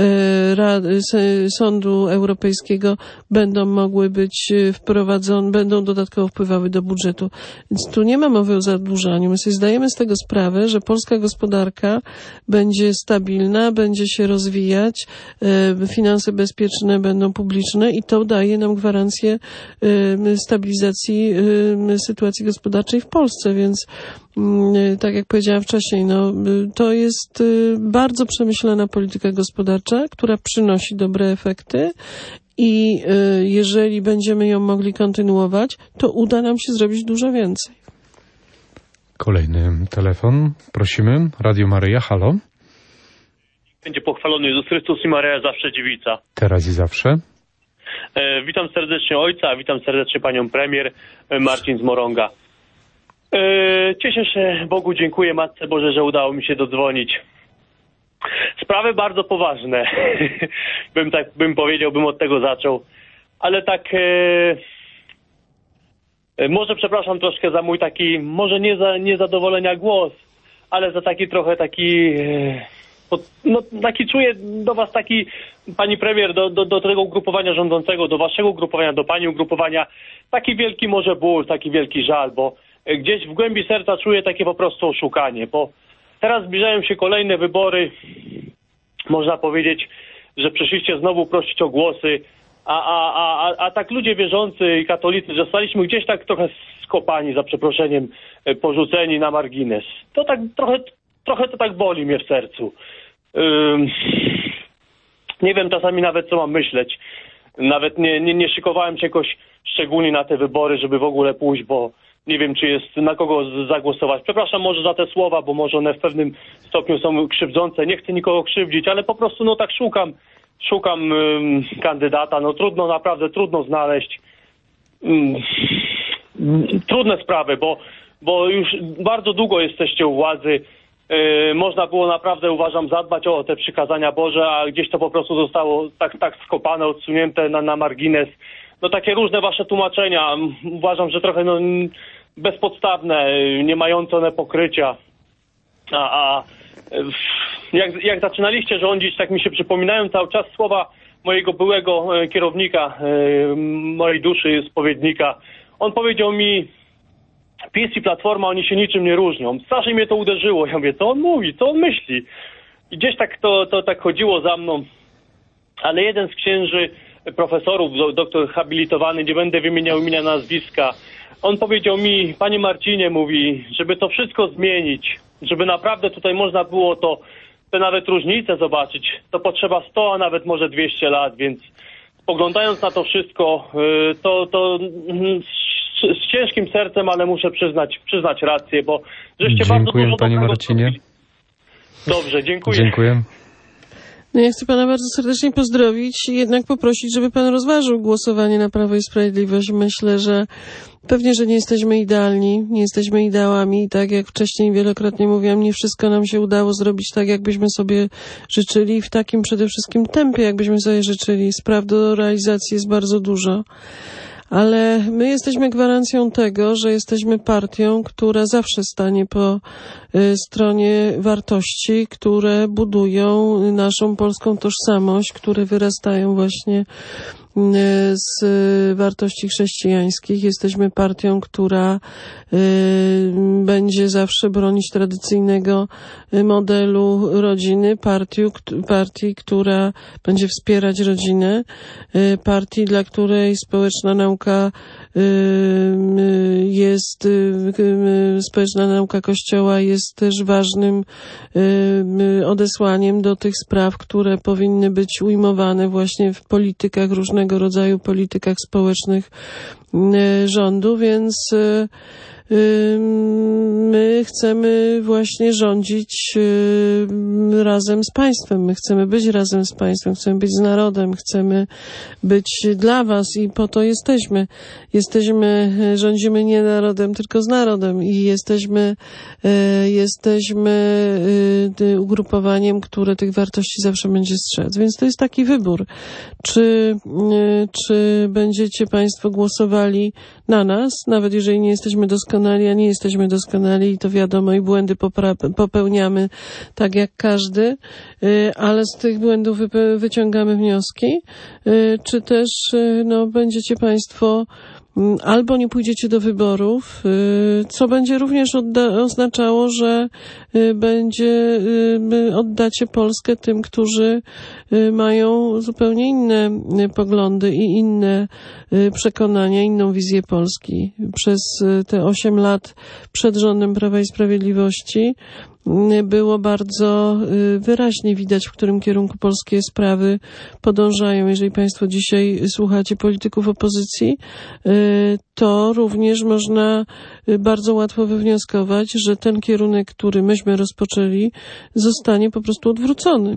Rady, Sądu Europejskiego będą mogły być wprowadzone, będą dodatkowo wpływały do budżetu. Więc tu nie ma mowy o zadłużaniu. My sobie zdajemy z tego sprawę, że polska gospodarka będzie stabilna, będzie się rozwijać, finanse bezpieczne będą publiczne i to daje nam gwarancję stabilizacji sytuacji gospodarczej w Polsce, więc tak jak powiedziałam wcześniej, no, to jest bardzo przemyślana polityka gospodarcza, która przynosi dobre efekty i jeżeli będziemy ją mogli kontynuować, to uda nam się zrobić dużo więcej. Kolejny telefon. Prosimy. Radio Maryja, halo. Będzie pochwalony Jezus Chrystus i Maryja zawsze dziewica. Teraz i zawsze. E, witam serdecznie ojca, witam serdecznie panią premier Marcin z Morąga. E, cieszę się Bogu, dziękuję Matce Boże, że udało mi się dodzwonić. Sprawy bardzo poważne. bym tak bym powiedział, bym od tego zaczął. Ale tak e, może przepraszam troszkę za mój taki, może nie za niezadowolenia głos, ale za taki trochę taki e, no taki czuję do was taki, pani premier, do, do, do tego ugrupowania rządzącego, do waszego ugrupowania, do pani ugrupowania, taki wielki może ból, taki wielki żal, bo gdzieś w głębi serca czuję takie po prostu oszukanie, bo teraz zbliżają się kolejne wybory, można powiedzieć, że przyszliście znowu prosić o głosy, a, a, a, a, a tak ludzie wierzący i katolicy zostaliśmy gdzieś tak trochę skopani, za przeproszeniem, porzuceni na margines. To tak trochę, trochę to tak boli mnie w sercu. Ym, nie wiem czasami nawet, co mam myśleć. Nawet nie, nie, nie szykowałem się jakoś szczególnie na te wybory, żeby w ogóle pójść, bo nie wiem, czy jest na kogo zagłosować. Przepraszam może za te słowa, bo może one w pewnym stopniu są krzywdzące. Nie chcę nikogo krzywdzić, ale po prostu no tak szukam, szukam ym, kandydata. No trudno, naprawdę trudno znaleźć. Ym, trudne sprawy, bo, bo już bardzo długo jesteście u władzy. Yy, można było naprawdę, uważam, zadbać o te przykazania Boże, a gdzieś to po prostu zostało tak, tak skopane, odsunięte na, na margines. No takie różne wasze tłumaczenia, uważam, że trochę no, bezpodstawne, nie mające one pokrycia. A, a jak, jak zaczynaliście rządzić, tak mi się przypominają cały czas słowa mojego byłego kierownika, yy, mojej duszy, spowiednika. On powiedział mi: PiS i Platforma, oni się niczym nie różnią. Strasznie mnie to uderzyło. Ja mówię, co on mówi, co on myśli? I gdzieś tak to, to tak chodziło za mną. Ale jeden z księży, profesorów, do, doktor habilitowany, nie będę wymieniał imienia, nazwiska, on powiedział mi: panie Marcinie, mówi, żeby to wszystko zmienić, żeby naprawdę tutaj można było to, te nawet różnice zobaczyć, to potrzeba sto, a nawet może dwieście lat, więc spoglądając na to wszystko, to, to z, z ciężkim sercem, ale muszę przyznać, przyznać rację, bo żeście dziękuję, bardzo dużo panie dobrego Marcinie. zrobili. Dobrze, dziękuję. Dziękuję. No ja chcę pana bardzo serdecznie pozdrowić i jednak poprosić, żeby pan rozważył głosowanie na Prawo i Sprawiedliwość. Myślę, że pewnie, że nie jesteśmy idealni, nie jesteśmy ideałami i tak jak wcześniej wielokrotnie mówiłam, nie wszystko nam się udało zrobić tak, jakbyśmy sobie życzyli i w takim przede wszystkim tempie, jakbyśmy sobie życzyli. Spraw do realizacji jest bardzo dużo. Ale my jesteśmy gwarancją tego, że jesteśmy partią, która zawsze stanie po y, stronie wartości, które budują naszą polską tożsamość, które wyrastają właśnie y, z y, wartości chrześcijańskich. Jesteśmy partią, która y, będzie zawsze bronić tradycyjnego y, modelu rodziny, partii, partii, która będzie wspierać rodzinę, y, partii, dla której społeczna nauka jest, społeczna nauka Kościoła jest też ważnym odesłaniem do tych spraw, które powinny być ujmowane właśnie w politykach, różnego rodzaju politykach społecznych rządu, więc my chcemy właśnie rządzić razem z państwem. My chcemy być razem z państwem, chcemy być z narodem, chcemy być dla was i po to jesteśmy. Jesteśmy, rządzimy nie narodem, tylko z narodem i jesteśmy, jesteśmy ugrupowaniem, które tych wartości zawsze będzie strzec. Więc to jest taki wybór. Czy, czy będziecie państwo głosowali na nas, nawet jeżeli nie jesteśmy doskonali, a nie jesteśmy doskonali i to wiadomo i błędy popra- popełniamy tak jak każdy, ale z tych błędów wy- wyciągamy wnioski, czy też no, będziecie państwo albo nie pójdziecie do wyborów, co będzie również odda- oznaczało, że będzie, oddacie Polskę tym, którzy mają zupełnie inne poglądy i inne przekonania, inną wizję Polski. Przez te osiem lat przed rządem Prawa i Sprawiedliwości było bardzo wyraźnie widać, w którym kierunku polskie sprawy podążają. Jeżeli państwo dzisiaj słuchacie polityków opozycji, to również można bardzo łatwo wywnioskować, że ten kierunek, który myśmy rozpoczęli, zostanie po prostu odwrócony.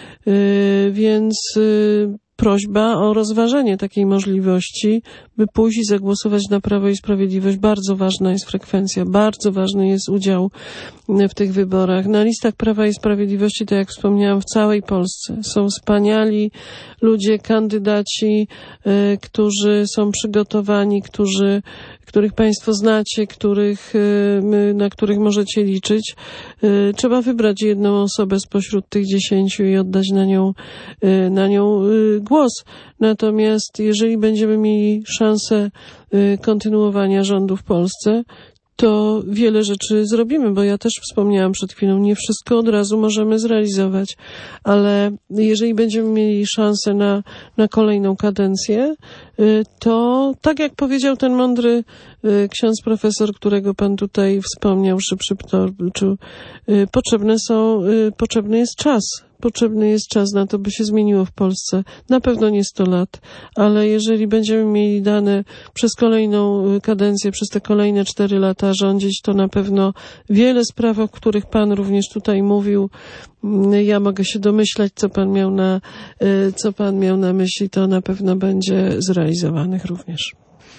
Więc prośba o rozważenie takiej możliwości, by pójść i zagłosować na Prawo i Sprawiedliwość. Bardzo ważna jest frekwencja, bardzo ważny jest udział w tych wyborach. Na listach Prawa i Sprawiedliwości, tak jak wspomniałam, w całej Polsce są wspaniali ludzie, kandydaci, y, którzy są przygotowani, którzy, których państwo znacie, których, y, na których możecie liczyć. Y, trzeba wybrać jedną osobę spośród tych dziesięciu i oddać na nią, y, na nią y, głos. Natomiast jeżeli będziemy mieli szansę y, kontynuowania rządu w Polsce, to wiele rzeczy zrobimy, bo ja też wspomniałam przed chwilą, nie wszystko od razu możemy zrealizować, ale jeżeli będziemy mieli szansę na, na kolejną kadencję, to tak jak powiedział ten mądry ksiądz profesor, którego pan tutaj wspomniał, że przytoczył, potrzebne są, potrzebny jest czas. Potrzebny jest czas na to, by się zmieniło w Polsce. Na pewno nie sto lat, ale jeżeli będziemy mieli dane przez kolejną kadencję, przez te kolejne cztery lata rządzić, to na pewno wiele spraw, o których pan również tutaj mówił, ja mogę się domyślać, co pan miał na, co pan miał na myśli, to na pewno będzie zrealizowanych również.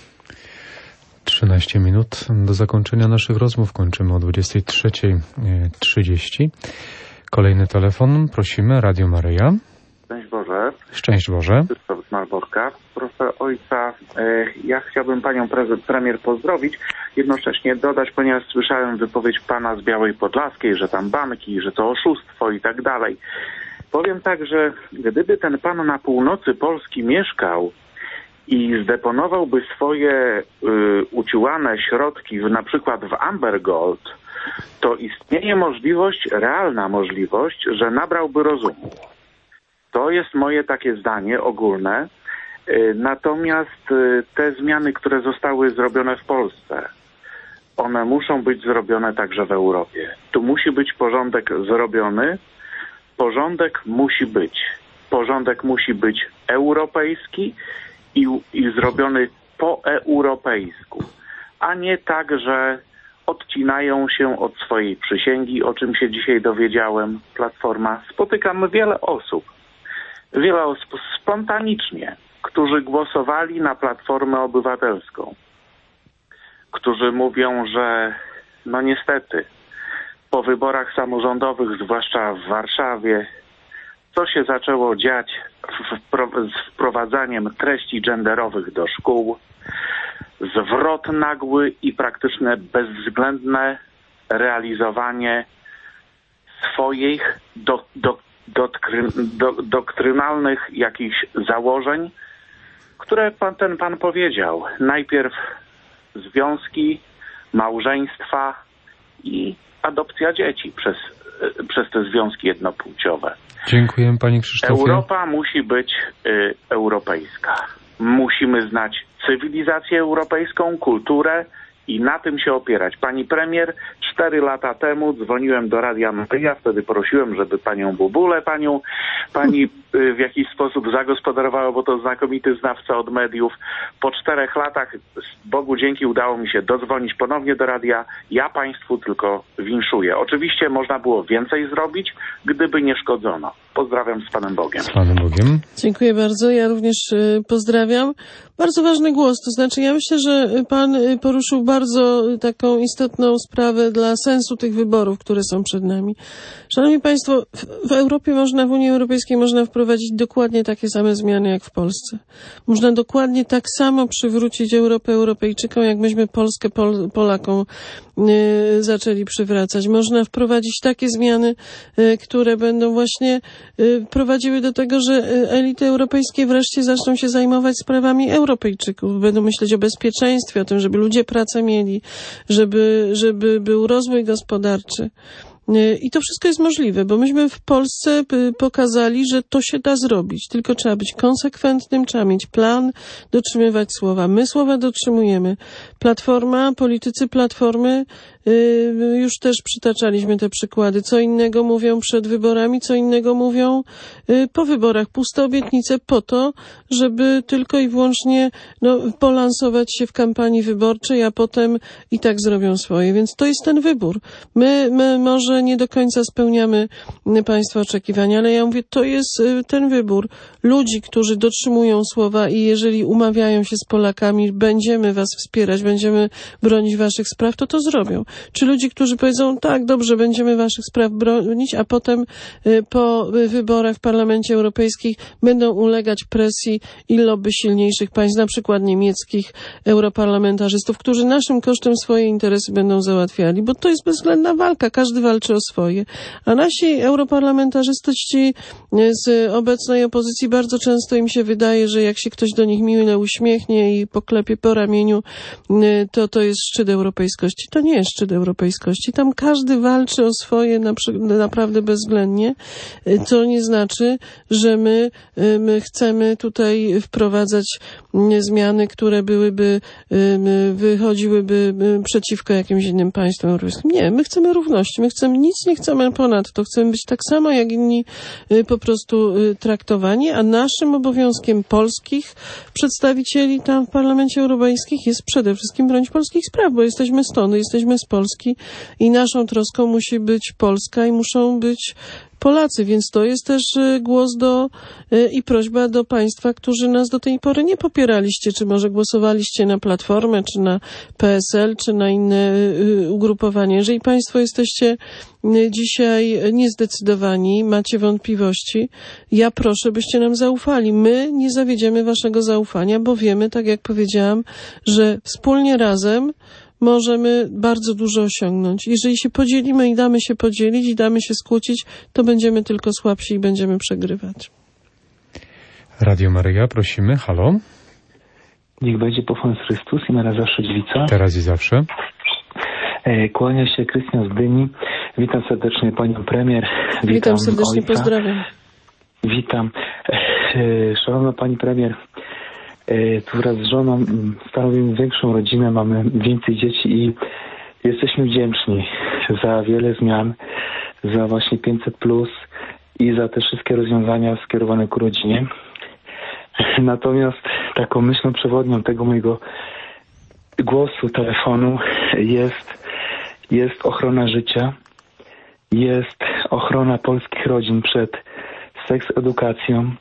trzynaście minut do zakończenia naszych rozmów. Kończymy o dwudziestej trzeciej trzydzieści. Kolejny telefon, prosimy, Radio Maryja. Szczęść Boże. Szczęść Boże. Krzysztof z Malborka. Proszę ojca, ja chciałbym panią premier pozdrowić, jednocześnie dodać, ponieważ słyszałem wypowiedź pana z Białej Podlaskiej, że tam banki, że to oszustwo i tak dalej. Powiem tak, że gdyby ten pan na północy Polski mieszkał i zdeponowałby swoje y, uciłane środki w, na przykład w Amber Gold, to istnieje możliwość, realna możliwość, że nabrałby rozumu. To jest moje takie zdanie ogólne. Natomiast te zmiany, które zostały zrobione w Polsce, one muszą być zrobione także w Europie. Tu musi być porządek zrobiony. Porządek musi być. Porządek musi być europejski i, i zrobiony po europejsku, a nie tak, że odcinają się od swojej przysięgi, o czym się dzisiaj dowiedziałem, Platforma. Spotykam wiele osób, wiele osób spontanicznie, którzy głosowali na Platformę Obywatelską, którzy mówią, że no niestety po wyborach samorządowych, zwłaszcza w Warszawie, co się zaczęło dziać z wprowadzaniem treści genderowych do szkół, zwrot nagły i praktyczne bezwzględne realizowanie swoich do, do, dotkry, do, doktrynalnych jakichś założeń, które pan, ten pan powiedział. Najpierw związki, małżeństwa i adopcja dzieci przez, przez te związki jednopłciowe. Dziękuję, panie Krzysztofie. Europa musi być y, europejska. Musimy znać cywilizację europejską, kulturę i na tym się opierać. Pani premier, cztery lata temu dzwoniłem do Radia Maryja, wtedy prosiłem, żeby panią Bubulę, panią, pani y, w jakiś sposób zagospodarowała, bo to znakomity znawca od mediów. Po czterech latach, Bogu dzięki, udało mi się dodzwonić ponownie do radia. Ja państwu tylko winszuję. Oczywiście można było więcej zrobić, gdyby nie szkodzono. Pozdrawiam z Panem Bogiem. Z Panem Bogiem. Dziękuję bardzo. Ja również y, pozdrawiam. Bardzo ważny głos. To znaczy, ja myślę, że pan y, poruszył bardzo taką istotną sprawę dla sensu tych wyborów, które są przed nami. Szanowni Państwo, w, w Europie można, w Unii Europejskiej można wprowadzić dokładnie takie same zmiany jak w Polsce. Można dokładnie tak samo przywrócić Europę Europejczykom, jak myśmy Polskę Pol, Polakom y, zaczęli przywracać. Można wprowadzić takie zmiany, y, które będą właśnie y, prowadziły do tego, że elity europejskie wreszcie zaczną się zajmować sprawami Europejczyków. Będą myśleć o bezpieczeństwie, o tym, żeby ludzie pracę mieli, żeby, żeby był rozwój gospodarczy. I to wszystko jest możliwe, bo myśmy w Polsce pokazali, że to się da zrobić. Tylko trzeba być konsekwentnym, trzeba mieć plan, dotrzymywać słowa. My słowa dotrzymujemy. Platforma, politycy Platformy, yy, już też przytaczaliśmy te przykłady. Co innego mówią przed wyborami, co innego mówią yy, po wyborach. Puste obietnice po to, żeby tylko i wyłącznie no, polansować się w kampanii wyborczej, a potem i tak zrobią swoje. Więc to jest ten wybór. My, my może nie do końca spełniamy państwa oczekiwania, ale ja mówię, to jest ten wybór ludzi, którzy dotrzymują słowa i jeżeli umawiają się z Polakami, będziemy was wspierać, będziemy bronić waszych spraw, to to zrobią. Czy ludzi, którzy powiedzą, tak, dobrze, będziemy waszych spraw bronić, a potem po wyborach w Parlamencie Europejskim będą ulegać presji i lobby silniejszych państw, na przykład niemieckich europarlamentarzystów, którzy naszym kosztem swoje interesy będą załatwiali, bo to jest bezwzględna walka, każdy walczy o swoje. A nasi europarlamentarzyści z obecnej opozycji bardzo często im się wydaje, że jak się ktoś do nich mile uśmiechnie i poklepie po ramieniu, to to jest szczyt europejskości. To nie jest szczyt europejskości. Tam każdy walczy o swoje naprawdę bezwzględnie. To nie znaczy, że my, my chcemy tutaj wprowadzać zmiany, które byłyby, wychodziłyby przeciwko jakimś innym państwom europejskim. Nie, my chcemy równości. My chcemy, nic nie chcemy ponadto. Chcemy być tak samo jak inni po prostu traktowani, a naszym obowiązkiem polskich przedstawicieli tam w Parlamencie Europejskim jest przede wszystkim bronić polskich spraw, bo jesteśmy stąd, jesteśmy z Polski i naszą troską musi być Polska i muszą być Polacy, więc to jest też głos do i prośba do państwa, którzy nas do tej pory nie popieraliście, czy może głosowaliście na Platformę, czy na P S L, czy na inne ugrupowanie. Jeżeli państwo jesteście dzisiaj niezdecydowani, macie wątpliwości, ja proszę, byście nam zaufali. My nie zawiedziemy waszego zaufania, bo wiemy, tak jak powiedziałam, że wspólnie razem możemy bardzo dużo osiągnąć. Jeżeli się podzielimy i damy się podzielić i damy się skłócić, to będziemy tylko słabsi i będziemy przegrywać. Radio Maryja, prosimy. Halo? Niech będzie pochwalony Chrystus i na raz zawsze dziewica. Teraz i zawsze. E, kłania się Krystian z Dyni. Witam serdecznie panią premier. Witam, Witam serdecznie, ojca. Pozdrawiam. Witam. E, szanowna pani premier, tu wraz z żoną stanowimy większą rodzinę, mamy więcej dzieci i jesteśmy wdzięczni za wiele zmian, za właśnie pięćset plus i za te wszystkie rozwiązania skierowane ku rodzinie. Natomiast taką myślą przewodnią tego mojego głosu, telefonu jest, jest ochrona życia, jest ochrona polskich rodzin przed seks edukacją,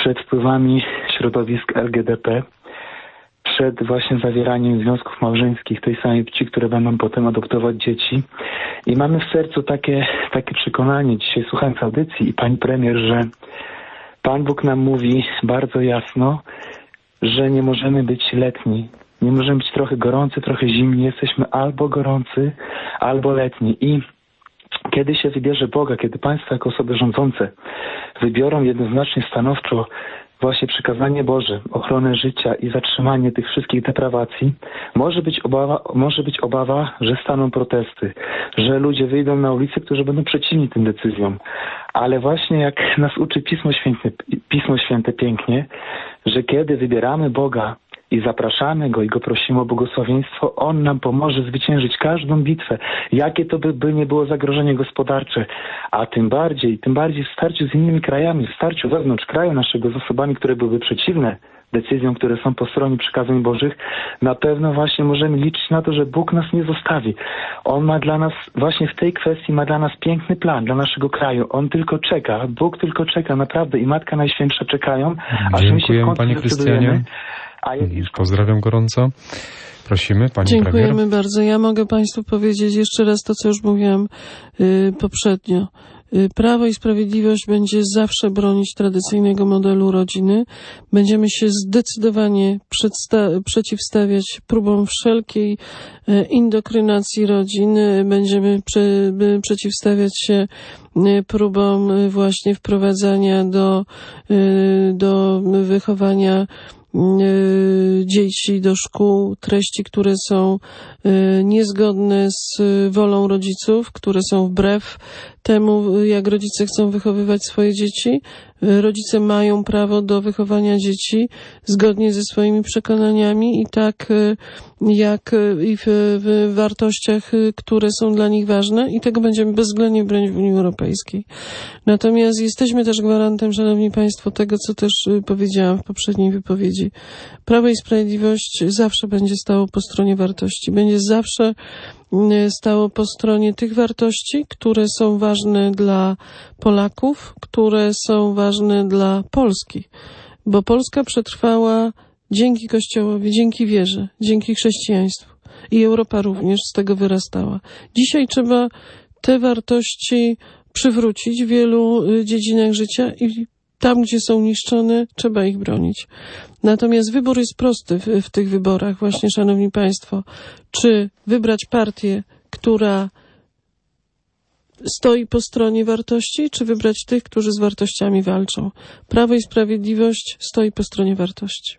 przed wpływami środowisk L G B T, przed właśnie zawieraniem związków małżeńskich tej samej płci, które będą potem adoptować dzieci. I mamy w sercu takie, takie przekonanie, dzisiaj słuchając audycji i pani premier, że Pan Bóg nam mówi bardzo jasno, że nie możemy być letni. Nie możemy być trochę gorący, trochę zimni. Jesteśmy albo gorący, albo letni. I kiedy się wybierze Boga, kiedy państwo jako osoby rządzące wybiorą jednoznacznie stanowczo właśnie przykazanie Boże, ochronę życia i zatrzymanie tych wszystkich deprawacji, może być obawa, może być obawa, że staną protesty, że ludzie wyjdą na ulicę, którzy będą przeciwni tym decyzjom. Ale właśnie jak nas uczy Pismo Święte, Pismo Święte pięknie, że kiedy wybieramy Boga i zapraszamy Go i Go prosimy o błogosławieństwo, On nam pomoże zwyciężyć każdą bitwę, jakie to by, by nie było zagrożenie gospodarcze, a tym bardziej, tym bardziej w starciu z innymi krajami, w starciu wewnątrz kraju naszego z osobami, które byłyby przeciwne decyzjom, które są po stronie przykazań Bożych, na pewno właśnie możemy liczyć na to, że Bóg nas nie zostawi. On ma dla nas, właśnie w tej kwestii ma dla nas piękny plan, dla naszego kraju. On tylko czeka, Bóg tylko czeka, naprawdę i Matka Najświętsza czekają, aż my się w końcu Panie Krystianie. A jak już... Pozdrawiam gorąco. Prosimy, Pani Dziękujemy premier. bardzo. Ja mogę Państwu powiedzieć jeszcze raz to, co już mówiłam y, poprzednio. Y, Prawo i Sprawiedliwość będzie zawsze bronić tradycyjnego modelu rodziny. Będziemy się zdecydowanie przedsta- przeciwstawiać próbom wszelkiej y, indokrynacji rodziny. Będziemy prze- by przeciwstawiać się y, próbom y, właśnie wprowadzania do, y, do wychowania dzieci do szkół, treści, które są niezgodne z wolą rodziców, które są wbrew temu, jak rodzice chcą wychowywać swoje dzieci. Rodzice mają prawo do wychowania dzieci zgodnie ze swoimi przekonaniami i tak jak i w, w wartościach, które są dla nich ważne, i tego będziemy bezwzględnie bronić w Unii Europejskiej. Natomiast jesteśmy też gwarantem, szanowni państwo, tego, co też powiedziałam w poprzedniej wypowiedzi. Prawo i Sprawiedliwość zawsze będzie stało po stronie wartości. Będzie zawsze stało po stronie tych wartości, które są ważne dla Polaków, które są ważne dla Polski. Bo Polska przetrwała dzięki Kościołowi, dzięki wierze, dzięki chrześcijaństwu. I Europa również z tego wyrastała. Dzisiaj trzeba te wartości przywrócić w wielu dziedzinach życia i tam, gdzie są niszczone, trzeba ich bronić. Natomiast wybór jest prosty w, w tych wyborach, właśnie, szanowni państwo. Czy wybrać partię, która stoi po stronie wartości, czy wybrać tych, którzy z wartościami walczą? Prawo i Sprawiedliwość stoi po stronie wartości.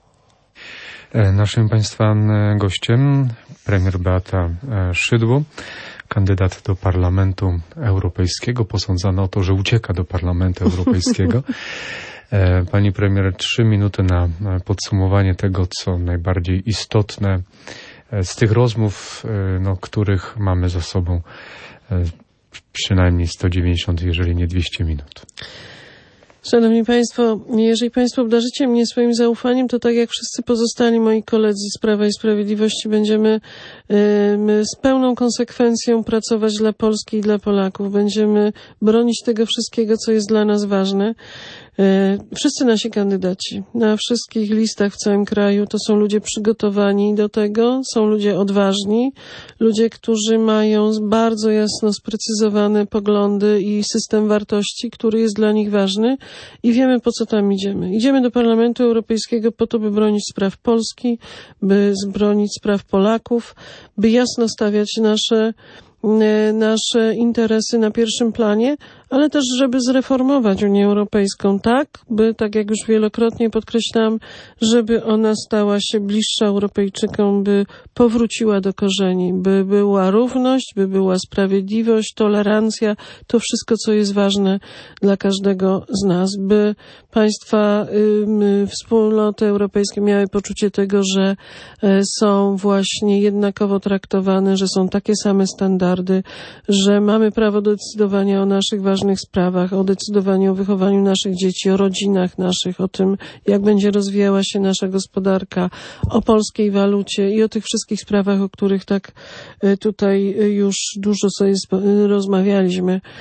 Naszym państwa gościem premier Beata Szydło, kandydat do Parlamentu Europejskiego, posądzana o to, że ucieka do Parlamentu Europejskiego. Pani premier, trzy minuty na podsumowanie tego, co najbardziej istotne z tych rozmów, no, których mamy za sobą przynajmniej sto dziewięćdziesiąt, jeżeli nie dwieście minut. Szanowni Państwo, jeżeli Państwo obdarzycie mnie swoim zaufaniem, to tak jak wszyscy pozostali moi koledzy z Prawa i Sprawiedliwości będziemy y, z pełną konsekwencją pracować dla Polski i dla Polaków. Będziemy bronić tego wszystkiego, co jest dla nas ważne. Wszyscy nasi kandydaci na wszystkich listach w całym kraju to są ludzie przygotowani do tego, są ludzie odważni, ludzie, którzy mają bardzo jasno sprecyzowane poglądy i system wartości, który jest dla nich ważny, i wiemy, po co tam idziemy. Idziemy do Parlamentu Europejskiego po to, by bronić spraw Polski, by bronić spraw Polaków, by jasno stawiać nasze nasze interesy na pierwszym planie, ale też, żeby zreformować Unię Europejską tak, by, tak jak już wielokrotnie podkreślałam, żeby ona stała się bliższa Europejczykom, by powróciła do korzeni, by była równość, by była sprawiedliwość, tolerancja, to wszystko, co jest ważne dla każdego z nas, by państwa y, wspólnoty europejskie miały poczucie tego, że y, są właśnie jednakowo traktowane, że są takie same standardy, że mamy prawo do decydowania o naszych ważnych sprawach, o decydowaniu o wychowaniu naszych dzieci, o rodzinach naszych, o tym, jak będzie rozwijała się nasza gospodarka, o polskiej walucie i o tych wszystkich sprawach, o których tak tutaj już dużo sobie rozmawialiśmy.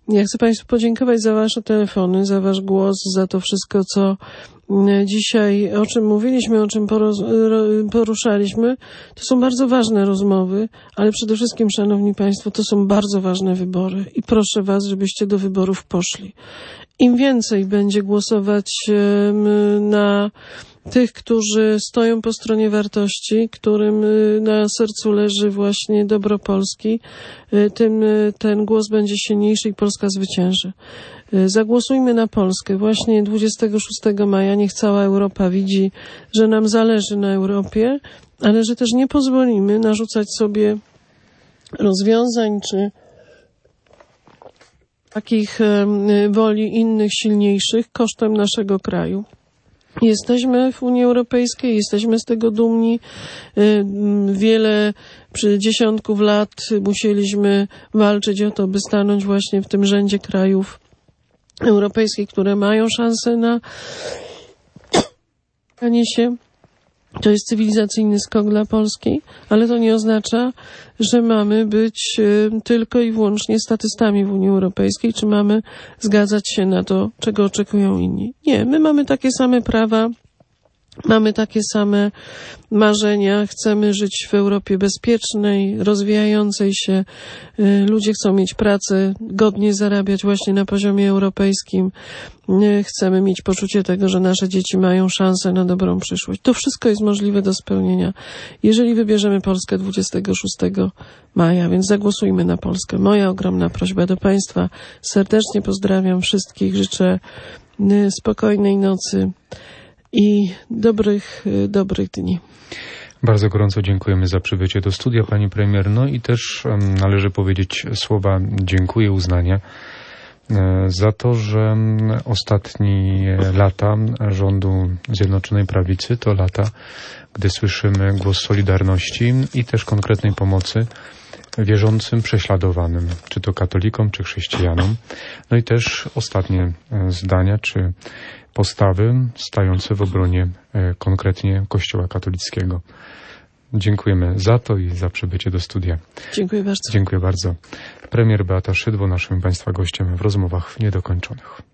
Ja chcę Państwu podziękować za Wasze telefony, za Wasz głos, za to wszystko, co dzisiaj, o czym mówiliśmy, o czym poruszaliśmy. To są bardzo ważne rozmowy, ale przede wszystkim, Szanowni Państwo, to są bardzo ważne wybory i proszę Was, żebyście do wyborów poszli. Im więcej będzie głosować na tych, którzy stoją po stronie wartości, którym na sercu leży właśnie dobro Polski, tym ten głos będzie silniejszy i Polska zwycięży. Zagłosujmy na Polskę. Właśnie dwudziestego szóstego maja niech cała Europa widzi, że nam zależy na Europie, ale że też nie pozwolimy narzucać sobie rozwiązań czy takich woli innych, silniejszych kosztem naszego kraju. Jesteśmy w Unii Europejskiej, jesteśmy z tego dumni. Wiele, przy dziesiątków lat musieliśmy walczyć o to, by stanąć właśnie w tym rzędzie krajów europejskich, które mają szansę na stanie się. To jest cywilizacyjny skok dla Polski, ale to nie oznacza, że mamy być tylko i wyłącznie statystami w Unii Europejskiej, czy mamy zgadzać się na to, czego oczekują inni. Nie, my mamy takie same prawa, mamy takie same marzenia, chcemy żyć w Europie bezpiecznej, rozwijającej się. Ludzie chcą mieć pracę, godnie zarabiać właśnie na poziomie europejskim. Chcemy mieć poczucie tego, że nasze dzieci mają szansę na dobrą przyszłość. To wszystko jest możliwe do spełnienia, jeżeli wybierzemy Polskę dwudziestego szóstego maja, więc zagłosujmy na Polskę. Moja ogromna prośba do Państwa. Serdecznie pozdrawiam wszystkich, życzę spokojnej nocy i dobrych, dobrych dni. Bardzo gorąco dziękujemy za przybycie do studia, Pani Premier. No i też um, należy powiedzieć słowa dziękuję, uznania za to, że ostatnie lata rządu Zjednoczonej Prawicy to lata, gdy słyszymy głos solidarności i też konkretnej pomocy wierzącym prześladowanym, czy to katolikom, czy chrześcijanom. No i też ostatnie zdania, czy postawy stające w obronie konkretnie Kościoła katolickiego. Dziękujemy za to i za przybycie do studia. Dziękuję bardzo. Dziękuję bardzo. Premier Beata Szydło, naszym Państwa gościem w rozmowach niedokończonych.